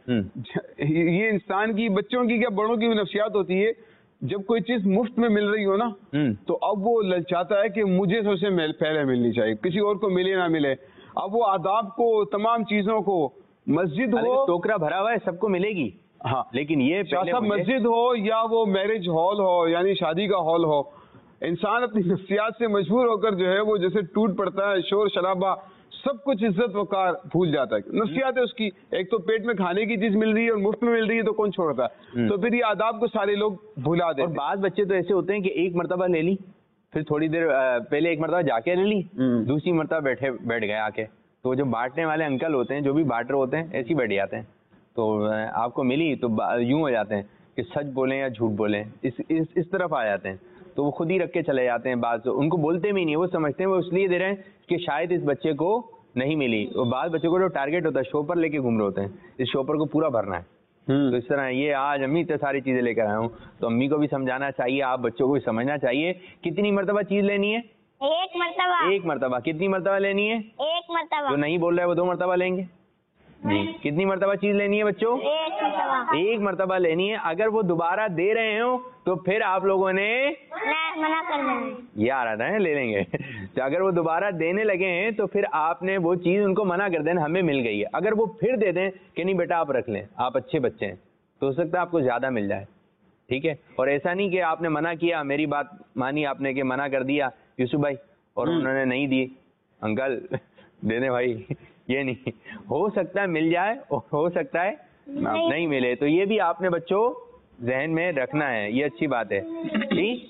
ये, इंसान की, बच्चों की क्या बड़ों की नफ्सियात होती है। जब कोई चीज मुफ्त में मिल रही हो ना तो अब वो ललचाता है कि मुझे सबसे पहले मिलनी चाहिए, किसी और को मिले ना मिले। अब वो आदाब को, तमाम चीजों को, मस्जिद हो टोकरा भरा हुआ है सबको मिलेगी, हाँ, लेकिन ये सब मस्जिद हो या वो मैरिज हॉल हो यानी शादी का हॉल हो, इंसान अपनी नफ्सियात से मजबूर होकर जो है वो जैसे टूट पड़ता है, शोर शराबा सब कुछ इज्जत वकार भूल जाता है। नफ्सियात है उसकी, एक तो पेट में खाने की चीज मिल रही है और मुफ्त में मिल रही है तो कौन छोड़ता है। तो फिर ये आदाब को सारे लोग भुला देते हैं। और बाद बच्चे तो ऐसे होते हैं कि एक मरतबा ले ली, फिर थोड़ी देर पहले एक मरतबा जाके ले ली, दूसरी मरतबा बैठ गए आके, तो जो बांटने वाले अंकल होते हैं, जो भी बांटर होते हैं, ऐसे ही बैठ जाते हैं। तो आपको मिली तो यूं हो जाते हैं कि सच बोलें या झूठ बोलें, इस तरफ आ जाते हैं। तो वो खुद ही रख के चले जाते हैं, बात उनको बोलते भी नहीं, वो समझते हैं वो इसलिए दे रहे हैं कि शायद इस बच्चे को नहीं मिली। और बाद बच्चों को जो टारगेट होता है शॉपर लेके घूम रहे होते हैं, इस शॉपर को पूरा भरना है। तो इस तरह ये आज अम्मी इतनी सारी चीजें लेकर आया हूँ, तो अम्मी को भी समझाना चाहिए, आप बच्चों को भी समझना चाहिए। कितनी मरतबा चीज लेनी है? एक मरतबा। एक मरतबा। कितनी मरतबा लेनी है? एक मरतबा। जो नहीं बोल रहे वो 2 मरतबा लेंगे। जी, कितनी मरतबा चीज लेनी है बच्चों? एक मरतबा लेनी है। अगर वो दोबारा दे रहे हो तो फिर आप लोगों ने मना कर देना है। ये आ रहा है, ले लेंगे। तो अगर वो दोबारा देने लगे हैं तो फिर आपने वो चीज उनको मना कर देना, हमें मिल गई है। अगर वो फिर दे दें कि नहीं बेटा आप रख लें, आप अच्छे बच्चे हैं, तो हो सकता है आपको ज्यादा मिल जाए, ठीक है। और ऐसा नहीं कि आपने मना किया, मेरी बात मानी आपने कि मना कर दिया यूसुफ भाई और उन्होंने नहीं दी, अंकल देने भाई, ये नहीं। हो सकता है मिल जाए और हो सकता है नहीं मिले, तो ये भी आपने बच्चों जहन में रखना है, ये अच्छी बात है। ठीक,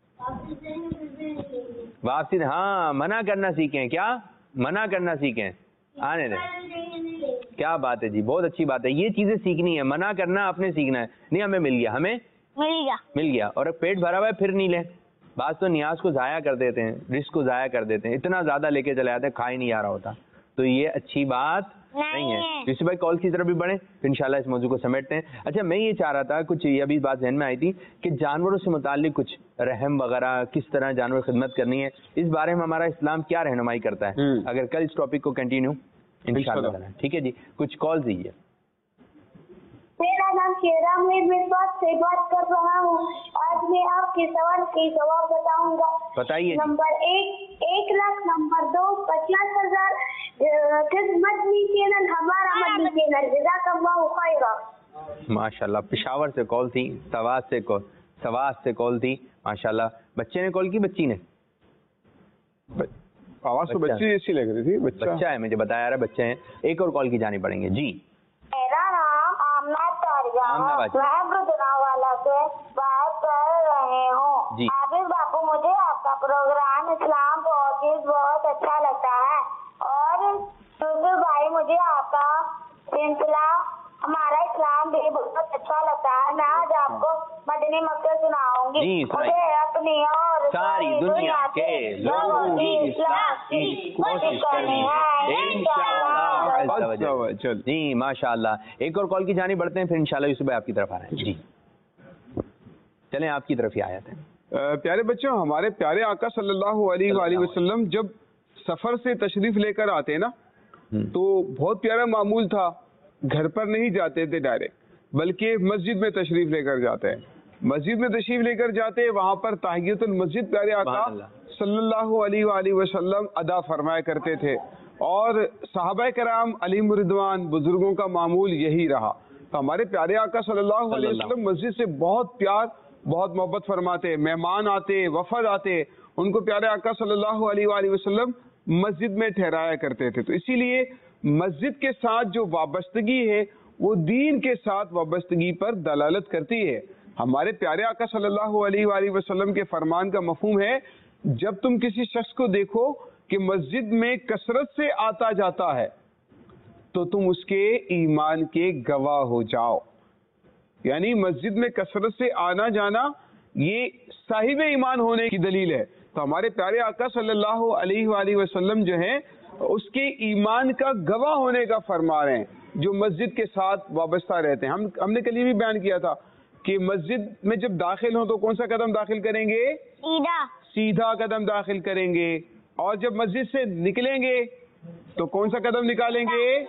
वापसी, हाँ मना करना सीखें, क्या मना करना सीखें, आने दें। क्या बात है जी, बहुत अच्छी बात है, ये चीजें सीखनी है, मना करना आपने सीखना है। नहीं हमें मिल गया, हमें मिल गया और पेट भरा हुआ है फिर नहीं लें। बात तो नियाज को जाया कर देते हैं, रिस्क को जाया कर देते हैं, इतना ज्यादा लेके चले आते हैं, खा ही नहीं आ रहा होता, तो ये अच्छी बात नहीं है। ऋषि भाई कॉल की तरफ भी बढ़े तो इंशाल्लाह इस मौजू को समेटते हैं। अच्छा, मैं ये चाह रहा था, कुछ ये अभी बात ज़हन में आई थी कि जानवरों से मुताल्लिक कुछ रहम वगैरह, किस तरह जानवर खिदमत करनी है, इस बारे में हमारा इस्लाम क्या रहनुमाई करता है, अगर कल इस टॉपिक को कंटिन्यू इंशाल्लाह। ठीक है जी, कुछ कॉल दीजिए। मेरा नाम शेराम मिसबात से बात कर रहा हूँ। आज मैं आपके सवाल के जवाब बताऊंगा। बताइए। Number 1 lakh, number 2 50,000। Madani channel हमारा मदनी चैनल, जज़ाकल्लाहु खैरा। माशाल्लाह, पेशावर से कॉल थी, सवास से कॉल थी, माशाल्लाह। बच्चे ने कॉल की, बच्ची ने? आवाज तो बच्ची जैसी लग रही थी। बच्चा है, मुझे बताया रहा बच्चे हैं। एक और कॉल की जानी पड़ेंगे जी। मेरा नाम आमना तारिया है, मैं गुजरांवाला से बात कर रहे हूँ। आबिद बापू, मुझे आपका प्रोग्राम इस्लाम बहुत अच्छा लगता है और यूसुफ भाई मुझे आपका सिलसिला हमारा इस्लाम भी बहुत अच्छा लगता है। मैं आज आपको मदनी मक्के सुनाऊंगी। मुझे अपनी और सारी दुनिया के लोगों की इस्लाह की कोशिश करनी है इंशाअल्लाह। जी माशाअल्लाह। एक और कॉल की जानी बढ़ते हैं, फिर इंशाअल्लाह यूसुफ भाई आपकी तरफ आ रहे हैं जी। चलें, आपकी तरफ ही आयत है। प्यारे बच्चों, हमारे प्यारे आका सल्लल्लाहु अलैहि वसल्लम जब सफर से तशरीफ लेकर आते ना, तो बहुत प्यारा मामूल था, घर पर नहीं जाते थे डायरेक्ट, बल्कि मस्जिद में तशरीफ लेकर जाते हैं। मस्जिद में तशरीफ लेकर जाते, वहां पर ताहियतुल मस्जिद प्यारे आका सल्लल्लाहु अलैहि वसल्लम अदा फरमाया करते थे और सहाबा कराम अलैहिम रिदवान बुजुर्गों का मामूल यही रहा। तो हमारे प्यारे आका सल्लल्लाहु अलैहि वसल्लम मस्जिद से बहुत प्यार, बहुत मोहब्बत फरमाते। मेहमान आते, वफद आते, उनको प्यारे आका सल्लल्लाहु अलैहि वसल्लम मस्जिद में ठहराया करते थे। तो इसीलिए मस्जिद के साथ जो वाबस्तगी है वो दीन के साथ वाबस्तगी पर दलालत करती है। हमारे प्यारे आका सल्लल्लाहु अलैहि वसल्लम के फरमान का मफहूम है, जब तुम किसी शख्स को देखो कि मस्जिद में कसरत से आता जाता है तो तुम उसके ईमान के गवाह हो जाओ। यानी मस्जिद में कसरत से आना जाना ये साहिब ईमान होने की दलील है। तो हमारे प्यारे आका सल्लल्लाहु अलैहि वसल्लम जो है उसके ईमान का गवाह होने का फरमा रहे हैं, जो मस्जिद के साथ वाबस्ता रहते हैं। हमने कल ये भी बयान किया था कि मस्जिद में जब दाखिल हो तो कौन सा कदम दाखिल करेंगे? सीधा कदम दाखिल करेंगे। और जब मस्जिद से निकलेंगे तो कौन सा कदम निकालेंगे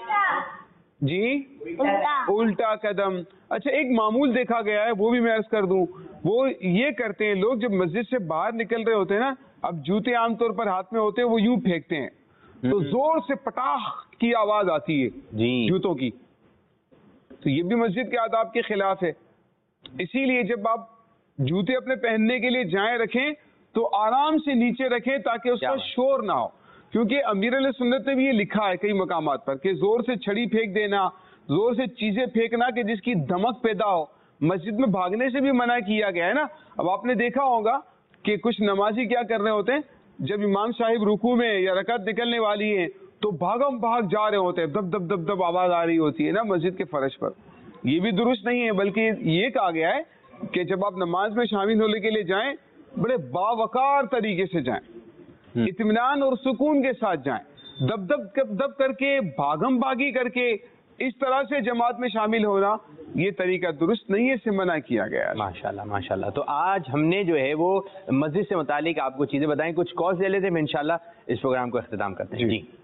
जी? उल्टा कदम। अच्छा, एक मामूल देखा गया है, वो भी मैं अर्ज कर दूं। वो ये करते हैं लोग, जब मस्जिद से बाहर निकल रहे होते हैं ना, अब जूते आमतौर पर हाथ में होते हैं, वो यूं फेंकते हैं तो जोर से पटाख की आवाज आती है जी जूतों की। तो ये भी मस्जिद के आदाब के खिलाफ है। इसीलिए जब आप जूते अपने पहनने के लिए जाएं रखें तो आराम से नीचे रखें ताकि उसका शोर ना हो, क्योंकि अमीर अहले सुन्नत ने भी ये लिखा है कई मकामात पर कि जोर से छड़ी फेंक देना, जोर से चीजें फेंकना कि जिसकी धमक पैदा हो, मस्जिद में भागने से भी मना किया गया है ना। अब आपने देखा होगा कि कुछ नमाजी क्या कर रहे होते हैं, जब इमाम साहिब रुकू में या रकात निकलने वाली है तो भागम भाग जा रहे होते हैं, दब दब दब दब आवाज आ रही होती है ना मस्जिद के फर्श पर। ये भी दुरुस्त नहीं है, बल्कि ये कहा गया है कि जब आप नमाज में शामिल होने के लिए जाएं, बड़े बावकार तरीके से जाएं, इत्मीनान और सुकून के साथ जाएं। दब दब करके, भागम भागी करके इस तरह से जमात में शामिल होना ये तरीका दुरुस्त नहीं है, इससे मना किया गया है। माशाल्लाह माशाल्लाह। तो आज हमने जो है वो मस्जिद से मुतालिक आपको चीजें बताएं। कुछ कॉल्स ले लेते हैं, इंशाल्लाह इस प्रोग्राम को इख्तिताम करते हैं जी।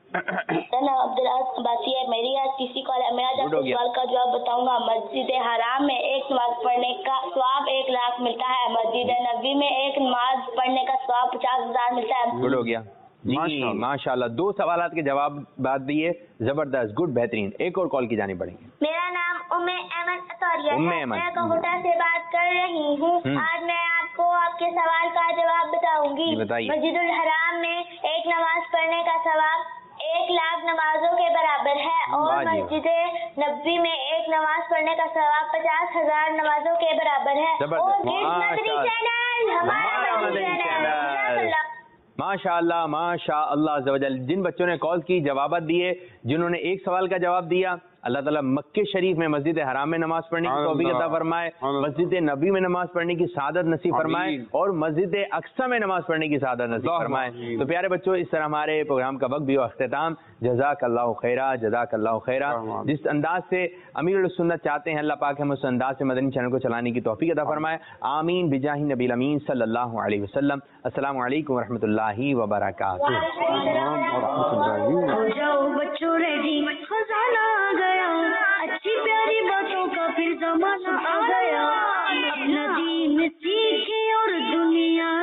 अब्दुल्ला अब्बासी है। मेरी आज तीसरी कॉल है। मैं आज आपको सवाल का जवाब बताऊंगा। मस्जिद हराम में एक नमाज पढ़ने का सवाब 1 लाख मिलता है। मस्जिद नबी में एक नमाज पढ़ने का सवाब 50,000 मिलता है। गुड हो गया जी, माशाल्लाह। 2 सवालात के जवाब बात दिए, जबरदस्त, गुड, बेहतरीन। एक और कॉल की जानी पड़ेगी। मेरा नाम उम्मे अहमद अतौरिया है। उम्मे अहमद। मैं कोटा से बात कर रही हूँ। आज मैं आपको आपके सवाल का जवाब बताऊंगी। बताइए। मस्जिदुल हराम में एक नमाज पढ़ने का सवाब 1 लाख नमाजों के बराबर है और मस्जिद नबी में एक नमाज पढ़ने का सवाब 50,000 नमाजों के बराबर है। और मदनी चैनल हमारा मदनी चैनल। माशाअल्लाह माशाअल्लाह अज़्ज़ वजल। जिन बच्चों ने कॉल की, जवाब दिए, जिन्होंने एक सवाल का जवाब दिया, अल्लाह ताला मक्के शरीफ में मस्जिद हराम में नमाज पढ़ने की तौफीक अता फरमाए, मस्जिद नबी में नमाज पढ़ने की सआदत नसीब फरमाए और मस्जिद अक्सा में नमाज पढ़ने की सआदत नसीब फरमाए। तो प्यारे बच्चों, इस तरह हमारे प्रोग्राम का वक्त भी हुआ अख्तिताम। जज़ाकल्लाहु खैरा, जज़ाकल्लाहु खैरा। जिस अंदाज से अमीरुल सुन्नत चाहते हैं, अल्लाह पाक हम उस अंदाज से मदनी चैनल को चलाने की तौफीक अता फरमाए। आमीन बिजाही नबील अमीन सल्लल्लाहु अलैहि वसल्लम। अस्सलामु अलैकुम व रहमतुल्लाहि व बरकातुहू। हो जाओ बच्चों रेडी, खजाना आ गया, अच्छी प्यारी बातों का फिर जमाना आ गया। अपना दीन सीखे और दुनिया